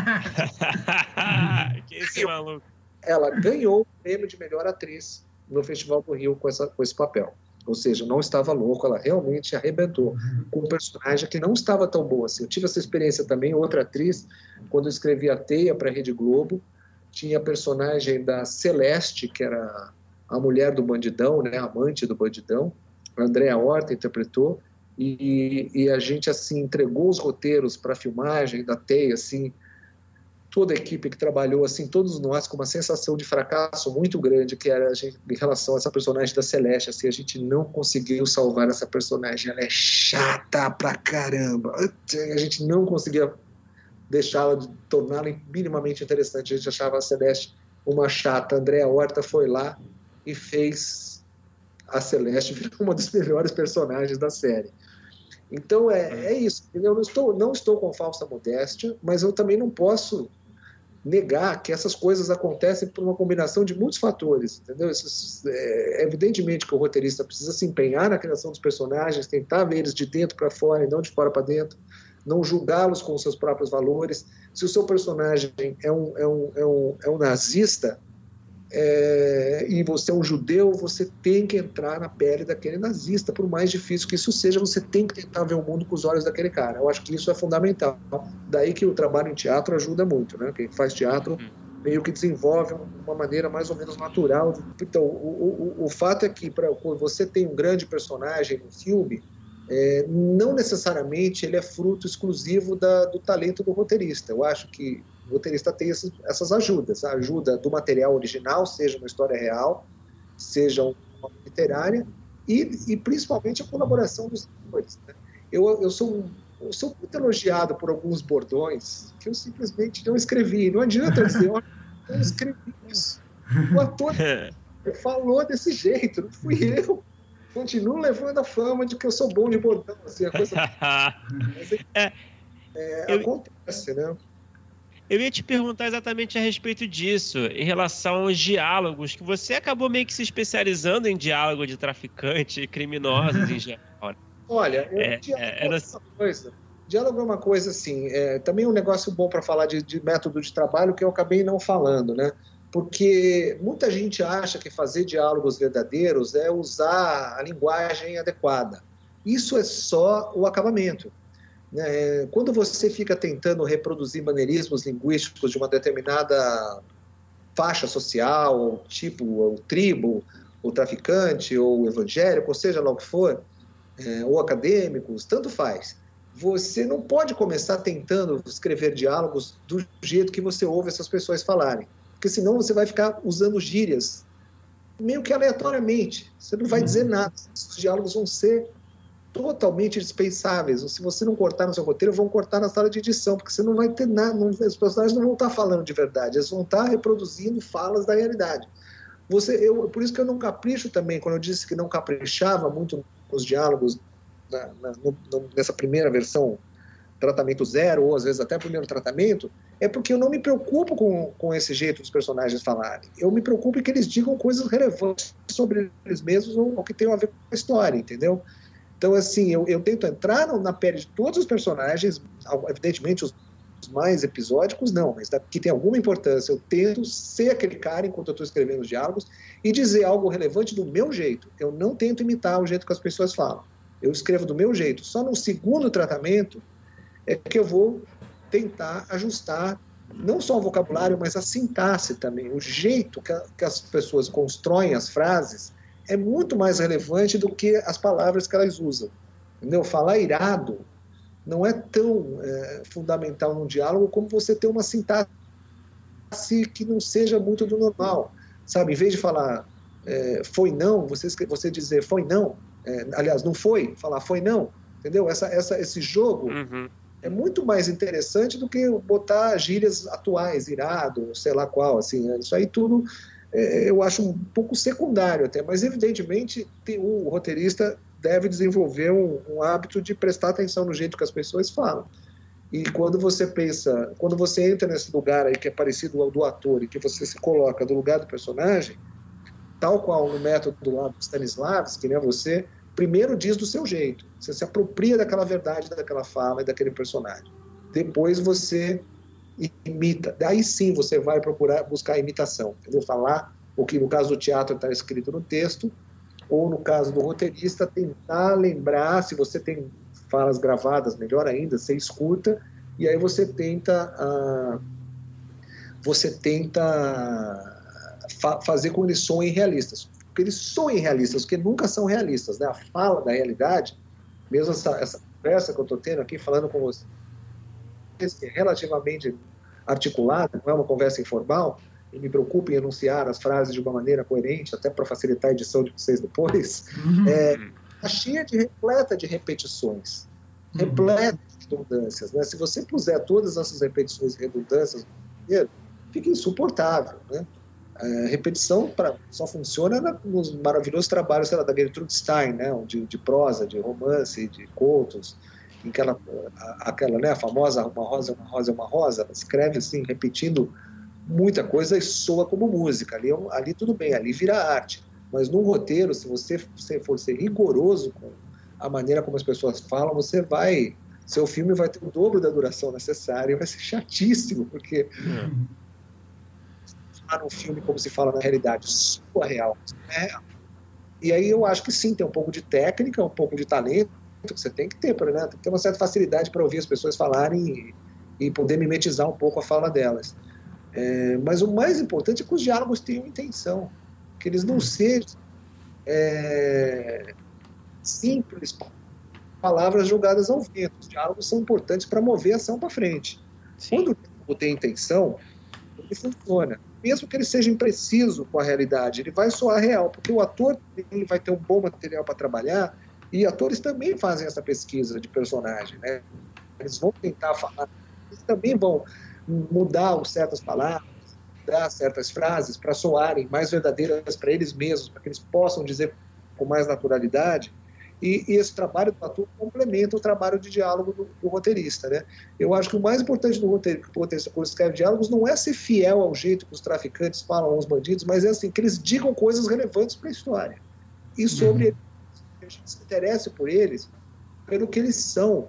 Que esse maluco. Ela ganhou o prêmio de melhor atriz no Festival do Rio com, essa, com esse papel. Ou seja, não estava louco, ela realmente arrebentou com um personagem que não estava tão boa assim. Eu tive essa experiência também, outra atriz, quando eu escrevi A Teia para a Rede Globo, tinha a personagem da Celeste, que era a mulher do bandidão, né, a amante do bandidão, a Andréa Horta interpretou, e, e a gente assim entregou os roteiros para a filmagem da Teia, assim, toda a equipe que trabalhou, assim, todos nós com uma sensação de fracasso muito grande, que era a gente, em relação a essa personagem da Celeste, assim, a gente não conseguiu salvar essa personagem, ela é chata pra caramba, a gente não conseguia deixá-la, de torná-la minimamente interessante. A gente achava a Celeste uma chata. A Andréa Horta foi lá e fez a Celeste virar uma das melhores personagens da série. Então é, é isso. Eu não estou, não estou com falsa modéstia, mas eu também não posso negar que essas coisas acontecem por uma combinação de muitos fatores, entendeu? Isso, é, evidentemente que o roteirista precisa se empenhar na criação dos personagens, tentar ver eles de dentro para fora e não de fora para dentro, não julgá-los com os seus próprios valores. Se o seu personagem é um, é um, é um, é um nazista, É, e você é um judeu, você tem que entrar na pele daquele nazista, por mais difícil que isso seja, você tem que tentar ver o mundo com os olhos daquele cara. Eu acho que isso é fundamental. Daí que o trabalho em teatro ajuda muito, né? Quem faz teatro meio que desenvolve uma maneira mais ou menos natural. Então, o, o, o fato é que para você tem um grande personagem no filme, é, não necessariamente ele é fruto exclusivo da, do talento do roteirista. Eu acho que o roteirista tem esses, essas ajudas, a ajuda do material original, seja uma história real, seja uma literária, e, e principalmente a colaboração dos atores, né? Eu, eu, sou um, eu sou muito elogiado por alguns bordões que eu simplesmente não escrevi. Não adianta eu dizer, eu não escrevi isso. O ator falou desse jeito, não fui eu. Continuo levando a fama de que eu sou bom de bordão. Assim, a coisa... é, é, eu... acontece, né? Eu ia te perguntar exatamente a respeito disso, em relação aos diálogos, que você acabou meio que se especializando em diálogo de traficante e criminosos em geral. Olha, eu, é, diálogo, é, era... é uma coisa, diálogo é uma coisa assim, é, também um negócio bom para falar de, de método de trabalho que eu acabei não falando, né? Porque muita gente acha que fazer diálogos verdadeiros é usar a linguagem adequada. Isso é só o acabamento. Quando você fica tentando reproduzir maneirismos linguísticos de uma determinada faixa social, ou tipo, ou tribo, ou traficante, ou evangélico, ou seja lá o que for, ou acadêmicos, tanto faz. Você não pode começar tentando escrever diálogos do jeito que você ouve essas pessoas falarem, porque senão você vai ficar usando gírias meio que aleatoriamente. Você não vai dizer nada. Os diálogos vão ser totalmente dispensáveis. Se você não cortar no seu roteiro, vão cortar na sala de edição, porque você não vai ter nada, não, os personagens não vão estar falando de verdade, eles vão estar reproduzindo falas da realidade. Você, eu, por isso que eu não capricho também, quando eu disse que não caprichava muito nos diálogos, na, na, no, nessa primeira versão, tratamento zero, ou às vezes até primeiro tratamento, é porque eu não me preocupo com, com esse jeito dos personagens falarem. Eu me preocupo em que eles digam coisas relevantes sobre eles mesmos ou, ou que tenham a ver com a história, entendeu? Então, assim, eu, eu tento entrar na pele de todos os personagens, evidentemente os mais episódicos não, mas que tem alguma importância. Eu tento ser aquele cara enquanto eu estou escrevendo os diálogos e dizer algo relevante do meu jeito. Eu não tento imitar o jeito que as pessoas falam. Eu escrevo do meu jeito. Só no segundo tratamento é que eu vou tentar ajustar não só o vocabulário, mas a sintaxe também. O jeito que, a, que as pessoas constroem as frases é muito mais relevante do que as palavras que elas usam. Entendeu? Falar irado não é tão é, fundamental num diálogo como você ter uma sintaxe que não seja muito do normal. Sabe? Em vez de falar é, foi não, você, você dizer foi não, é, aliás, não foi, falar foi não. Entendeu? Essa, essa, esse jogo uhum. é muito mais interessante do que botar gírias atuais, irado, sei lá qual. Assim, isso aí tudo... eu acho um pouco secundário até, mas evidentemente o roteirista deve desenvolver um, um hábito de prestar atenção no jeito que as pessoas falam. E quando você pensa, quando você entra nesse lugar aí que é parecido ao do ator e que você se coloca no lugar do personagem, tal qual no método lá do Stanislavski, né, você primeiro diz do seu jeito, você se apropria daquela verdade, daquela fala e daquele personagem. Depois você imita, daí sim você vai procurar buscar a imitação, entendeu? Falar o que no caso do teatro está escrito no texto, ou no caso do roteirista tentar lembrar, se você tem falas gravadas, melhor ainda, você escuta e aí você tenta uh, você tenta fa fazer com que eles soem realistas, porque eles soem realistas, porque nunca são realistas, né? A fala da realidade, mesmo essa, essa conversa que eu estou tendo aqui falando com você, relativamente articulada, não é uma conversa informal, e me preocupo em enunciar as frases de uma maneira coerente, até para facilitar a edição de vocês depois, uhum. é, tá cheia de repleta de repetições, uhum. repleta de redundâncias, né? Se você puser todas essas repetições e redundâncias no roteiro, fica insuportável, né? É, repetição pra, só funciona na, nos maravilhosos trabalhos, sei lá, da Gertrude Stein, né? de, de prosa, de romance, de contos, aquela, aquela né, a famosa uma rosa, uma rosa, uma rosa, ela escreve assim, repetindo muita coisa soa como música. Ali, ali tudo bem, ali vira arte. Mas no roteiro, se você, você for ser rigoroso com a maneira como as pessoas falam, você vai... Seu filme vai ter o dobro da duração necessária e vai ser chatíssimo, porque... Uhum. Falar num filme como se fala na realidade, soa real. É. E aí eu acho que sim, tem um pouco de técnica, um pouco de talento que você tem que ter, né? Tem que ter uma certa facilidade para ouvir as pessoas falarem e, e poder mimetizar um pouco a fala delas. É, mas o mais importante é que os diálogos tenham intenção, que eles não sejam é, simples palavras jogadas ao vento. Os diálogos são importantes para mover a ação para frente. Sim. Quando o diálogo tem intenção, ele funciona. Mesmo que ele seja impreciso com a realidade, ele vai soar real, porque o ator ele vai ter um bom material para trabalhar, e atores também fazem essa pesquisa de personagem, né? Eles vão tentar falar, eles também vão mudar certas palavras, mudar certas frases para soarem mais verdadeiras para eles mesmos, para que eles possam dizer com mais naturalidade. E, e esse trabalho do ator complementa o trabalho de diálogo do, do roteirista, né? Eu acho que o mais importante do roteiro, que o roteirista, quando escreve diálogos, não é ser fiel ao jeito que os traficantes falam aos bandidos, mas é assim, que eles digam coisas relevantes para a história. E sobre uhum. eles, que a gente se interesse por eles, pelo que eles são,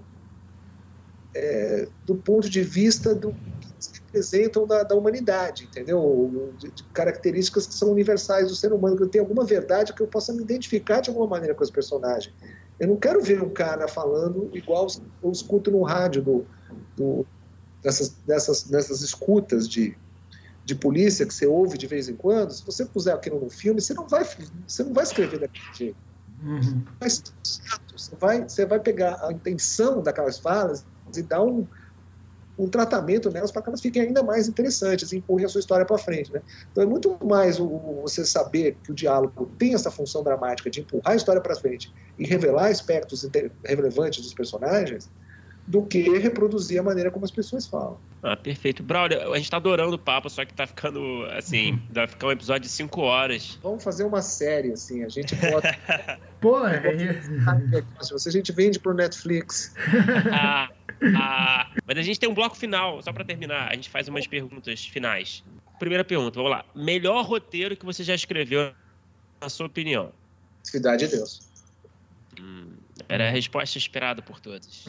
é, do ponto de vista do que eles representam da, da humanidade, entendeu? De, de características que são universais do ser humano, que eu tenho alguma verdade que eu possa me identificar de alguma maneira com os personagens. Eu não quero ver um cara falando igual eu escuto no rádio do, do, dessas, dessas, dessas escutas de, de polícia que você ouve de vez em quando. Se você puser aquilo no filme, você não vai, você não vai escrever daquele jeito. Uhum. Mas você vai, você vai pegar a intenção daquelas falas e dar um, um tratamento nelas para que elas fiquem ainda mais interessantes e empurrem a sua história para frente, né? Então é muito mais o, o, você saber que o diálogo tem essa função dramática de empurrar a história para frente e revelar aspectos relevantes dos personagens do que reproduzir a maneira como as pessoas falam. Ah, perfeito. Braulio, a gente tá adorando o papo, só que tá ficando, assim, vai ficar um episódio de cinco horas. Vamos fazer uma série, assim, a gente bota... Pô, é... Se a gente vende pro Netflix. ah, ah, mas a gente tem um bloco final, só pra terminar, a gente faz umas perguntas finais. Primeira pergunta, vamos lá. Melhor roteiro que você já escreveu, na sua opinião? Cidade de Deus. Hum, era a resposta esperada por todos.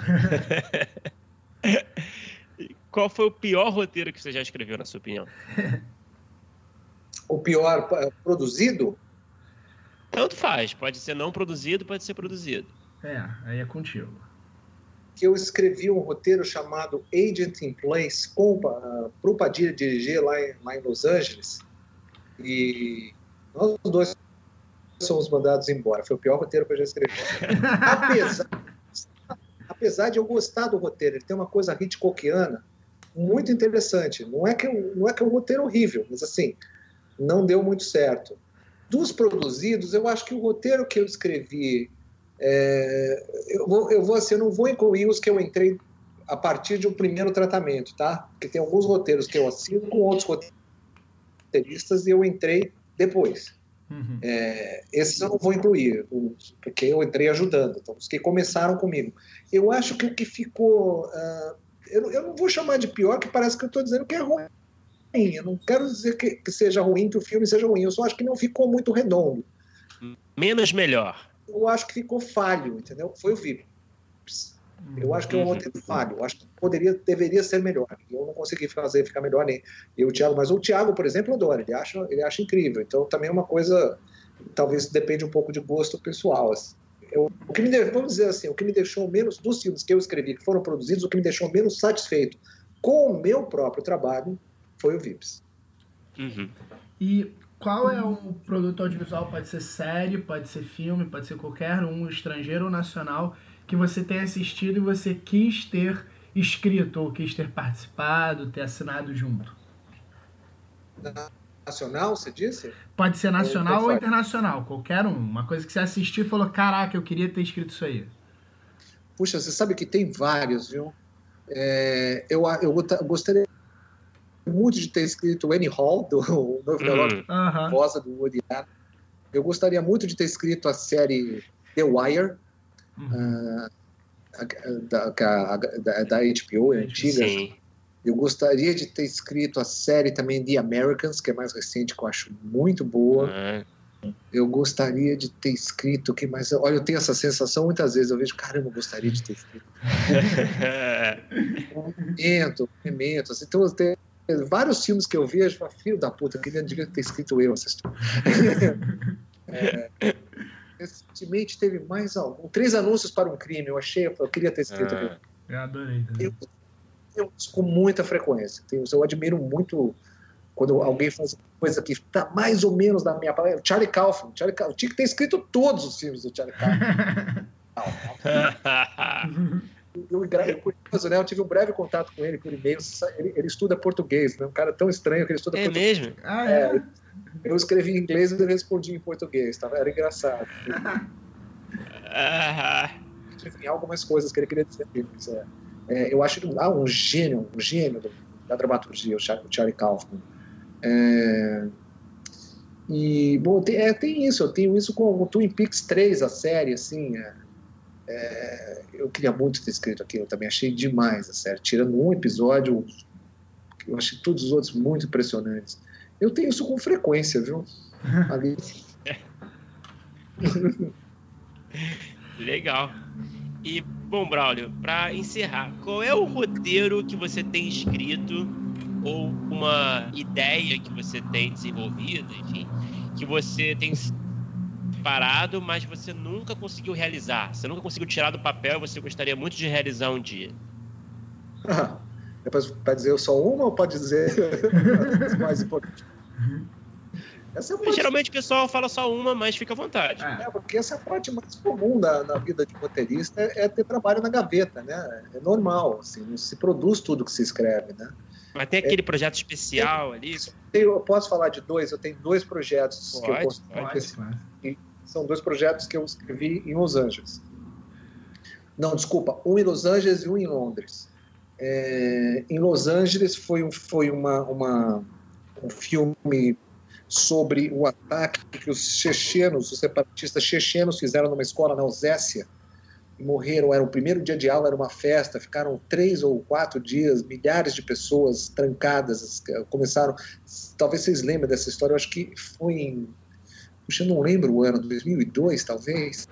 Qual foi o pior roteiro que você já escreveu, na sua opinião? O pior produzido? Tanto faz. Pode ser não produzido, pode ser produzido. É, aí é contigo. Que eu escrevi um roteiro chamado Agent in Place para o Padilha dirigir lá em, lá em Los Angeles. E nós dois somos mandados embora. Foi o pior roteiro que eu já escrevi. apesar, apesar de eu gostar do roteiro, ele tem uma coisa hitchcockiana muito interessante. Não é que, não é que é um roteiro horrível, mas assim, não deu muito certo. Dos produzidos, eu acho que o roteiro que eu escrevi, é, eu, vou, eu, vou, assim, eu não vou incluir os que eu entrei a partir de um primeiro tratamento, tá? Porque tem alguns roteiros que eu assino com outros roteiristas e eu entrei depois. Uhum. É, esses eu não vou incluir, porque eu entrei ajudando, então os que começaram comigo. Eu acho que o que ficou... Uh, eu, eu não vou chamar de pior, que parece que eu estou dizendo que é ruim. Eu não quero dizer que, que seja ruim, que o filme seja ruim. Eu só acho que não ficou muito redondo. Menos melhor. Eu acho que ficou falho, entendeu? Foi o Vips. Eu acho que é um roteiro falho. Eu acho que poderia, deveria ser melhor. Eu não consegui fazer ficar melhor nem eu, o Thiago. Mas o Thiago, por exemplo, eu adoro. Ele acha, ele acha incrível. Então também é uma coisa, talvez depende um pouco de gosto pessoal. Assim. Eu, o que me de, vamos dizer assim, o que me deixou menos dos filmes que eu escrevi, que foram produzidos, o que me deixou menos satisfeito com o meu próprio trabalho foi o Vips. Uhum. E qual é o produto audiovisual? Pode ser série, pode ser filme, pode ser qualquer um, estrangeiro ou nacional, que você tenha assistido e você quis ter escrito ou quis ter participado, ter assinado junto? Nacional, você disse? Pode ser nacional ou, ou internacional, qualquer um. Uma coisa que você assistiu e falou, caraca, eu queria ter escrito isso aí. Puxa, você sabe que tem vários, viu? É, eu, eu gostaria muito de ter escrito Annie Hall, do Novo Diálogo uhum. Rosa, do Woody Allen. Eu gostaria muito de ter escrito a série The Wire, uhum. uh, da, da, da, da H B O, é antiga. Sim. Eu gostaria de ter escrito a série também The Americans, que é mais recente, que eu acho muito boa. Ah. Eu gostaria de ter escrito o que mais... Olha, eu tenho essa sensação muitas vezes. Eu vejo, caramba, eu gostaria de ter escrito. Memento, Memento. Assim, então, tem vários filmes que eu vejo, falo, filho da puta, eu queria devia ter escrito eu essa história. é, recentemente teve mais algum. Três Anúncios para um Crime. Eu achei, eu queria ter escrito. Ah. Eu adorei também. Eu, eu com muita frequência. Eu, eu admiro muito quando alguém faz uma coisa que está mais ou menos na minha palavra. Charlie Kaufman. Charlie Kaufman. Eu tinha que ter escrito todos os filmes do Charlie Kaufman. eu, eu, eu, né, eu tive um breve contato com ele por e-mail. Ele, ele estuda português, né? Um cara tão estranho que ele estuda é português. Mesmo? Ah, é? é eu escrevi em inglês e ele respondia em português. Tá? Era engraçado. Enfim, algumas coisas que ele queria dizer. Mas, é, é, eu acho ah, um gênio, um gênio da dramaturgia, o Charlie Kaufman. É, e, bom, tem, é, tem isso, eu tenho isso com o Twin Peaks três, a série, assim, é, é, eu queria muito ter escrito aquilo, eu também achei demais a série, tirando um episódio, eu achei todos os outros muito impressionantes. Eu tenho isso com frequência, viu? Ali. Legal. E, bom, Braulio, para encerrar, qual é o roteiro que você tem escrito ou uma ideia que você tem desenvolvido, enfim, que você tem parado, mas você nunca conseguiu realizar? Você nunca conseguiu tirar do papel e você gostaria muito de realizar um dia? Ah, é para dizer só uma ou pode dizer as mais importantes? Essa é parte... Geralmente o pessoal fala só uma, mas fica à vontade. É, porque essa é a parte mais comum da, da vida de roteirista, é, é ter trabalho na gaveta, né? É normal, assim, não se produz tudo que se escreve, né? Mas tem aquele é, projeto especial tem, ali? Eu posso falar de dois, eu tenho dois projetos pode, que eu posso pode, pode. São dois projetos que eu escrevi em Los Angeles. Não, desculpa, um em Los Angeles e um em Londres. É, em Los Angeles foi, um, foi uma, uma, um filme sobre o ataque que os chechenos, os separatistas chechenos fizeram numa escola na Ossécia, e morreram, era o primeiro dia de aula, era uma festa, ficaram três ou quatro dias, milhares de pessoas trancadas, começaram, talvez vocês lembrem dessa história, eu acho que foi em, puxa, eu não lembro o ano, dois mil e dois, talvez.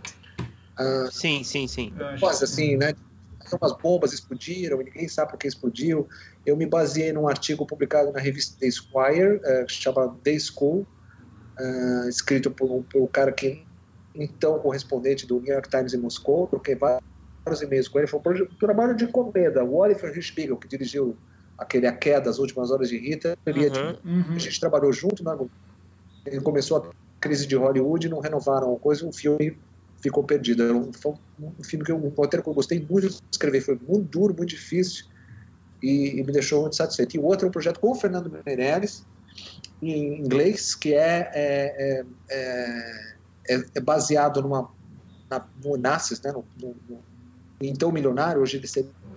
Ah, sim, sim, sim. Quase assim, né? Umas bombas explodiram, e ninguém sabe por que explodiu. Eu me baseei num artigo publicado na revista The Esquire, uh, que se chama The School, uh, escrito por um, por um cara que então correspondente do New York Times em Moscou, troquei vários e-mails com ele. Foi um trabalho de encomenda. O Oliver Hirschbiegel, que dirigiu aquele A Queda, As Últimas Horas de Rita, ele uhum, uhum. a gente trabalhou junto, né? Ele começou a crise de Hollywood, não renovaram a coisa, o filme ficou perdido. Foi um filme que eu, um roteiro que eu gostei muito de escrever, foi muito duro, muito difícil, e, e me deixou muito satisfeito. E o outro é um projeto com o Fernando Meirelles, em inglês, que é, é, é, é, é baseado numa, na, no Onassis, né, no, no, no, então milionário, hoje ele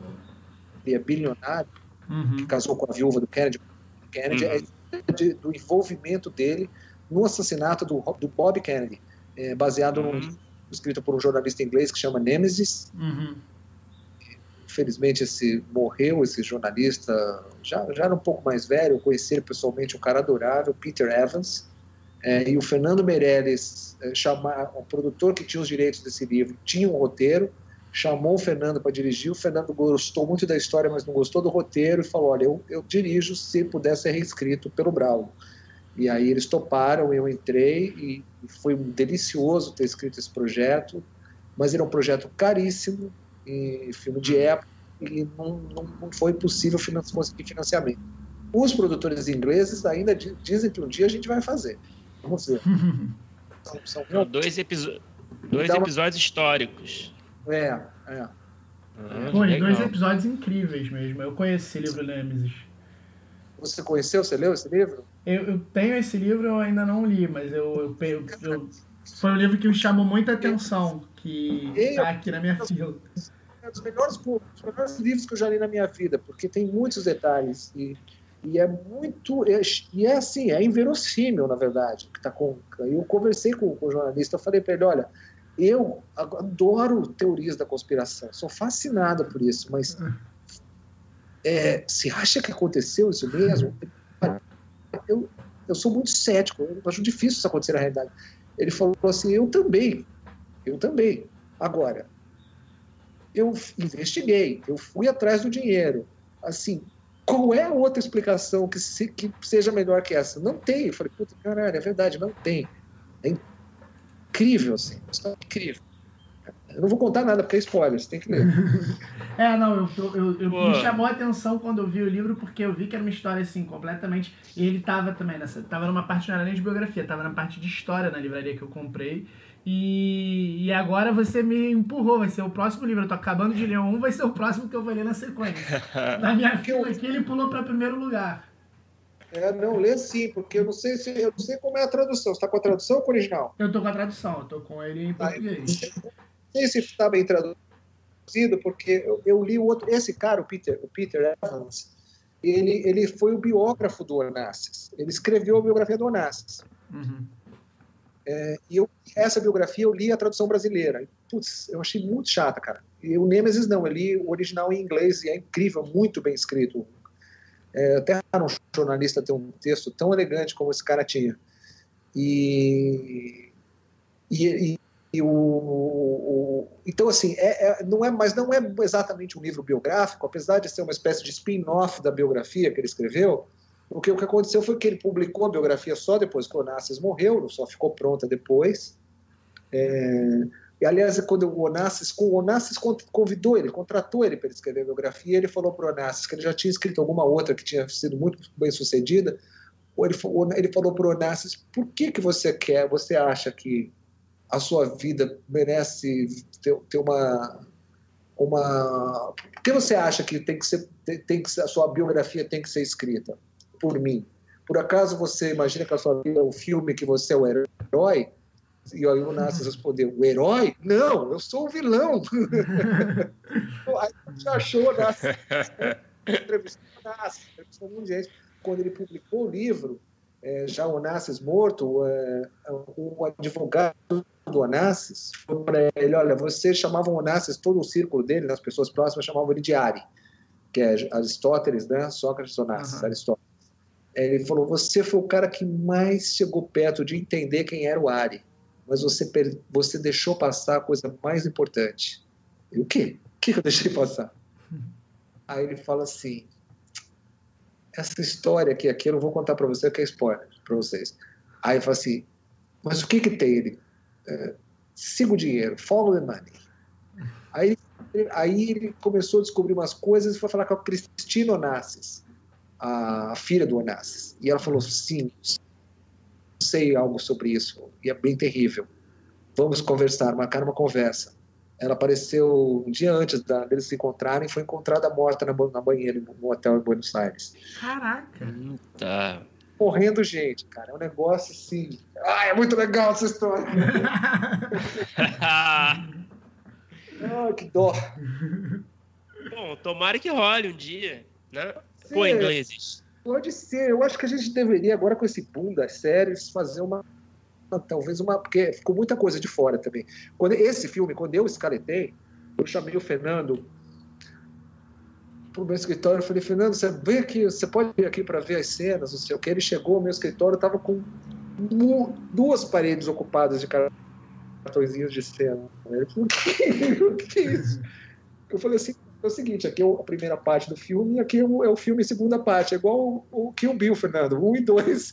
seria bilionário, uhum. que casou com a viúva do Kennedy. Kennedy uhum. é de, do envolvimento dele no assassinato do, do Bob Kennedy, é, baseado uhum. num escrito por um jornalista inglês que chama Nemesis. Uhum. Infelizmente esse morreu, esse jornalista já, já era um pouco mais velho, eu conheci ele pessoalmente, um cara adorável, Peter Evans, é, e o Fernando Meirelles, é, chama, o produtor que tinha os direitos desse livro, tinha um roteiro, chamou o Fernando para dirigir, o Fernando gostou muito da história, mas não gostou do roteiro, e falou, olha, eu, eu dirijo se puder ser reescrito pelo Braulio. E aí eles toparam, eu entrei, e foi delicioso ter escrito esse projeto, mas era um projeto caríssimo, e filme de época, e não, não, não foi possível conseguir financiamento. Os produtores ingleses ainda dizem que um dia a gente vai fazer. Vamos ver. São, são então, dois, episo dois então, episódios históricos. É, é. Ah, Pô, dois episódios incríveis mesmo. Eu conheci esse livro Nemesis. Você conheceu? Você leu esse livro? Eu, eu tenho esse livro, eu ainda não li, mas eu, eu, eu, eu foi um livro que me chamou muita atenção, que está aqui na minha fila. É um dos melhores, dos melhores livros que eu já li na minha vida, porque tem muitos detalhes e, e é muito, é, e é assim, é inverossímil, na verdade, que tá com. Eu conversei com, com o jornalista, eu falei para ele, olha, eu adoro teorias da conspiração, sou fascinado por isso, mas é, você acha que aconteceu isso mesmo? Eu, eu sou muito cético, eu acho difícil isso acontecer na realidade. Ele falou assim, eu também, eu também. Agora, eu investiguei, eu fui atrás do dinheiro. Assim, qual é a outra explicação que, se, que seja melhor que essa? Não tem. Eu falei, puta, caralho, é verdade, não tem. É incrível, assim, isso é incrível. Eu não vou contar nada, porque é spoiler, você tem que ler. É, não, eu, eu, eu me chamou a atenção quando eu vi o livro, porque eu vi que era uma história, assim, completamente... E ele tava também nessa... Tava numa parte, não era nem de biografia, tava na parte de história na livraria que eu comprei. E, e agora você me empurrou, vai ser o próximo livro. Eu tô acabando de ler um, vai ser o próximo que eu vou ler na sequência. Na minha fila aqui, ele pulou para primeiro lugar. É, não, lê sim, porque eu não sei se eu não sei como é a tradução. Você tá com a tradução ou com o original? Eu tô com a tradução, eu tô com ele em português. Ah, não sei se está bem traduzido, porque eu, eu li o outro. Esse cara, o Peter, o Peter Evans, ele, ele foi o biógrafo do Onassis. Ele escreveu a biografia do Onassis. Uhum. É, e eu, essa biografia eu li a tradução brasileira. Putz, eu achei muito chata, cara. E o Nêmesis não, eu li o original em inglês e é incrível, muito bem escrito. É, até um jornalista ter um texto tão elegante como esse cara tinha. E, e, e, e o, o, então assim, é, é, não é, mas não é exatamente um livro biográfico, apesar de ser uma espécie de spin-off da biografia que ele escreveu. O que, o que aconteceu foi que ele publicou a biografia só depois que o Onassis morreu, só ficou pronta depois. É, e, aliás, quando o Onassis, o Onassis convidou ele, contratou ele para ele escrever a biografia, ele falou para o Onassis que ele já tinha escrito alguma outra que tinha sido muito bem sucedida. Ele, ele falou para o Onassis, por que, que você quer, você acha que a sua vida merece ter, ter uma... uma... Por que você acha que, tem que, ser, tem, tem que ser, a sua biografia tem que ser escrita por mim? Por acaso você imagina que a sua vida é um filme que você é o herói? E aí o Onassis respondeu, o herói? Não, eu sou o vilão. Aí já achou o Onassis. Entrevistou o Onassis, entrevistou muita gente. Quando ele publicou o livro, é, já o Onassis morto, é, um advogado do Onassis falou para ele, olha, você chamava o Onassis, todo o círculo dele, as pessoas próximas chamavam ele de Ari, que é Aristóteles, né? Sócrates, Onassis, uhum. Aristóteles. Ele falou, você foi o cara que mais chegou perto de entender quem era o Ari, mas você, você deixou passar a coisa mais importante. E o quê? O que eu deixei passar? Aí ele fala assim, essa história aqui, aqui eu não vou contar para você, que é spoiler para vocês. Aí ele fala assim, mas o que que tem? Ele, é, siga o dinheiro, follow the money. Aí, aí ele começou a descobrir umas coisas e foi falar com a Cristina Onassis, a filha do Onassis. E ela falou, sim, sei algo sobre isso, e é bem terrível. Vamos conversar, marcar uma conversa. Ela apareceu um dia antes da, deles se encontrarem, foi encontrada morta na, na banheira no hotel em Buenos Aires. Caraca! Tá. Morrendo gente, cara. É um negócio assim... Ah, é muito legal essa história. Ah, que dó. Bom, tomara que role um dia, né? Pô, ingleses. Pode ser. Eu acho que a gente deveria, agora com esse boom das séries, fazer uma... Talvez uma... Porque ficou muita coisa de fora também. Quando, esse filme, quando eu escaletei, eu chamei o Fernando para o meu escritório. Eu falei, Fernando, você vem aqui, você pode vir aqui para ver as cenas, não sei o que. Ele chegou ao meu escritório, estava com duas paredes ocupadas de cartõezinhos de cena. Ele falou, o que é isso? Eu falei assim, é o seguinte, aqui é a primeira parte do filme e aqui é o, é o filme segunda parte. É igual o, o Kill Bill, Fernando, um e dois.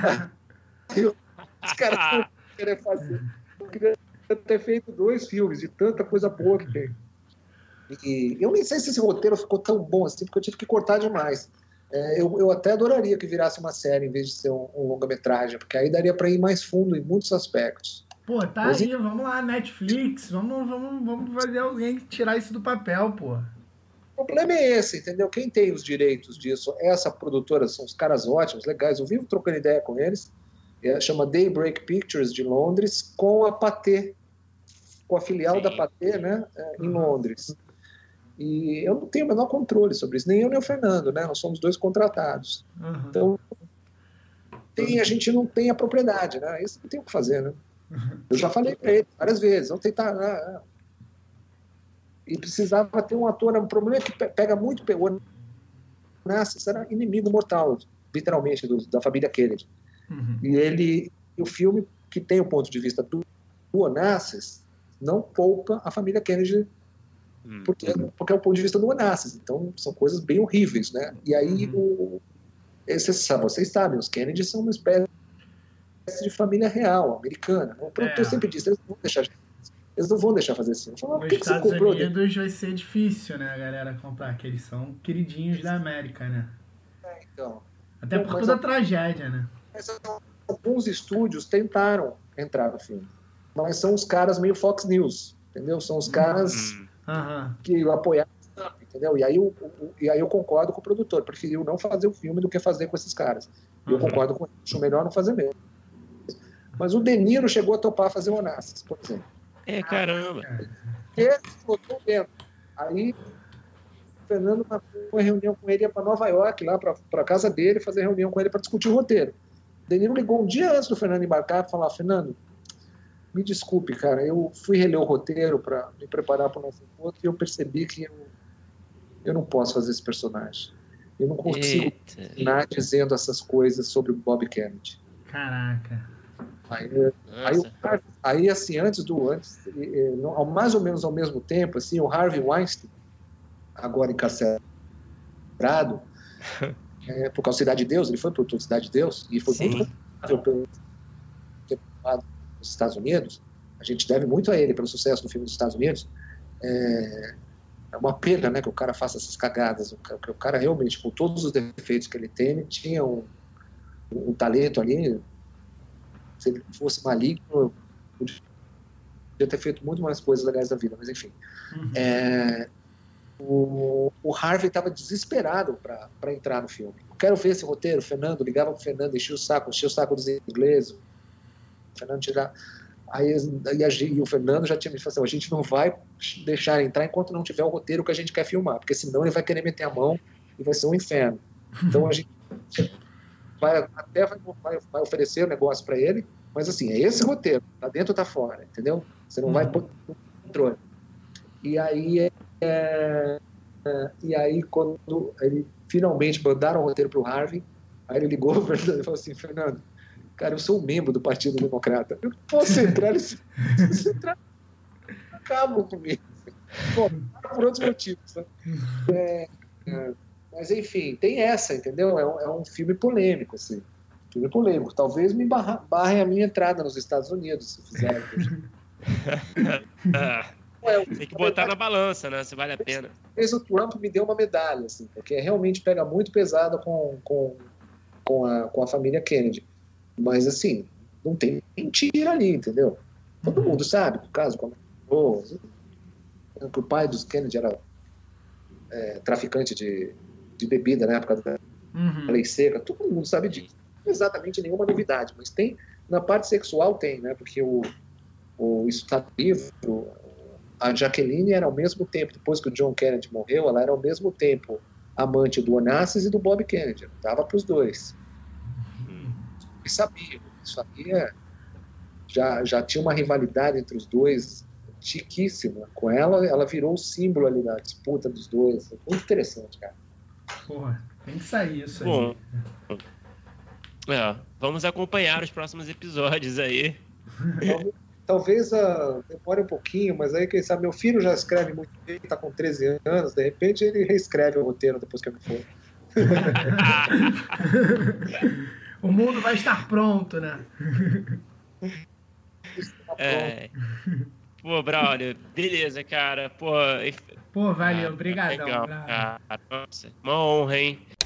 Os caras não querem fazer. Eu queria ter feito dois filmes de tanta coisa boa que tem. E eu nem sei se esse roteiro ficou tão bom assim, porque eu tive que cortar demais. É, eu, eu até adoraria que virasse uma série em vez de ser um, um longa-metragem, porque aí daria para ir mais fundo em muitos aspectos. Pô, tá Mas, aí, vamos lá, Netflix, vamos, vamos, vamos fazer alguém tirar isso do papel, pô. O problema é esse, entendeu? Quem tem os direitos disso, essa produtora, são os caras ótimos, legais, eu vivo trocando ideia com eles, é, chama Daybreak Pictures, de Londres, com a Pathé, com a filial Sim. da Pathé, né, é, em Londres. E eu não tenho o menor controle sobre isso, nem eu nem o Fernando, né? Nós somos dois contratados. Uhum. Então, tem, a gente não tem a propriedade, né? Isso não tem o que fazer, né? Uhum. Eu já falei para ele várias vezes, vamos tentar... Né? E precisava ter um ator, o problema é que pega muito... O Onassis era inimigo mortal, literalmente, do, da família Kennedy. Uhum. E ele, o filme que tem o ponto de vista do, do Onassis não poupa a família Kennedy, Hum. porque, porque é o ponto de vista do Onassis. Então, são coisas bem horríveis, né? E aí, Uhum. o, vocês, vocês sabem, os Kennedy são uma espécie de família real, americana. O produtor É. sempre disse, eles não vão deixar, eles não vão deixar fazer assim. Eu falo, por Nos que, que você Estados comprou? Unidos vai ser difícil, né, a galera comprar, que eles são queridinhos da América, né? É, então, Até Bom, por mas toda a a- tragédia, né? mas alguns estúdios tentaram entrar no filme, mas são os caras meio Fox News, entendeu? São os caras Hum. Aham. que apoiaram, entendeu? E aí, eu, e aí eu concordo com o produtor, preferiu não fazer o filme do que fazer com esses caras. E eu Uhum. concordo com ele, acho melhor não fazer mesmo. Mas o De Niro chegou a topar fazer o Onassis, por exemplo. É, caramba. E ele botou dentro. Aí o Fernando marcou uma reunião com ele, ia para Nova York, lá para a casa dele, fazer reunião com ele para discutir o roteiro. O De Niro ligou um dia antes do Fernando embarcar e falou: Fernando, me desculpe, cara, eu fui reler o roteiro para me preparar para o nosso encontro e eu percebi que eu, eu não posso fazer esse personagem. Eu não consigo Eita. terminar dizendo essas coisas sobre o Bob Kennedy. Caraca. Aí, aí, o Nossa. Harvey- aí, assim, antes do antes, eh, eh, não- ao- mais ou menos ao mesmo tempo, assim, o Harvey Weinstein, agora encarcerado, eh, por causa da Cidade de Deus, ele foi produtor de Cidade de Deus e foi Sim. muito responsável pelo ter filmado nos Estados Unidos. A gente deve muito a ele pelo sucesso do filme dos Estados Unidos. É, é uma pena, né, que o cara faça essas cagadas, o cara, que o cara realmente, com todos os defeitos que ele tem, ele tinha um, um talento ali. Se ele fosse maligno, podia ter feito muito mais coisas legais da vida, mas enfim. Uhum. É, o, o Harvey estava desesperado para entrar no filme. Eu quero ver esse roteiro. O Fernando ligava para o Fernando, enchia o saco, enchia o saco dos ingleses. O Fernando tirar. Aí, aí a, e o Fernando já tinha me falado assim: a gente não vai deixar ele entrar enquanto não tiver o roteiro que a gente quer filmar, porque senão ele vai querer meter a mão e vai ser um inferno. Então a gente vai até vai, vai, vai oferecer o negócio para ele, mas assim, é esse roteiro, tá dentro ou tá fora, entendeu? Você não vai pôr no controle. E aí, é, é, e aí quando ele finalmente mandaram o roteiro pro Harvey, aí ele ligou pro Fernando e falou assim: Fernando, cara, eu sou um membro do Partido Democrata, eu não posso entrar, se você entrar, acabam comigo. Bom, por outros motivos, né? É, é, mas enfim, tem essa, entendeu? É um, é um filme polêmico, assim. Filme polêmico. Talvez me barra, barrem a minha entrada nos Estados Unidos, se fizerem. Ah, É, tem que botar na balança, né? Se vale a pena. talvez o Trump me deu uma medalha, assim, porque realmente pega muito pesado com, com, com, a, com a família Kennedy. Mas, assim, não tem mentira ali, entendeu? Todo mundo sabe que o caso começou, que o pai dos Kennedy era é, traficante de, de bebida na época da Uhum. lei seca, todo mundo sabe disso. Não é exatamente nenhuma novidade, mas tem, na parte sexual tem, né? Porque o, o, isso está livro. A Jacqueline era ao mesmo tempo, depois que o John Kennedy morreu, ela era ao mesmo tempo amante do Onassis e do Bob Kennedy. Dava para os dois. E sabia, sabia, já, já tinha uma rivalidade entre os dois chiquíssima. Com ela, ela virou o símbolo ali da disputa dos dois. Muito interessante, cara. Porra, tem que sair isso aí. Bom. É, vamos acompanhar os próximos episódios aí. Talvez, talvez uh, demore um pouquinho, mas aí, quem sabe, meu filho já escreve muito bem, está com treze anos, de repente ele reescreve o roteiro depois que eu me for. O mundo vai estar pronto, né? É. Pô, Braulio, beleza, cara. Pô, Pô, valeu, ah, obrigadão. legal, Bravo. cara. Nossa, uma honra, hein?